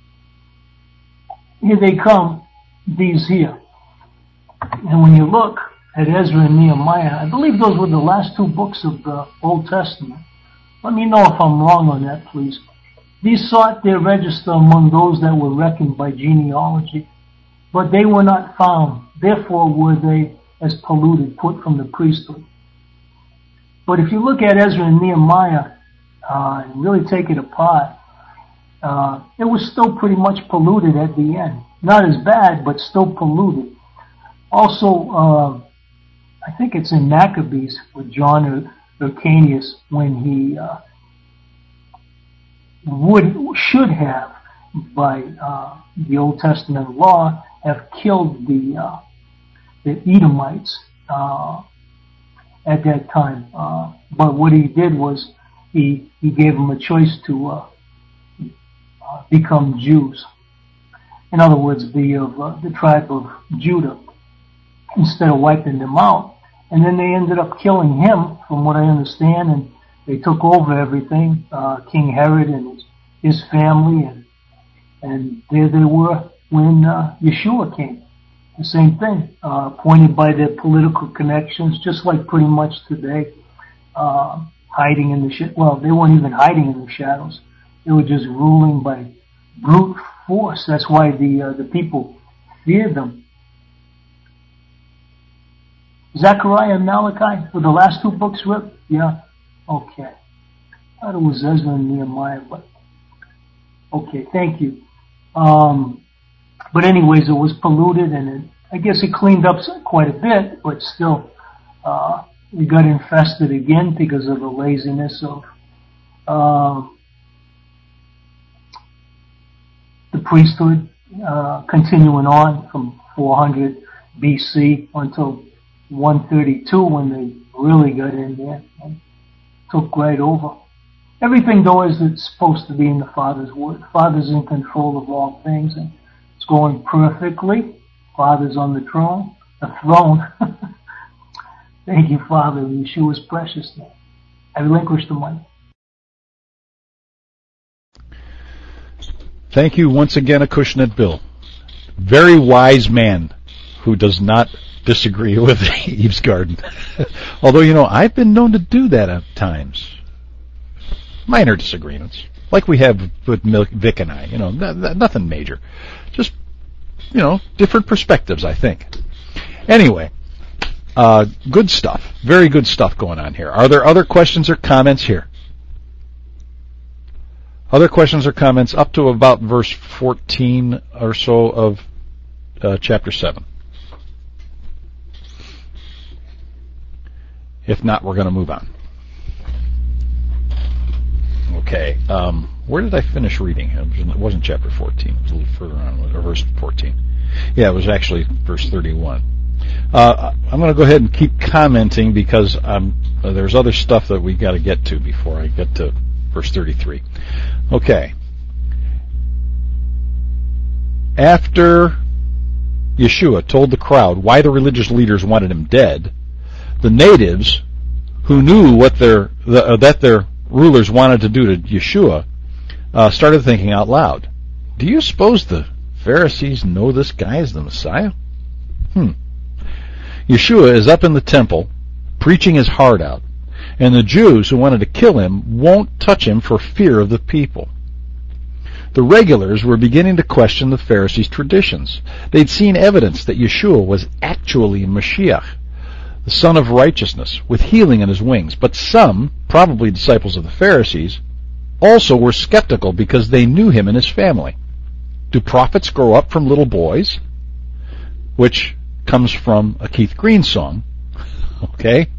here they come, these here. And when you look at Ezra and Nehemiah, I believe those were the last two books of the Old Testament. Let me know if I'm wrong on that, please. These sought their register among those that were reckoned by genealogy, but they were not found. Therefore were they as polluted, put from the priesthood. But if you look at Ezra and Nehemiah and really take it apart, it was still pretty much polluted at the end. Not as bad, but still polluted. Also, I think it's in Maccabees with John Hyrcanus, when he should have, by the Old Testament law, have killed the Edomites at that time. But what he did was he gave them a choice to become Jews. In other words, be of the tribe of Judah, instead of wiping them out. And then they ended up killing him, from what I understand, and they took over everything, King Herod and his family, and And there they were when Yeshua came. The same thing, pointed by their political connections, just like pretty much today, hiding in the well, they weren't even hiding in the shadows. They were just ruling by brute force. That's why the people feared them. Zechariah and Malachi, were the last two books ripped? Yeah? Okay. I thought it was Ezra and Nehemiah, but okay, thank you. But anyways, it was polluted, and I guess it cleaned up quite a bit, but still, we got infested again because of the laziness of the priesthood, continuing on from 400 BC until 132 when they really got in there and took right over. Everything, though, is it's supposed to be in the Father's word. Father's in control of all things, and it's going perfectly. Father's on the throne. Thank you, Father, in Yeshua's precious name. I relinquish the mic. Thank you once again, Acushnet Bill. Very wise man who does not disagree with Eve's Garden. Although, I've been known to do that at times. Minor disagreements, like we have with Vic and I. Nothing major. Just, different perspectives, I think. Anyway, good stuff. Very good stuff going on here. Are there other questions or comments here? Other questions or comments up to about verse 14 or so of chapter 7? If not, we're going to move on. Okay. Where did I finish reading? It wasn't chapter 14. It was a little further on, or verse 14. Yeah, it was actually verse 31. I'm going to go ahead and keep commenting because there's other stuff that we got to get to before I get to verse 33. Okay. After Yeshua told the crowd why the religious leaders wanted him dead, the natives who knew what that their rulers wanted to do to Yeshua started thinking out loud. Do you suppose the Pharisees know this guy is the Messiah? Yeshua is up in the temple preaching his heart out, and the Jews who wanted to kill him won't touch him for fear of the people. The regulars were beginning to question the Pharisees' traditions. They'd seen evidence that Yeshua was actually Mashiach, the Son of Righteousness, with healing in his wings. But some, probably disciples of the Pharisees, also were skeptical because they knew him and his family. Do prophets grow up from little boys? Which comes from a Keith Green song. Okay?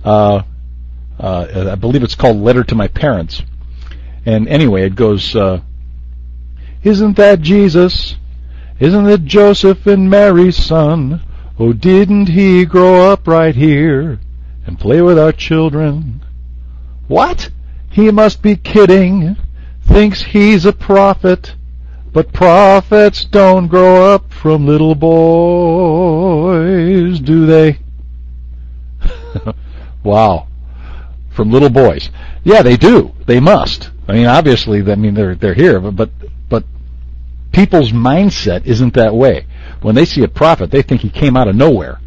I believe it's called Letter to My Parents. And anyway, it goes, isn't that Jesus? Isn't it Joseph and Mary's son? Oh, didn't he grow up right here and play with our children? What? He must be kidding. Thinks he's a prophet. But prophets don't grow up from little boys, do they? Wow. From little boys. Yeah, they do. They must. I mean, obviously, they're here, but people's mindset isn't that way. When they see a prophet, they think he came out of nowhere.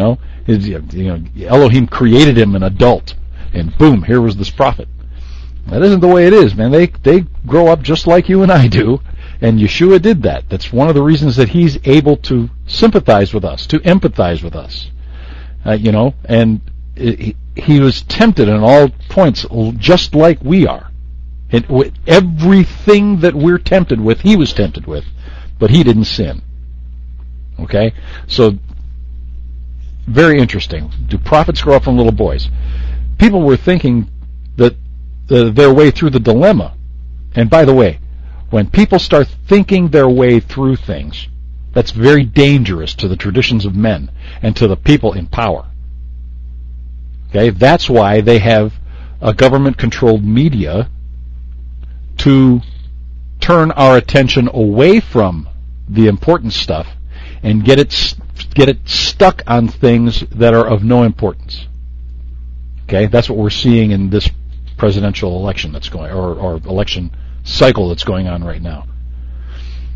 Elohim created him an adult, and boom, here was this prophet. That isn't the way it is, man. They grow up just like you and I do, and Yeshua did that. That's one of the reasons that he's able to sympathize with us, to empathize with us. And he was tempted in all points, just like we are. And everything that we're tempted with, he was tempted with, but he didn't sin. Okay? So, very interesting. Do prophets grow up from little boys? People were thinking that their way through the dilemma. And by the way, when people start thinking their way through things, that's very dangerous to the traditions of men and to the people in power. Okay? That's why they have a government-controlled media to turn our attention away from the important stuff and get it stuck on things that are of no importance. Okay, that's what we're seeing in this presidential election that's going, or election cycle that's going on right now.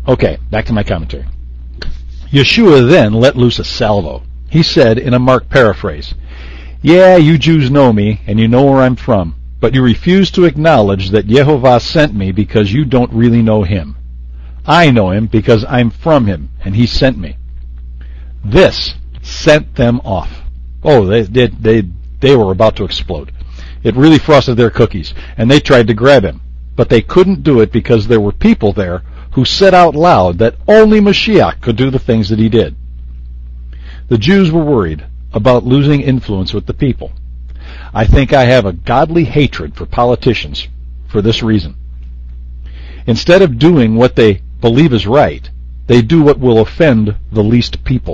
Okay, back to my commentary. Yeshua then let loose a salvo. He said in a Mark paraphrase, "Yeah, you Jews know me, and you know where I'm from, but you refuse to acknowledge that Yehovah sent me because you don't really know him. I know him because I'm from him, and he sent me." This sent them off. Oh, they were about to explode. It really frosted their cookies, and they tried to grab him. But they couldn't do it because there were people there who said out loud that only Mashiach could do the things that he did. The Jews were worried about losing influence with the people. I think I have a godly hatred for politicians for this reason. Instead of doing what they believe is right, they do what will offend the least people.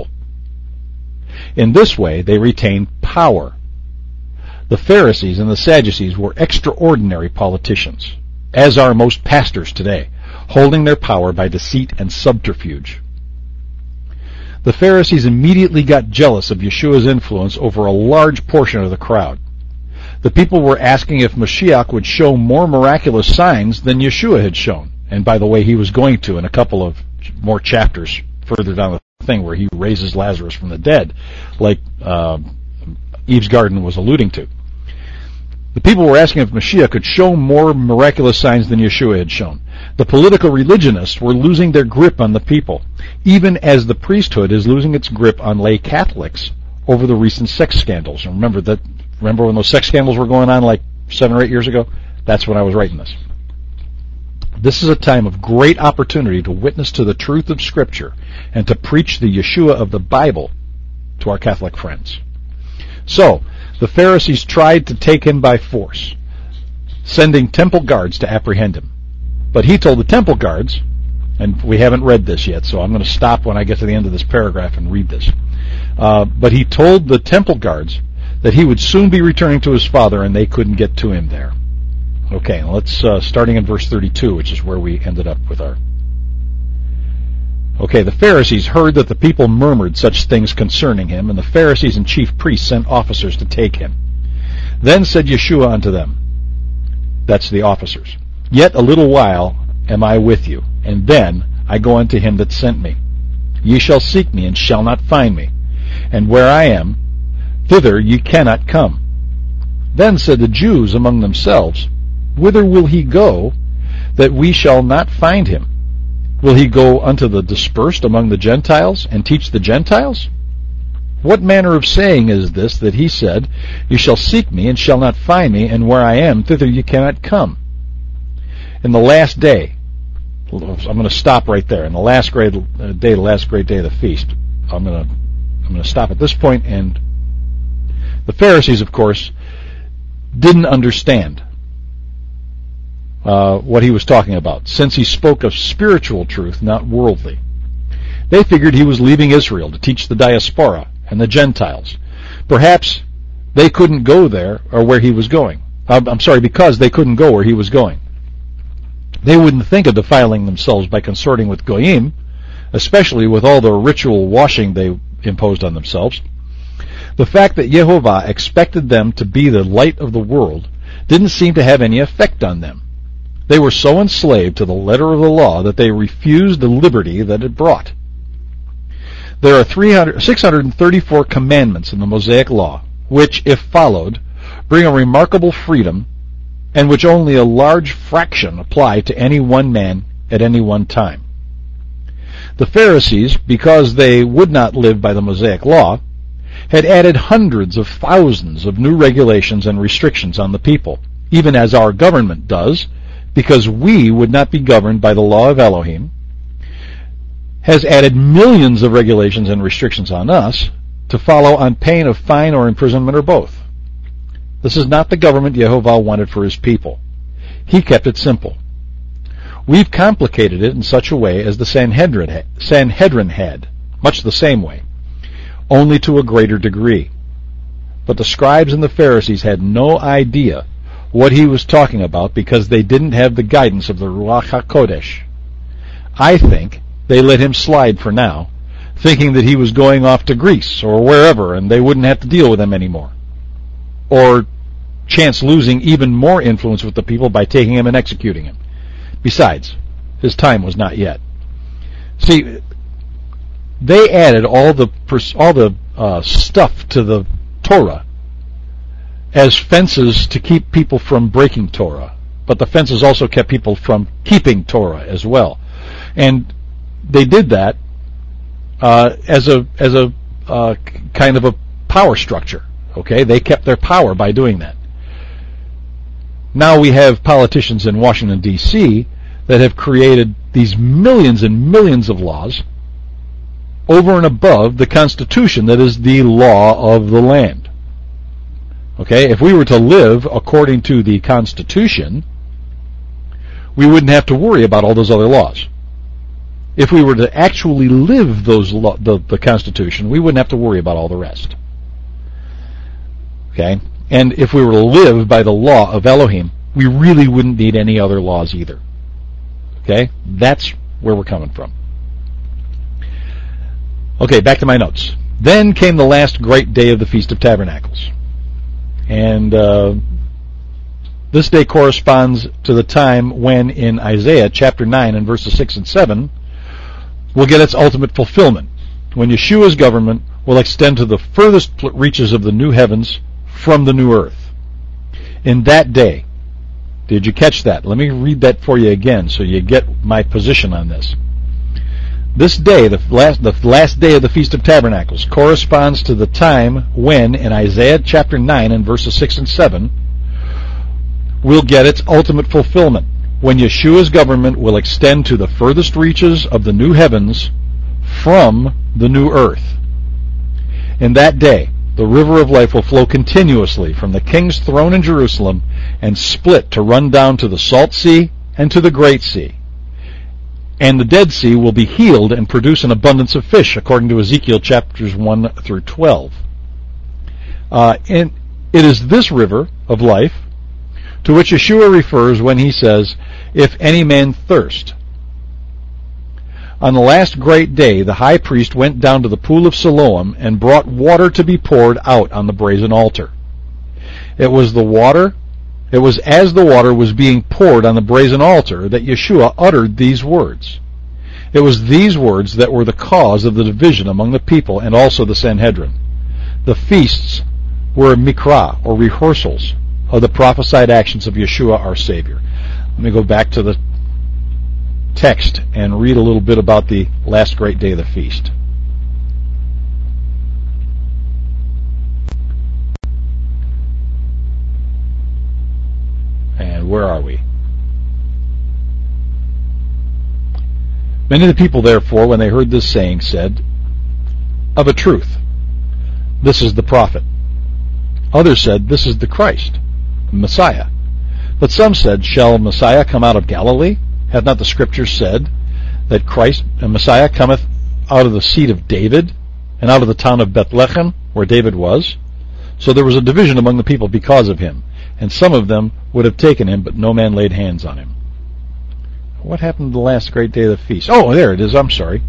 In this way, they retain power. The Pharisees and the Sadducees were extraordinary politicians, as are most pastors today, holding their power by deceit and subterfuge. The Pharisees immediately got jealous of Yeshua's influence over a large portion of the crowd. The people were asking if Mashiach would show more miraculous signs than Yeshua had shown. And by the way, he was going to in a couple of more chapters further down the thing where he raises Lazarus from the dead, like Eve's garden was alluding to. The people were asking if Mashiach could show more miraculous signs than Yeshua had shown. The political religionists were losing their grip on the people, even as the priesthood is losing its grip on lay Catholics over the recent sex scandals. And remember when those sex scandals were going on like 7 or 8 years ago? That's when I was writing this. This is a time of great opportunity to witness to the truth of Scripture and to preach the Yeshua of the Bible to our Catholic friends. So, the Pharisees tried to take him by force, sending temple guards to apprehend him. But he told the temple guards, and we haven't read this yet, so I'm going to stop when I get to the end of this paragraph and read this. But he told the temple guards that he would soon be returning to his Father and they couldn't get to him there. Okay, let's starting in verse 32, which is where we ended up with our... Okay, the Pharisees heard that the people murmured such things concerning him, and the Pharisees and chief priests sent officers to take him. Then said Yeshua unto them, that's the officers, "Yet a little while am I with you, and then I go unto him that sent me. Ye shall seek me, and shall not find me. And where I am, thither ye cannot come." Then said the Jews among themselves, "Whither will he go, that we shall not find him? Will he go unto the dispersed among the Gentiles, and teach the Gentiles? What manner of saying is this that he said, Ye shall seek me, and shall not find me, and where I am, thither ye cannot come? In the last day," I'm going to stop right there. In the last great day, the last great day of the feast, I'm going to stop at this point. And the Pharisees, of course, didn't understand what he was talking about, since he spoke of spiritual truth, not worldly. They figured he was leaving Israel to teach the diaspora and the Gentiles. Perhaps they couldn't go there or where he was going. Because they couldn't go where he was going. They wouldn't think of defiling themselves by consorting with Goyim, especially with all the ritual washing they imposed on themselves. The fact that Yehovah expected them to be the light of the world didn't seem to have any effect on them. They were so enslaved to the letter of the law that they refused the liberty that it brought. There are 634 commandments in the Mosaic Law, which, if followed, bring a remarkable freedom, and which only a large fraction apply to any one man at any one time. The Pharisees, because they would not live by the Mosaic Law, had added hundreds of thousands of new regulations and restrictions on the people, even as our government does, because we would not be governed by the law of Elohim, has added millions of regulations and restrictions on us to follow on pain of fine or imprisonment or both. This is not the government Yehovah wanted for his people. He kept it simple. We've complicated it in such a way as the Sanhedrin had, much the same way, only to a greater degree. But the scribes and the Pharisees had no idea what he was talking about because they didn't have the guidance of the Ruach HaKodesh. I think they let him slide for now, thinking that he was going off to Greece or wherever and they wouldn't have to deal with him anymore. Or chance losing even more influence with the people by taking him and executing him. Besides, his time was not yet. See, they added all the stuff to the Torah as fences to keep people from breaking Torah, but the fences also kept people from keeping Torah as well, and they did that as a kind of a power structure. Okay, they kept their power by doing that. Now we have politicians in Washington, D.C. that have created these millions and millions of laws over and above the Constitution that is the law of the land. Okay, if we were to live according to the Constitution, we wouldn't have to worry about all those other laws. If we were to actually live the Constitution, we wouldn't have to worry about all the rest. Okay? And if we were to live by the law of Elohim, we really wouldn't need any other laws either. Okay? That's where we're coming from. Okay, back to my notes. Then came the last great day of the Feast of Tabernacles. And this day corresponds to the time when in Isaiah chapter 9 and verses 6 and 7 will get its ultimate fulfillment, when Yeshua's government will extend to the furthest reaches of the new heavens from the new earth. In that day, did you catch that? Let me read that for you again so you get my position on this. This day, the last day of the Feast of Tabernacles, corresponds to the time when, in Isaiah chapter 9 and verses 6 and 7, will get its ultimate fulfillment, when Yeshua's government will extend to the furthest reaches of the new heavens from the new earth. In that day, the river of life will flow continuously from the king's throne in Jerusalem and split to run down to the Salt Sea and to the Great Sea. And the Dead Sea will be healed and produce an abundance of fish, according to Ezekiel chapters 1 through 12. And it is this river of life to which Yeshua refers when he says, "If any man thirst." On the last great day, the high priest went down to the pool of Siloam and brought water to be poured out on the brazen altar. It was as the water was being poured on the brazen altar that Yeshua uttered these words. It was these words that were the cause of the division among the people and also the Sanhedrin. The feasts were mikra, or rehearsals, of the prophesied actions of Yeshua our Savior. Let me go back to the text and read a little bit about the last great day of the feast. And where are we? Many of the people, therefore, when they heard this saying, said, "Of a truth, this is the prophet." Others said, "This is the Christ, the Messiah." But some said, "Shall Messiah come out of Galilee? Hath not the Scriptures said that Christ and Messiah cometh out of the seed of David, and out of the town of Bethlehem, where David was?" So there was a division among the people because of him, and some of them would have taken him, but no man laid hands on him. What happened to the last great day of the feast? Oh, there it is. I'm sorry.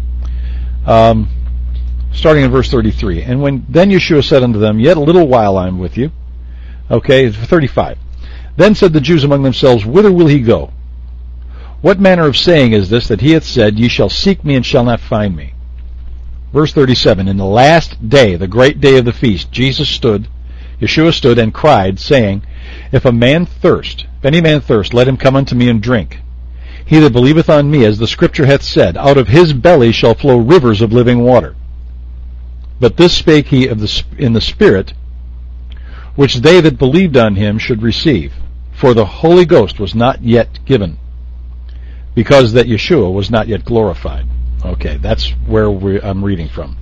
Starting in verse 33. And then Yeshua said unto them, "Yet a little while I am with you." Okay, 35. Then said the Jews among themselves, "Whither will he go? What manner of saying is this, that he hath said, Ye shall seek me and shall not find me?" Verse 37. In the last day, the great day of the feast, Yeshua stood and cried, saying, If any man thirst, let him come unto me and drink. He that believeth on me, as the Scripture hath said, out of his belly shall flow rivers of living water. But this spake he in the Spirit, which they that believed on him should receive. For the Holy Ghost was not yet given, because that Yeshua was not yet glorified. Okay, that's where I'm reading from.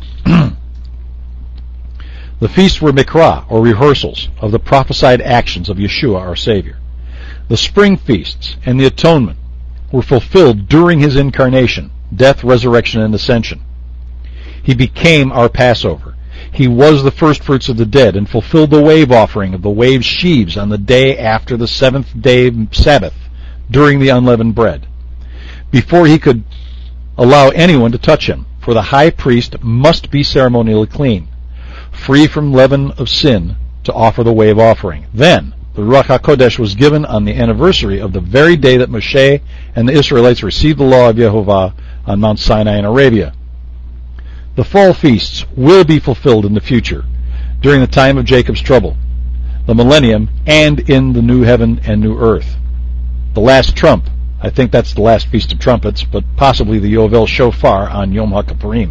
The feasts were mikra, or rehearsals, of the prophesied actions of Yeshua our Savior. The spring feasts and the atonement were fulfilled during his incarnation, death, resurrection, and ascension. He became our Passover. He was the firstfruits of the dead and fulfilled the wave offering of the wave sheaves on the day after the seventh day Sabbath during the unleavened bread, before he could allow anyone to touch him, for the high priest must be ceremonially clean, free from leaven of sin, to offer the wave offering. Then the Ruach HaKodesh was given on the anniversary of the very day that Moshe and the Israelites received the law of Yehovah on Mount Sinai in Arabia. The fall feasts will be fulfilled in the future, during the time of Jacob's trouble, the millennium, and in the new heaven and new earth. The last trump, I think that's the last Feast of Trumpets, but possibly the Yovel Shofar on Yom HaKippurim,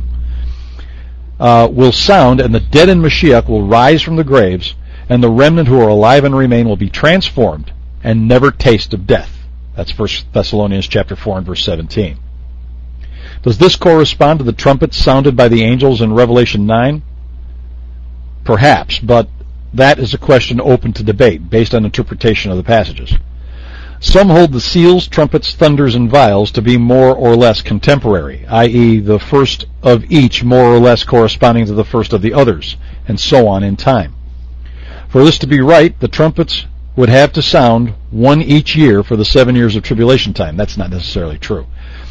will sound, and the dead in Mashiach will rise from the graves, and the remnant who are alive and remain will be transformed and never taste of death. That's 1 Thessalonians chapter 4 and verse 17. Does this correspond to the trumpets sounded by the angels in Revelation 9? Perhaps, but that is a question open to debate based on interpretation of the passages. Some hold the seals, trumpets, thunders, and vials to be more or less contemporary, i.e. the first of each more or less corresponding to the first of the others, and so on in time. For this to be right, the trumpets would have to sound one each year for the 7 years of tribulation time. That's not necessarily true.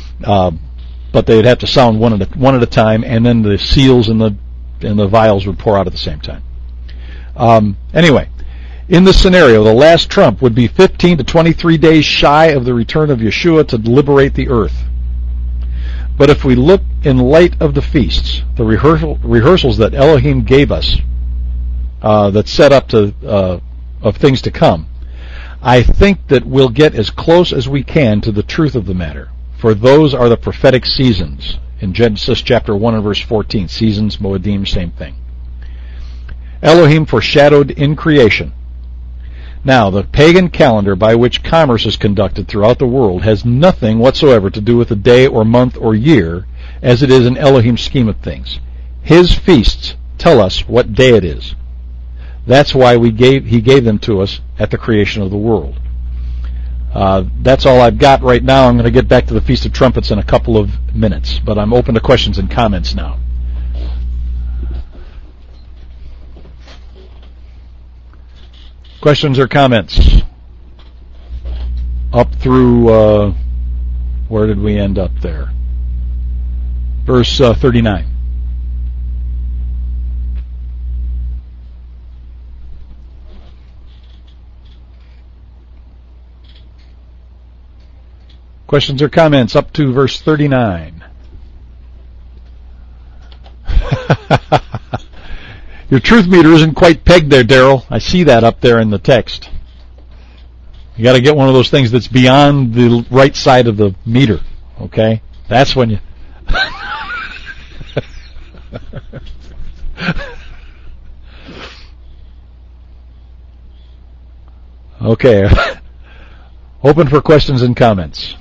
But they would have to sound one at a time, and then the seals and the vials would pour out at the same time. Anyway, in this scenario, the last trump would be 15 to 23 days shy of the return of Yeshua to liberate the earth. But if we look in light of the feasts, the rehearsals that Elohim gave us, that set up of things to come, I think that we'll get as close as we can to the truth of the matter. For those are the prophetic seasons. In Genesis chapter 1 and verse 14, seasons, Moedim, same thing. Elohim foreshadowed in creation. Now, the pagan calendar by which commerce is conducted throughout the world has nothing whatsoever to do with the day or month or year as it is in Elohim's scheme of things. His feasts tell us what day it is. That's why he gave them to us at the creation of the world. That's all I've got right now. I'm going to get back to the Feast of Trumpets in a couple of minutes, but I'm open to questions and comments now. Questions or comments? Up through, where did we end up there? Verse 39. Questions or comments up to verse 39. Your truth meter isn't quite pegged there, Daryl. I see that up there in the text. You got to get one of those things that's beyond the right side of the meter. Okay? That's when you... Okay. Open for questions and comments.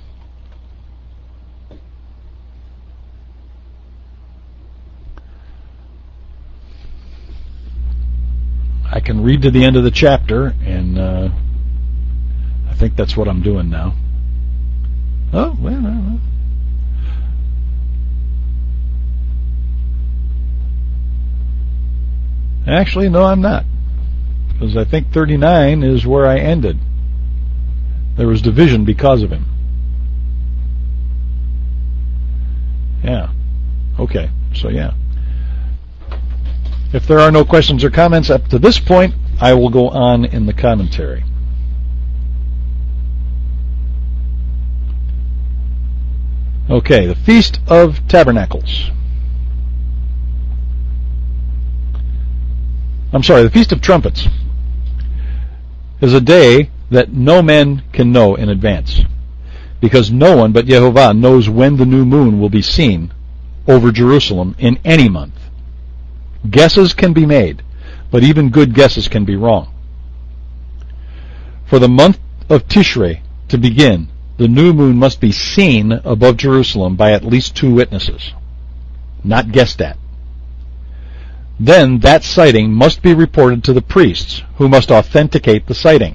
I can read to the end of the chapter, and I think that's what I'm doing now. Oh, well. Actually, no, I'm not. Because I think 39 is where I ended. There was division because of him. Yeah. Okay. So, yeah. If there are no questions or comments up to this point, I will go on in the commentary. Okay, the Feast of Tabernacles. The Feast of Trumpets is a day that no man can know in advance, because no one but Yehovah knows when the new moon will be seen over Jerusalem in any month. Guesses can be made, but even good guesses can be wrong. For the month of Tishrei to begin, the new moon must be seen above Jerusalem by at least 2 witnesses, not guessed at. Then that sighting must be reported to the priests, who must authenticate the sighting.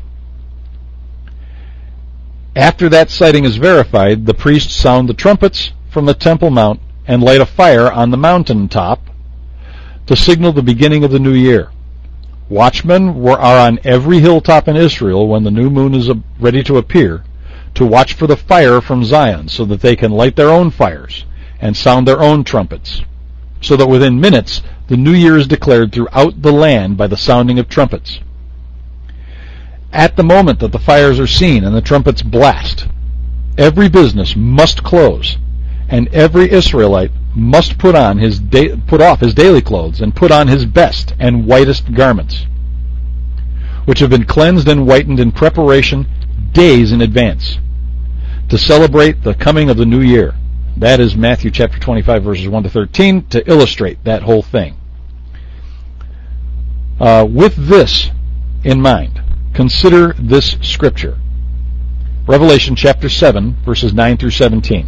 After that sighting is verified, the priests sound the trumpets from the Temple Mount and light a fire on the mountain top to signal the beginning of the new year. Watchmen are on every hilltop in Israel when the new moon is ready to appear, to watch for the fire from Zion, so that they can light their own fires and sound their own trumpets, so that within minutes the new year is declared throughout the land by the sounding of trumpets. At the moment that the fires are seen and the trumpets blast, every business must close, And every Israelite must put off his daily clothes, and put on his best and whitest garments, which have been cleansed and whitened in preparation days in advance, to celebrate the coming of the new year. That is Matthew chapter 25, verses 1 to 13, to illustrate that whole thing. With this in mind, consider this scripture. Revelation chapter 7, verses 9 through 17.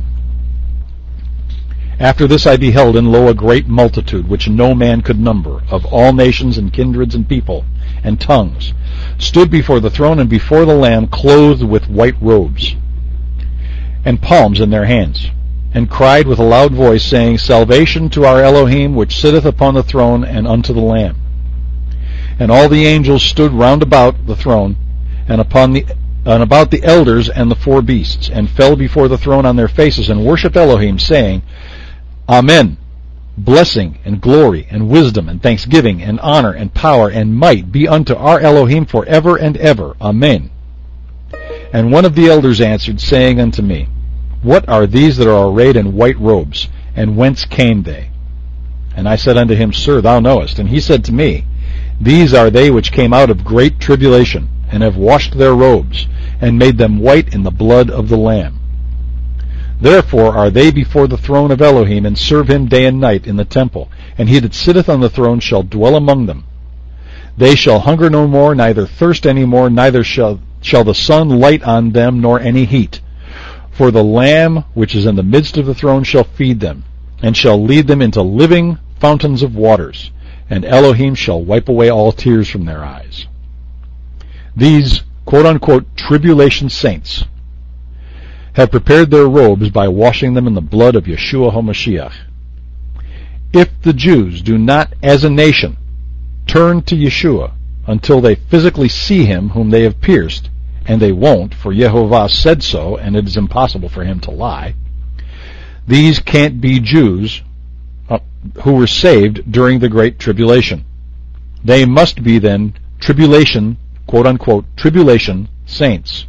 After this I beheld, and lo, a great multitude, which no man could number, of all nations and kindreds and people and tongues, stood before the throne and before the Lamb, clothed with white robes, and palms in their hands, and cried with a loud voice, saying, Salvation to our Elohim, which sitteth upon the throne, and unto the Lamb. And all the angels stood round about the throne, and about the elders and the four beasts, and fell before the throne on their faces, and worshipped Elohim, saying, Amen. Blessing and glory and wisdom and thanksgiving and honor and power and might be unto our Elohim forever and ever. Amen. And one of the elders answered, saying unto me, What are these that are arrayed in white robes, and whence came they? And I said unto him, Sir, thou knowest. And he said to me, These are they which came out of great tribulation, and have washed their robes, and made them white in the blood of the Lamb. Therefore are they before the throne of Elohim, and serve him day and night in the temple, and he that sitteth on the throne shall dwell among them. They shall hunger no more, neither thirst any more, neither shall the sun light on them, nor any heat. For the Lamb which is in the midst of the throne shall feed them, and shall lead them into living fountains of waters, and Elohim shall wipe away all tears from their eyes. These quote-unquote tribulation saints have prepared their robes by washing them in the blood of Yeshua HaMashiach. If the Jews do not, as a nation, turn to Yeshua until they physically see him whom they have pierced, and they won't, for Yehovah said so, and it is impossible for him to lie, these can't be Jews who were saved during the Great Tribulation. They must be then tribulation, quote-unquote, tribulation saints.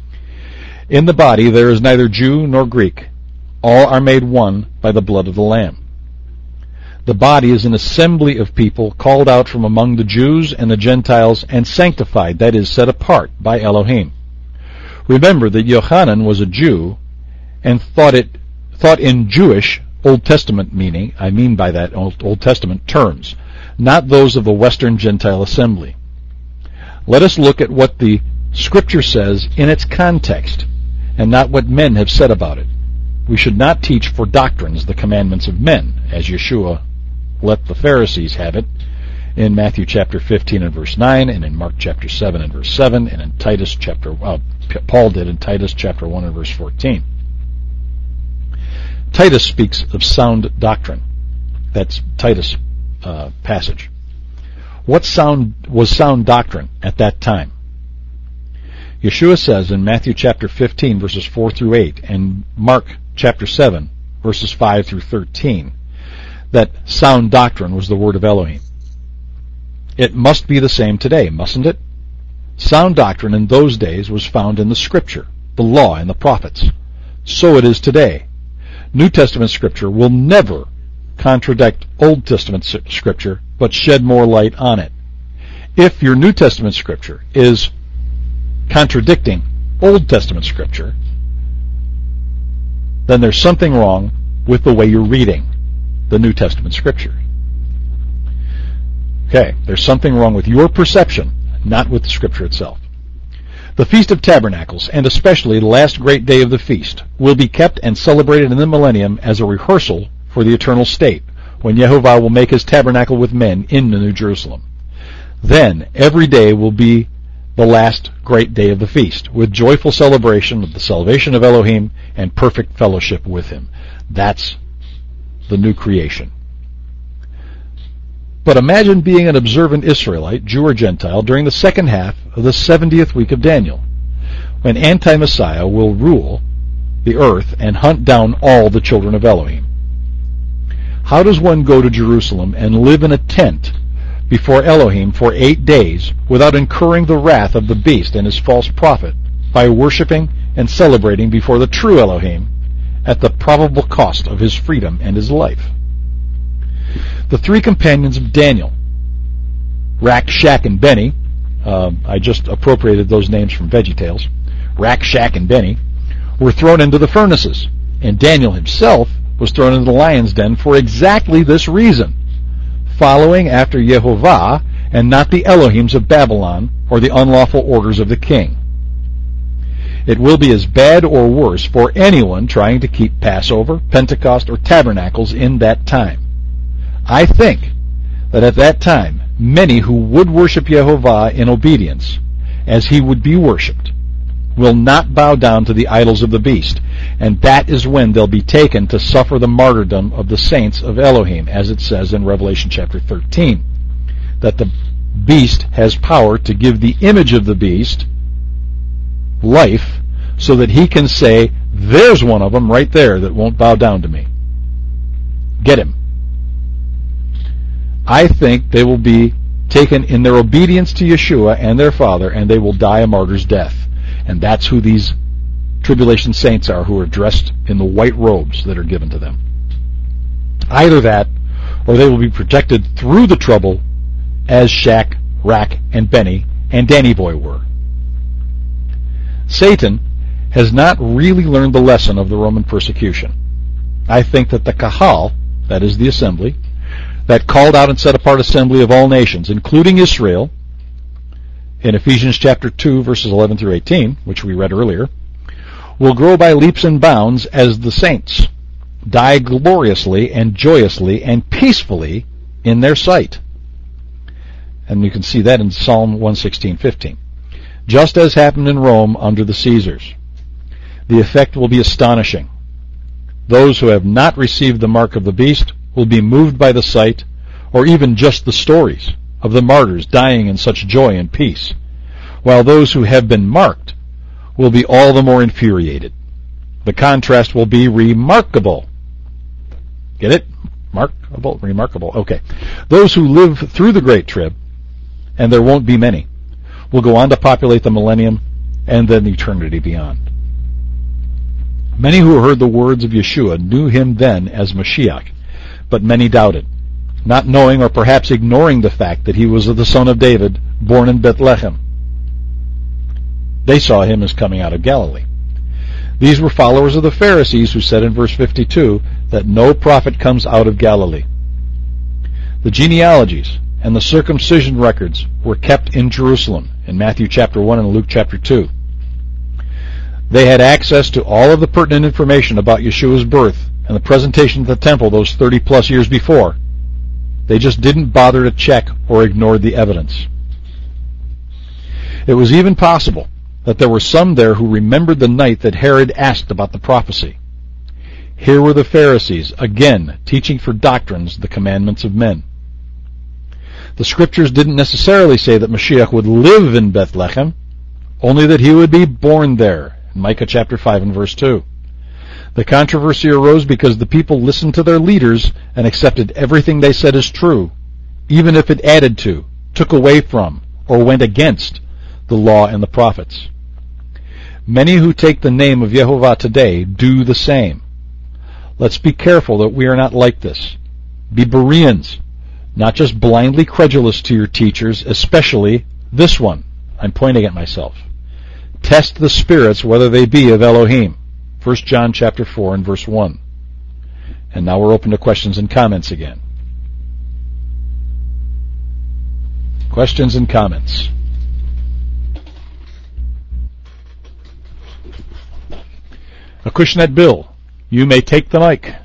In the body there is neither Jew nor Greek. All are made one by the blood of the Lamb. The body is an assembly of people called out from among the Jews and the Gentiles, and sanctified, that is, set apart by Elohim. Remember that Yochanan was a Jew, and thought in Jewish Old Testament meaning, I mean by that Old Testament terms, not those of the Western Gentile assembly. Let us look at what the Scripture says in its context, and not what men have said about it. We should not teach for doctrines the commandments of men, as Yeshua let the Pharisees have it in Matthew chapter 15 and verse 9, and in Mark chapter 7 and verse 7, and in Titus Paul did in Titus chapter 1 and verse 14. Titus speaks of sound doctrine. That's Titus passage. What was sound doctrine at that time? Yeshua says in Matthew chapter 15 verses 4 through 8 and Mark chapter 7 verses 5 through 13 that sound doctrine was the word of Elohim. It must be the same today, mustn't it? Sound doctrine in those days was found in the Scripture, the law, and the prophets. So it is today. New Testament Scripture will never contradict Old Testament Scripture, but shed more light on it. If your New Testament Scripture is contradicting Old Testament Scripture, then there's something wrong with the way you're reading the New Testament Scripture. Okay, there's something wrong with your perception, not with the Scripture itself. The Feast of Tabernacles, and especially the last great day of the feast, will be kept and celebrated in the millennium as a rehearsal for the eternal state, when Yehovah will make his tabernacle with men in the New Jerusalem. Then every day will be the last great day of the feast, with joyful celebration of the salvation of Elohim and perfect fellowship with him. That's the new creation. But imagine being an observant Israelite, Jew or Gentile, during the second half of the 70th week of Daniel, when Anti-Messiah will rule the earth and hunt down all the children of Elohim. How does one go to Jerusalem and live in a tent before Elohim for 8 days without incurring the wrath of the beast and his false prophet by worshiping and celebrating before the true Elohim at the probable cost of his freedom and his life. The three companions of Daniel, Rak, Shak, and Benny, I just appropriated those names from VeggieTales, Rak, Shak, and Benny, were thrown into the furnaces, and Daniel himself was thrown into the lion's den for exactly this reason, following after Yehovah and not the Elohims of Babylon or the unlawful orders of the king. It will be as bad or worse for anyone trying to keep Passover, Pentecost, or Tabernacles in that time. I think that at that time, many who would worship Yehovah in obedience, as he would be worshipped, will not bow down to the idols of the beast, and that is when they'll be taken to suffer the martyrdom of the saints of Elohim, as it says in Revelation chapter 13, that the beast has power to give the image of the beast life, so that he can say, there's one of them right there that won't bow down to me. Get him. I think they will be taken in their obedience to Yeshua and their Father, and they will die a martyr's death. And that's who these tribulation saints are, who are dressed in the white robes that are given to them. Either that, or they will be protected through the trouble as Shak, Rak, and Benny, and Danny Boy were. Satan has not really learned the lesson of the Roman persecution. I think that the Kahal, that is the assembly, that called out and set apart assembly of all nations, including Israel, in Ephesians chapter 2, verses 11 through 18, which we read earlier, will grow by leaps and bounds as the saints die gloriously and joyously and peacefully in their sight. And you can see that in Psalm 116:15. Just as happened in Rome under the Caesars. The effect will be astonishing. Those who have not received the mark of the beast will be moved by the sight, or even just the stories of the martyrs dying in such joy and peace, while those who have been marked will be all the more infuriated. The contrast will be remarkable. Get it? Markable? Remarkable. Okay. Those who live through the Great Trib, and there won't be many, will go on to populate the millennium and then eternity beyond. Many who heard the words of Yeshua knew him then as Mashiach, but many doubted, not knowing or perhaps ignoring the fact that he was the son of David, born in Bethlehem. They saw him as coming out of Galilee. These were followers of the Pharisees who said in verse 52 that no prophet comes out of Galilee. The genealogies and the circumcision records were kept in Jerusalem, in Matthew chapter 1 and Luke chapter 2. They had access to all of the pertinent information about Yeshua's birth and the presentation at the temple those 30 plus years before. They just didn't bother to check or ignored the evidence. It was even possible that there were some there who remembered the night that Herod asked about the prophecy. Here were the Pharisees, again, teaching for doctrines the commandments of men. The scriptures didn't necessarily say that Mashiach would live in Bethlehem, only that he would be born there, in Micah chapter 5 and verse 2. The controversy arose because the people listened to their leaders and accepted everything they said as true, even if it added to, took away from, or went against the law and the prophets. Many who take the name of Yehovah today do the same. Let's be careful that we are not like this. Be Bereans, not just blindly credulous to your teachers, especially this one. I'm pointing at myself. Test the spirits whether they be of Elohim. 1 John chapter 4 and verse 1. And now we're open to questions and comments again. Questions and comments. Acushnet Bill, you may take the mic.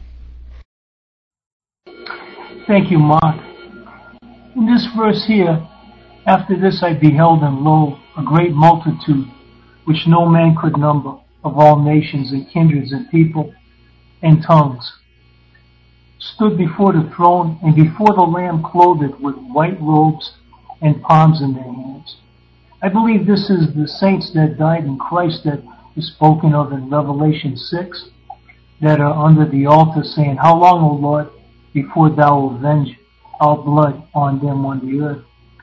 Thank you, Mark. In this verse here, after this I beheld, and lo, a great multitude, which no man could number, of all nations and kindreds and people and tongues, stood before the throne and before the Lamb, clothed with white robes and palms in their hands. I believe this is the saints that died in Christ that is spoken of in Revelation 6, that are under the altar saying, how long, O Lord, before thou avenge our blood on them on the earth?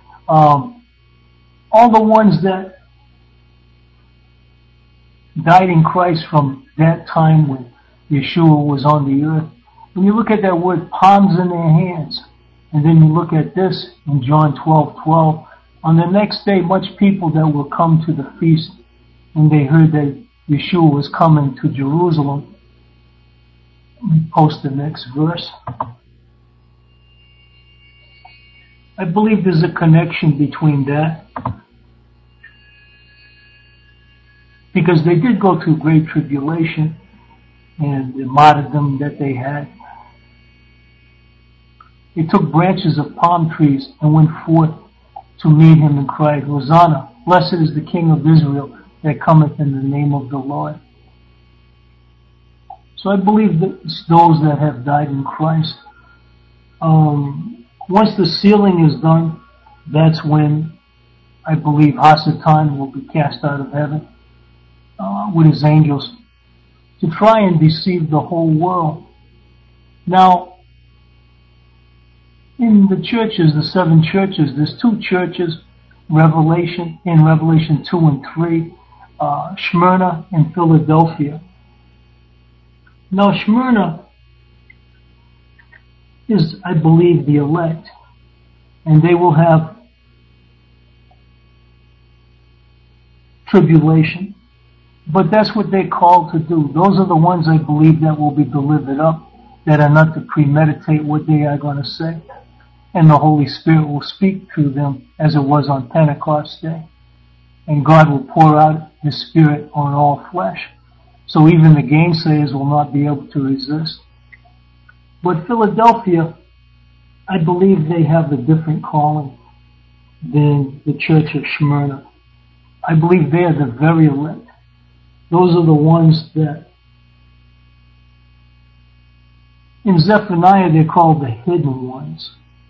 All the ones that died in Christ from that time when Yeshua was on the earth. When you look at that word, palms in their hands, and then you look at this in John 12:12, on the next day, much people that will come to the feast, when they heard that Yeshua was coming to Jerusalem. Let me post the next verse. I believe there's a connection between that, because they did go through great tribulation and the martyrdom that they had. They took branches of palm trees and went forth to meet him and cried, Hosanna, blessed is the King of Israel that cometh in the name of the Lord. So I believe that it's those that have died in Christ. Once the sealing is done, that's when I believe Hasatan will be cast out of heaven with his angels to try and deceive the whole world. Now, in the churches, the 7 churches, there's 2 churches, in Revelation 2 and 3, Smyrna and Philadelphia. Now, Smyrna is, I believe, the elect, and they will have tribulation, but that's what they're called to do. Those are the ones, I believe, that will be delivered up, that are not to premeditate what they are going to say, and the Holy Spirit will speak through them as it was on Pentecost Day, and God will pour out His Spirit on all flesh. So even the gainsayers will not be able to resist. But Philadelphia, I believe they have a different calling than the church of Smyrna. I believe they are the very elect. Those are the ones that, in Zephaniah, they're called the hidden ones.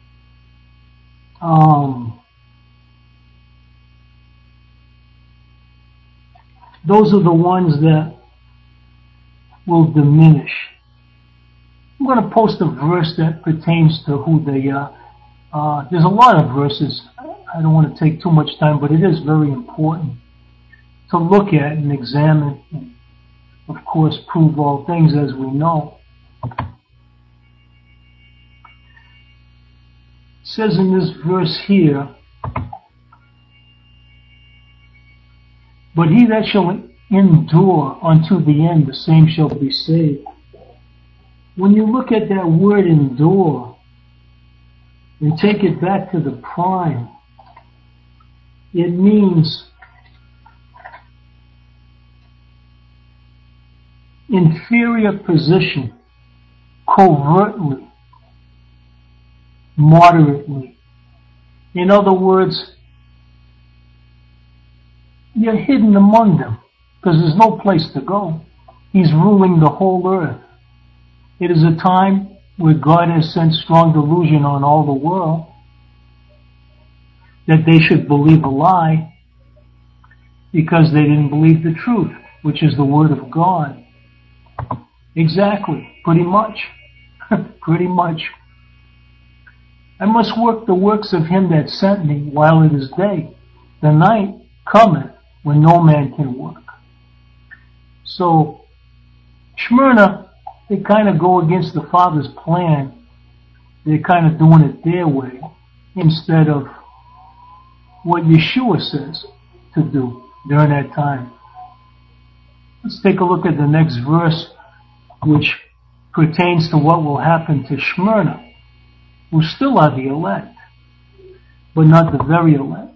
Those are the ones that will diminish. I'm going to post a verse that pertains to who they are. There's a lot of verses. I don't want to take too much time, but it is very important to look at and examine and, of course, prove all things as we know. It says in this verse here, but he that shall endure unto the end, the same shall be saved. When you look at that word endure and take it back to the prime, it means inferior position, covertly, moderately. In other words, you're hidden among them because there's no place to go. He's ruling the whole earth. It is a time where God has sent strong delusion on all the world that they should believe a lie because they didn't believe the truth, which is the Word of God. Exactly. Pretty much. Pretty much. I must work the works of him that sent me while it is day. The night cometh when no man can work. So, Smyrna, they kind of go against the Father's plan. They're kind of doing it their way instead of what Yeshua says to do during that time. Let's take a look at the next verse, which pertains to what will happen to Smyrna, who still are the elect, but not the very elect.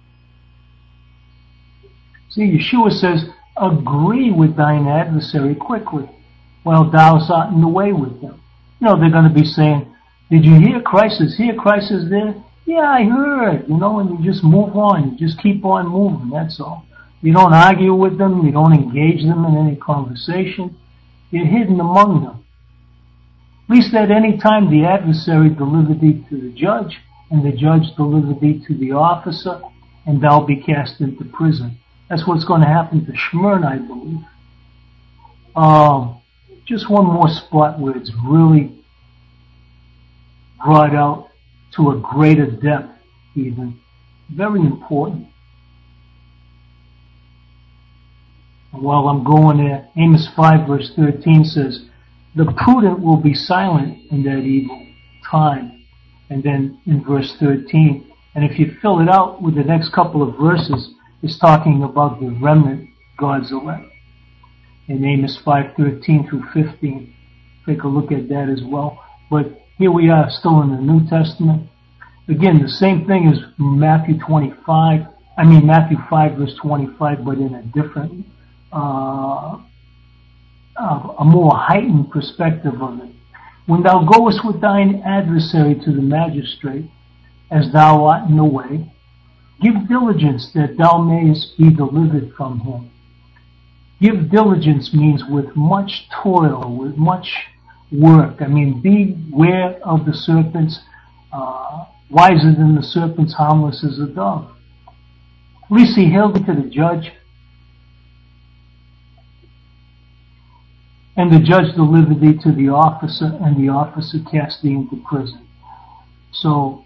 See, Yeshua says, agree with thine adversary quickly, while thou art in the way with them. You know, they're going to be saying, did you hear Christ is here, Christ is there? Yeah, I heard, and you just move on, you just keep on moving, that's all. You don't argue with them, you don't engage them in any conversation, you're hidden among them. At least at any time the adversary deliver thee to the judge, and the judge deliver thee to the officer, and thou be cast into prison. That's what's going to happen to Smyrna, I believe. Just one more spot where it's really brought out to a greater depth even. Very important. And while I'm going there, Amos 5 verse 13 says, the prudent will be silent in that evil time. And then in verse 13, and if you fill it out with the next couple of verses, it's talking about the remnant, God's elect. In Amos 5:13 through 15, take a look at that as well. But here we are still in the New Testament. Again, the same thing as Matthew 5 verse 25, but in a different, a more heightened perspective of it. When thou goest with thine adversary to the magistrate, as thou art in the way, give diligence that thou mayest be delivered from him. Give diligence means with much toil, with much work. Beware of the serpents, wiser than the serpents, harmless as a dove. Lest he hail thee to the judge, and the judge deliver thee to the officer, and the officer cast thee into prison. So,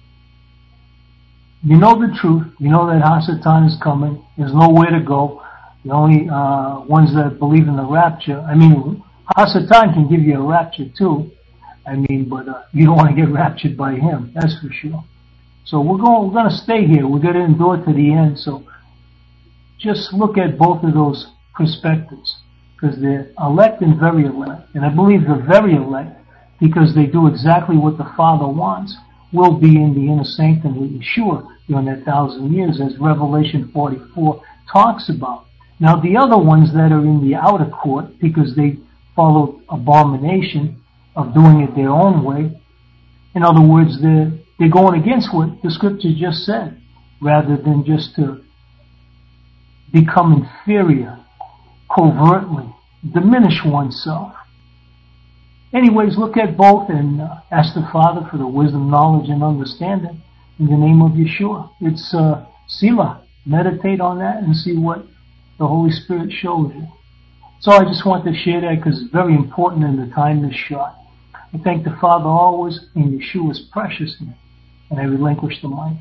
you know the truth. You know that Hasatan is coming. There's nowhere to go. The only ones that believe in the rapture. Hasatan can give you a rapture too. But you don't want to get raptured by him. That's for sure. So we're going to stay here. We're going to endure to the end. So just look at both of those perspectives, because they're elect and very elect. And I believe the very elect, because they do exactly what the Father wants, will be in the inner sanctum with Yeshua during that 1,000 years, as Revelation 44 talks about. Now the other ones that are in the outer court, because they followed abomination of doing it their own way, in other words, they're going against what the scripture just said, rather than just to become inferior, covertly, diminish oneself. Anyways, look at both and ask the Father for the wisdom, knowledge, and understanding in the name of Yeshua. It's Selah. Meditate on that and see what the Holy Spirit shows you. So I just want to share that because it's very important in the time is short. I thank the Father always in Yeshua's precious name, and I relinquish the mic.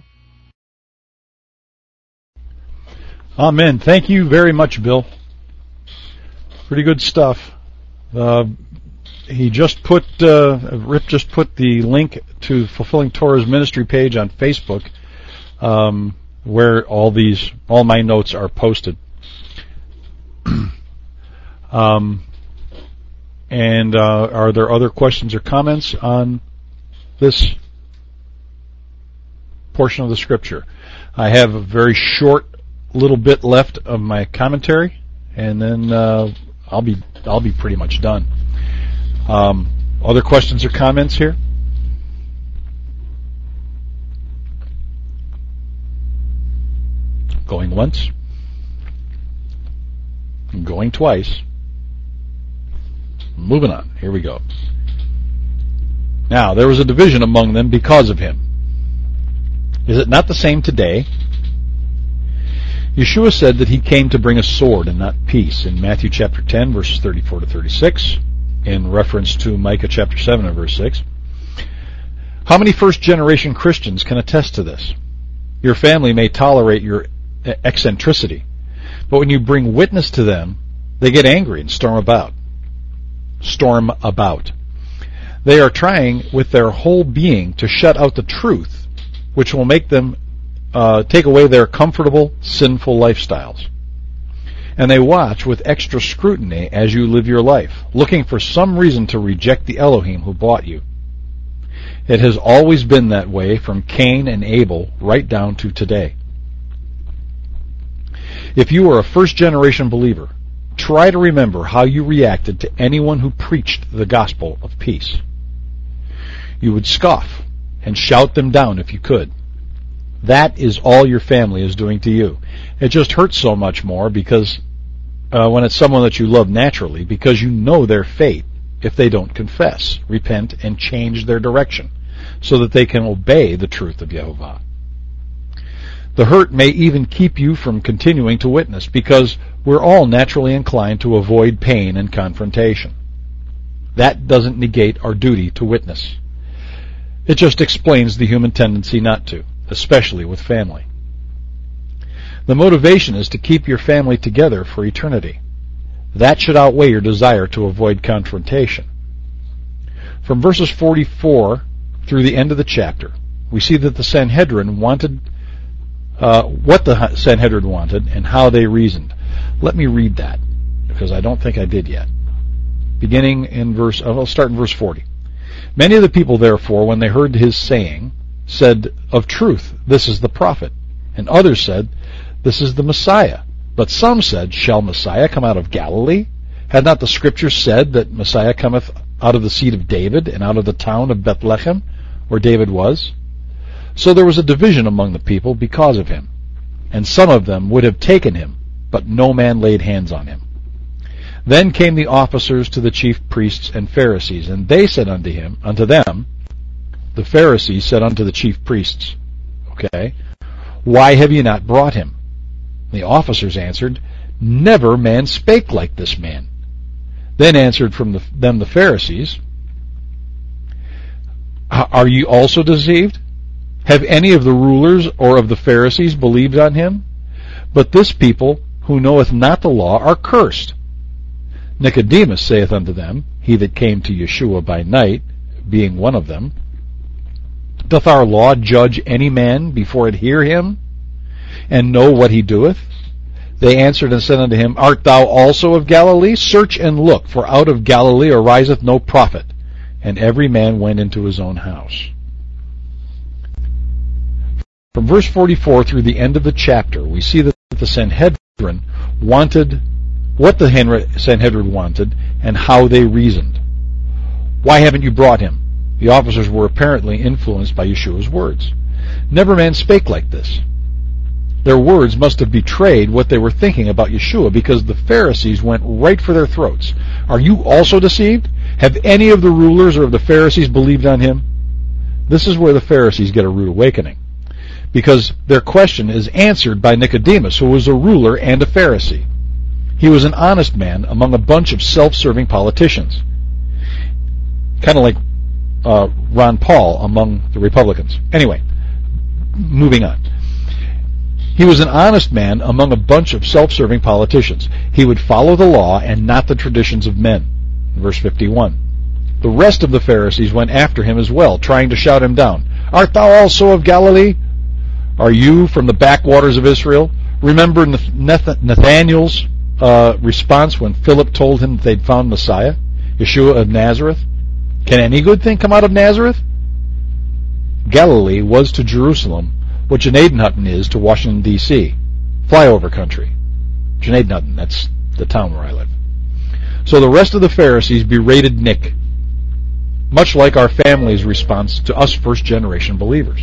Amen. Thank you very much, Bill. Pretty good stuff. Rip just put the link to Fulfilling Torah's ministry page on Facebook, where all my notes are posted. And are there other questions or comments on this portion of the scripture? I have a very short little bit left of my commentary, and then I'll be pretty much done. Other questions or comments here? Going once. Going twice. Moving on. Here we go. Now, there was a division among them because of him. Is it not the same today? Yeshua said that he came to bring a sword and not peace in Matthew chapter 10, verses 34 to 36, in reference to Micah chapter 7 and verse 6. How many first-generation Christians can attest to this? Your family may tolerate your eccentricity, but when you bring witness to them, they get angry and storm about. They are trying with their whole being to shut out the truth, which will make them take away their comfortable, sinful lifestyles. And they watch with extra scrutiny as you live your life, looking for some reason to reject the Elohim who bought you. It has always been that way from Cain and Abel right down to today. If you are a first-generation believer, try to remember how you reacted to anyone who preached the gospel of peace. You would scoff and shout them down if you could. That is all your family is doing to you. It just hurts so much more because when it's someone that you love naturally, because you know their fate if they don't confess, repent, and change their direction so that they can obey the truth of Yehovah. The hurt may even keep you from continuing to witness because we're all naturally inclined to avoid pain and confrontation. That doesn't negate our duty to witness. It just explains the human tendency not to, especially with family. The motivation is to keep your family together for eternity. That should outweigh your desire to avoid confrontation. From verses 44 through the end of the chapter, we see that the Sanhedrin wanted what the Sanhedrin wanted and how they reasoned. Let me read that, because I don't think I did yet. Beginning in I'll start in verse 40. Many of the people, therefore, when they heard his saying, said, "Of truth, this is the prophet." And others said, "This is the Messiah." But some said, "Shall Messiah come out of Galilee? Had not the Scripture said that Messiah cometh out of the seed of David, and out of the town of Bethlehem, where David was?" So there was a division among the people because of him. And some of them would have taken him, but no man laid hands on him. Then came the officers to the chief priests and Pharisees, and they said unto them, the Pharisees said unto the chief priests, "Why have ye not brought him?" The officers answered, "Never man spake like this man." Then answered from them the Pharisees, "Are ye also deceived? Have any of the rulers or of the Pharisees believed on him? But this people, who knoweth not the law, are cursed." Nicodemus saith unto them, he that came to Yeshua by night, being one of them, "Doth our law judge any man before it hear him, and know what he doeth?" They answered and said unto him, "Art thou also of Galilee? Search and look, for out of Galilee ariseth no prophet." And every man went into his own house. From verse 44 through the end of the chapter, we see that the Sanhedrin wanted what the Sanhedrin wanted and how they reasoned. "Why haven't you brought him?" The officers were apparently influenced by Yeshua's words. Never man spake like this. Their words must have betrayed what they were thinking about Yeshua, because the Pharisees went right for their throats. "Are you also deceived? Have any of the rulers or of the Pharisees believed on him?" This is where the Pharisees get a rude awakening, because their question is answered by Nicodemus, who was a ruler and a Pharisee. He was an honest man among a bunch of self-serving politicians, kind of like Ron Paul among the Republicans. Anyway, moving on. He was an honest man among a bunch of self-serving politicians. He would follow the law and not the traditions of men. Verse 51. The rest of the Pharisees went after him as well, trying to shout him down. "Art thou also of Galilee? Are you from the backwaters of Israel?" Remember Nathanael's response when Philip told him that they'd found Messiah, Yeshua of Nazareth? "Can any good thing come out of Nazareth?" Galilee was to Jerusalem what Janadenhutton is to Washington, D.C. Flyover country. Janadenhutton, that's the town where I live. So the rest of the Pharisees berated Nick, much like our family's response to us first-generation believers.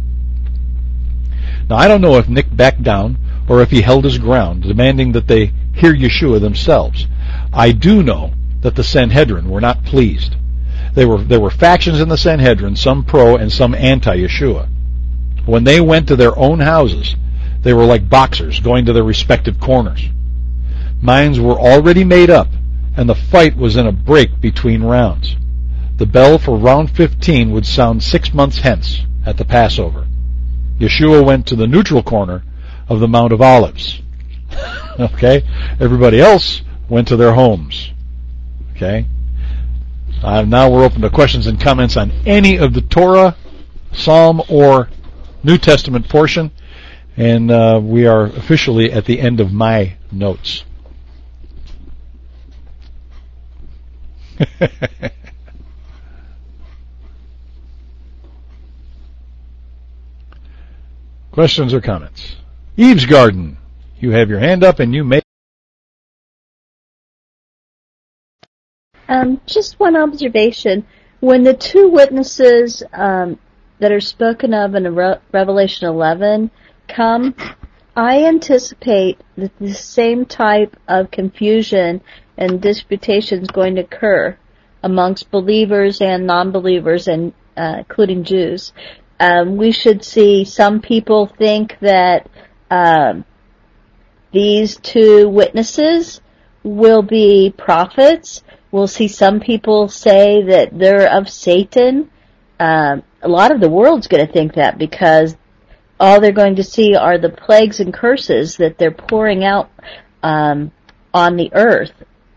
Now, I don't know if Nick backed down or if he held his ground, demanding that they hear Yeshua themselves. I do know that the Sanhedrin were not pleased. There were factions in the Sanhedrin, some pro and some anti-Yeshua. When they went to their own houses, they were like boxers going to their respective corners. Minds were already made up, and the fight was in a break between rounds. The bell for round 15 would sound 6 months hence at the Passover. Yeshua went to the neutral corner of the Mount of Olives. Okay? Everybody else went to their homes. Okay? Now we're open to questions and comments on any of the Torah, Psalm, or New Testament portion, and we are officially at the end of my notes. Questions or comments? Eve's Garden, you have your hand up and you may. Just one observation. When the two witnesses that are spoken of in Revelation 11 come, I anticipate that the same type of confusion and disputation is going to occur amongst believers and non-believers, and including Jews. We should see some people think that these two witnesses will be prophets. We'll see some people say that they're of Satan. A lot of the world's going to think that, because all they're going to see are the plagues and curses that they're pouring out on the earth.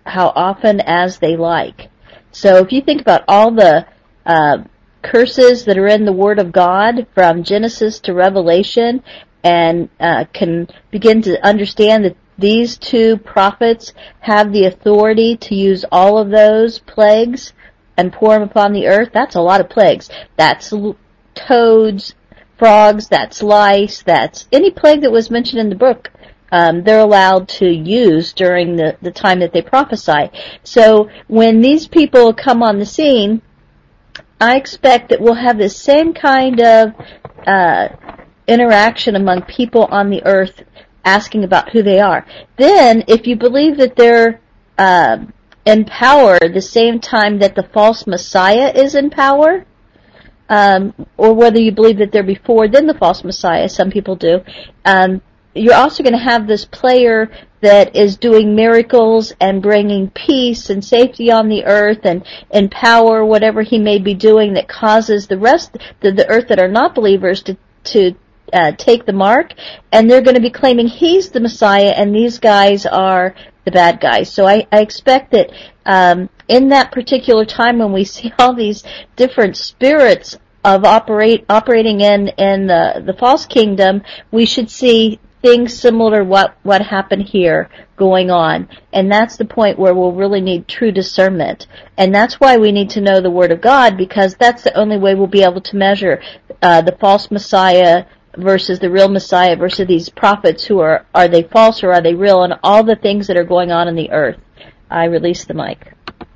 how often as they like. So if you think about all the curses that are in the Word of God from Genesis to Revelation, and can begin to understand that these two prophets have the authority to use all of those plagues and pour them upon the earth, that's a lot of plagues. That's toads, frogs, that's lice, that's any plague that was mentioned in the book. They're allowed to use during the time that they prophesy. So when these people come on the scene, I expect that we'll have the same kind of interaction among people on the earth asking about who they are. Then, if you believe that they're in power at the same time that the false Messiah is in power, or whether you believe that they're before then the false Messiah, some people do, you're also going to have this player that is doing miracles and bringing peace and safety on the earth and power, whatever he may be doing, that causes the rest of the earth that are not believers to take the mark, and they're going to be claiming he's the Messiah and these guys are the bad guys. So I expect that in that particular time when we see all these different spirits of operating in the false kingdom, we should see things similar to what happened here going on. And that's the point where we'll really need true discernment. And that's why we need to know the Word of God, because that's the only way we'll be able to measure the false Messiah versus the real Messiah versus these prophets who are they false or are they real, and all the things that are going on in the earth. I release the mic.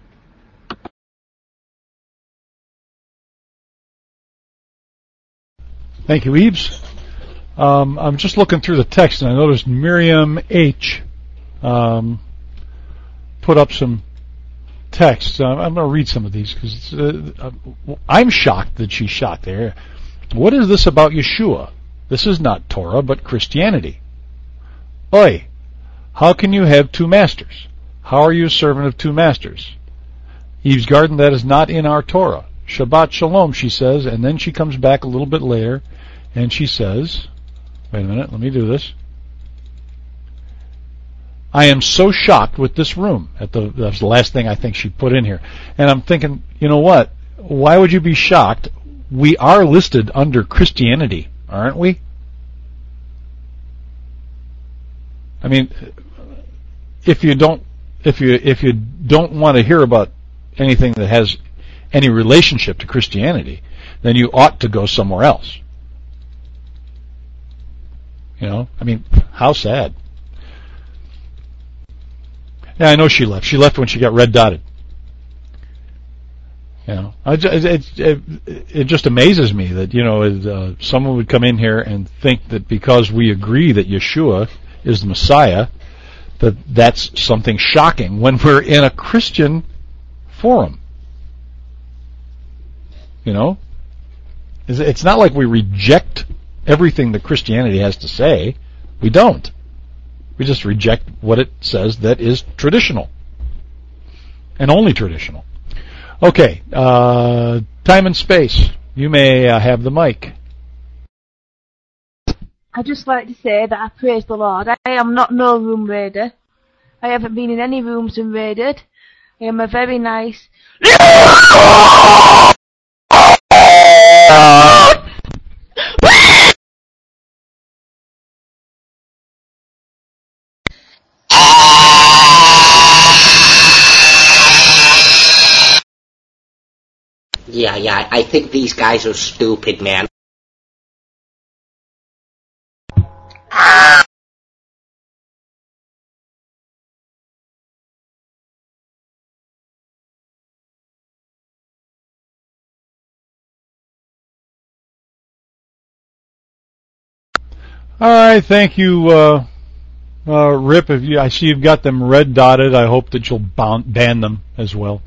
Thank you, Eves. I'm just looking through the text, and I noticed Miriam H. put up some text. I'm going to read some of these because I'm shocked that she's shocked there. What is this about Yeshua? This is not Torah, but Christianity. Oi, how can you have two masters? How are you a servant of two masters? Eve's Garden, that is not in our Torah. Shabbat Shalom, she says, and then she comes back a little bit later, and she says, wait a minute, let me do this. I am so shocked with this room. That's the last thing I think she put in here. And I'm thinking, you know what? Why would you be shocked? We are listed under Christianity, aren't we? I mean, if you don't want to hear about anything that has any relationship to Christianity, then you ought to go somewhere else. You know, I mean, how sad. Yeah, I know she left. She left when she got red dotted. You know, it just amazes me that, you know, someone would come in here and think that because we agree that Yeshua is the Messiah, that's something shocking when we're in a Christian forum. You know, it's not like we reject everything that Christianity has to say. We don't. We just reject what it says that is traditional. And only traditional. Okay, time and space. You may have the mic. I'd just like to say that I praise the Lord. I am not no room raider. I haven't been in any rooms and raided. I am a very nice... Yeah, I think these guys are stupid, man. All right, thank you, Rip. I see you've got them red dotted. I hope that you'll ban them as well.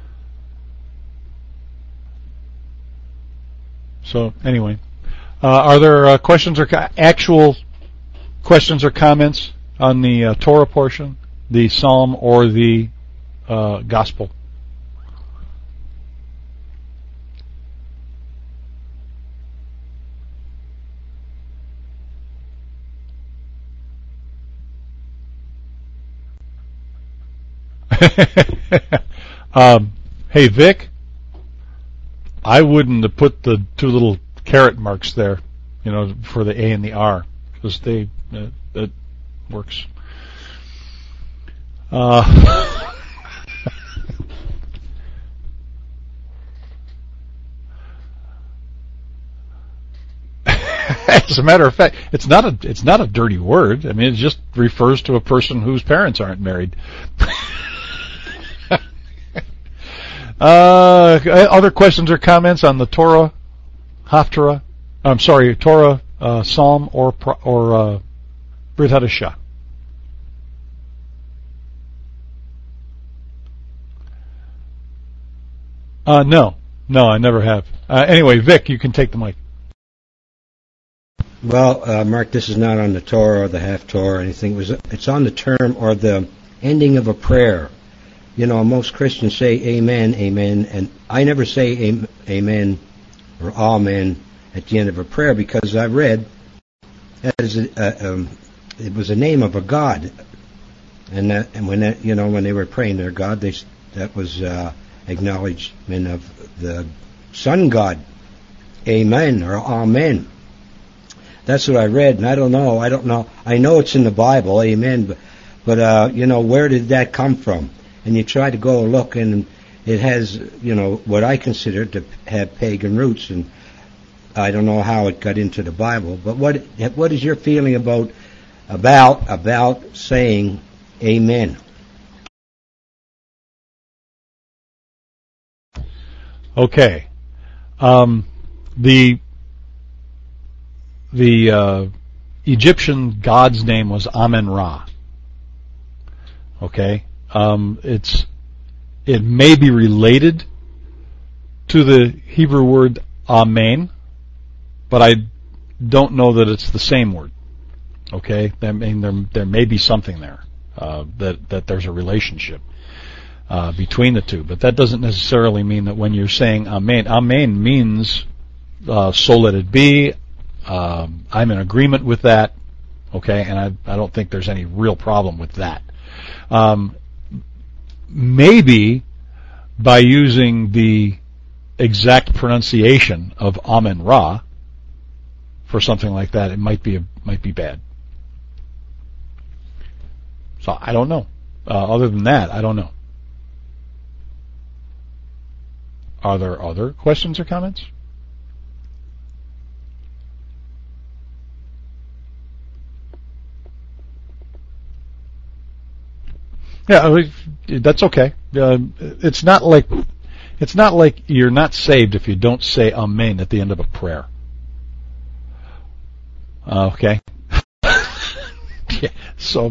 So anyway, are there questions or actual questions or comments on the Torah portion, the Psalm, or the Gospel? Hey, Vic, I wouldn't have put the two little caret marks there, for the A and the R, because that works. As a matter of fact, it's not a dirty word. I mean, it just refers to a person whose parents aren't married. Other questions or comments on the Torah, Haftarah? I'm sorry, Torah, Psalm, or Brit Hadashah? No, I never have. Anyway, Vic, you can take the mic. Well, Mark, this is not on the Torah or the Haftarah or anything. It's on the term or the ending of a prayer. Most Christians say amen, amen, and I never say amen or amen at the end of a prayer, because I read that it was a name of a god, and when they were praying their God, that was acknowledgement of the sun god, amen or amen. That's what I read, and I don't know. I know it's in the Bible, amen, but where did that come from? And you try to go look, and it has, what I consider to have pagan roots, and I don't know how it got into the Bible. But what is your feeling about saying amen? Okay, the Egyptian god's name was Amen-Ra. Okay. It may be related to the Hebrew word Amen, but I don't know that it's the same word. Okay, I mean there may be something there that there's a relationship between the two, but that doesn't necessarily mean that when you're saying Amen. Amen means so let it be. I'm in agreement with that. Okay, and I don't think there's any real problem with that. Maybe by using the exact pronunciation of Amen-Ra for something like that, it might be bad. So I don't know. Other than that, I don't know. Are there other questions or comments? Yeah, that's okay. It's not like you're not saved if you don't say Amen at the end of a prayer. Okay. Yeah, so,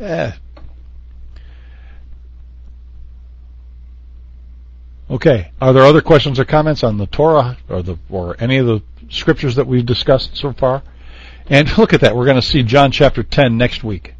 Okay. Are there other questions or comments on the Torah or any of the scriptures that we've discussed so far? And look at that. We're going to see John chapter 10 next week.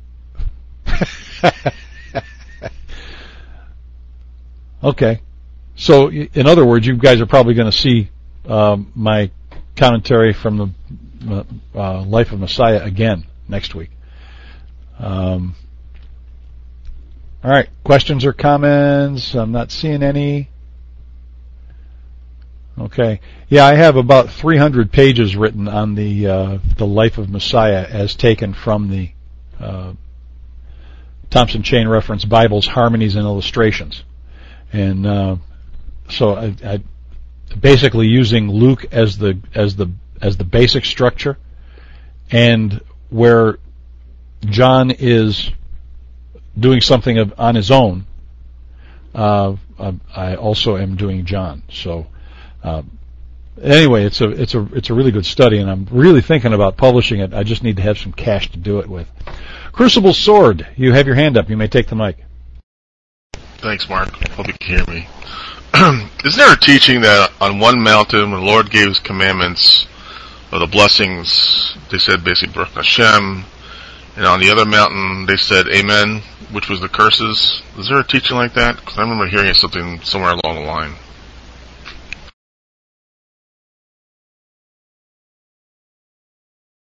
Okay. So, in other words, you guys are probably going to see my commentary from the Life of Messiah again next week. All right. Questions or comments? I'm not seeing any. Okay. Yeah, I have about 300 pages written on the Life of Messiah as taken from the Thompson Chain Reference Bibles, Harmonies and Illustrations. And so I basically using Luke as the basic structure, and where John is doing something on his own, I also am doing John. So anyway, it's a really good study, and I'm really thinking about publishing it. I just need to have some cash to do it with. Crucible Sword, you have your hand up. You may take the mic. Thanks, Mark. Hope you can hear me. Isn't there a teaching that on one mountain, when the Lord gave His commandments or the blessings, they said basically Baruch Hashem, and on the other mountain they said Amen, which was the curses? Is there a teaching like that? Because I remember hearing something somewhere along the line.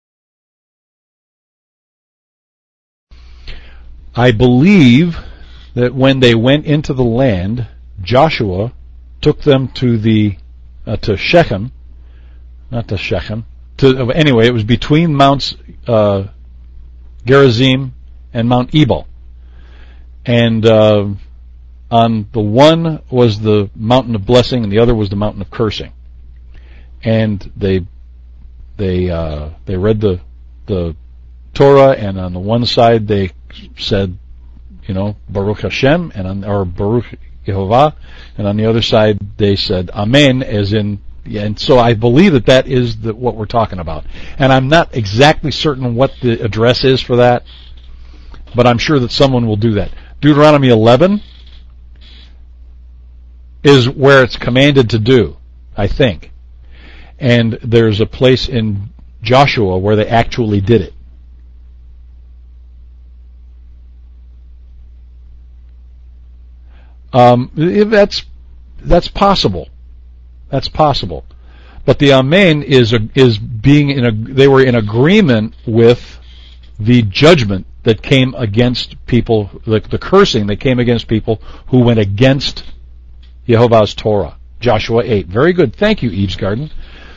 I believe that when they went into the land, Joshua took them to Shechem, not to Shechem. Anyway, it was between Mounts Gerizim and Mount Ebal, and on the one was the mountain of blessing, and the other was the mountain of cursing. And they read the Torah, and on the one side they said, Baruch Hashem, or Baruch Yehovah, and on the other side they said Amen, as in. And so I believe that is what we're talking about. And I'm not exactly certain what the address is for that, but I'm sure that someone will do that. Deuteronomy 11 is where it's commanded to do, I think. And there's a place in Joshua where they actually did it. That's possible. That's possible. But the Amen is being they were in agreement with the judgment that came against people, the cursing that came against people who went against Yehovah's Torah. Joshua 8. Very good. Thank you, Eve's Garden.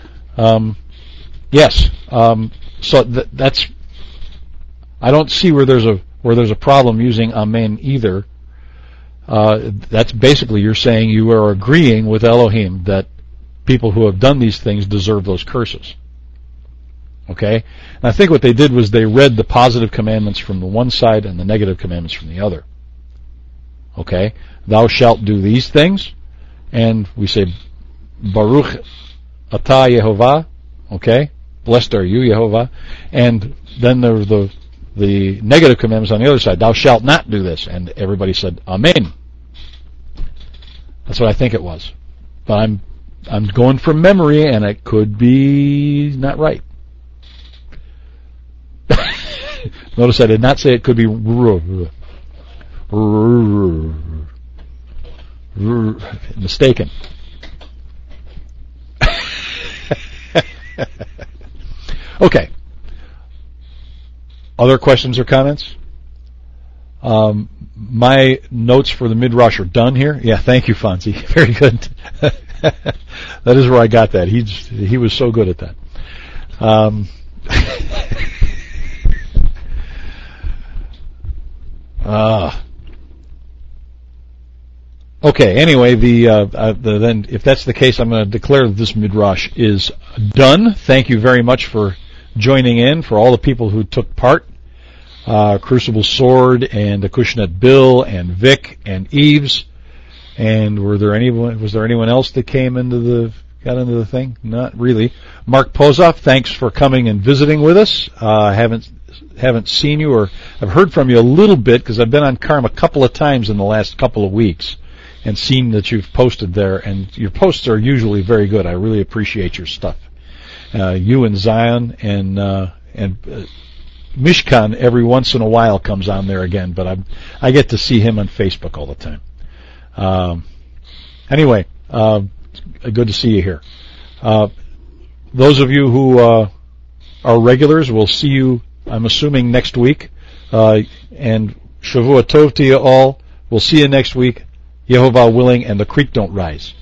Yes. So that's. I don't see where there's a problem using Amen either. That's basically you're saying you are agreeing with Elohim that people who have done these things deserve those curses. Okay? And I think what they did was they read the positive commandments from the one side and the negative commandments from the other. Okay? Thou shalt do these things, and we say, Baruch atah Yehovah, okay? Blessed are you, Yehovah. And then there were the negative commandments on the other side. Thou shalt not do this. And everybody said, Amen. That's what I think it was. But I'm going from memory, and it could be not right. Notice I did not say it could be mistaken. Okay. Other questions or comments? My notes for the Midrash are done here. Yeah, thank you, Fonzie. Very good. That is where I got that. He was so good at that. Okay. Anyway, then if that's the case, I'm going to declare that this Midrash is done. Thank you very much for joining in, for all the people who took part. Crucible Sword and Acushnet Bill and Vic and Eves. And was there anyone else that got into the thing? Not really. Mark Pozoff, thanks for coming and visiting with us. Haven't seen you, or I've heard from you a little bit because I've been on Carm a couple of times in the last couple of weeks and seen that you've posted there, and your posts are usually very good. I really appreciate your stuff. You and Zion and Mishkan every once in a while comes on there again, but I get to see him on Facebook all the time. Anyway, good to see you here. Those of you who are regulars, we'll see you, I'm assuming, next week. And Shavua Tov to you all. We'll see you next week, Yehovah willing, and the creek don't rise.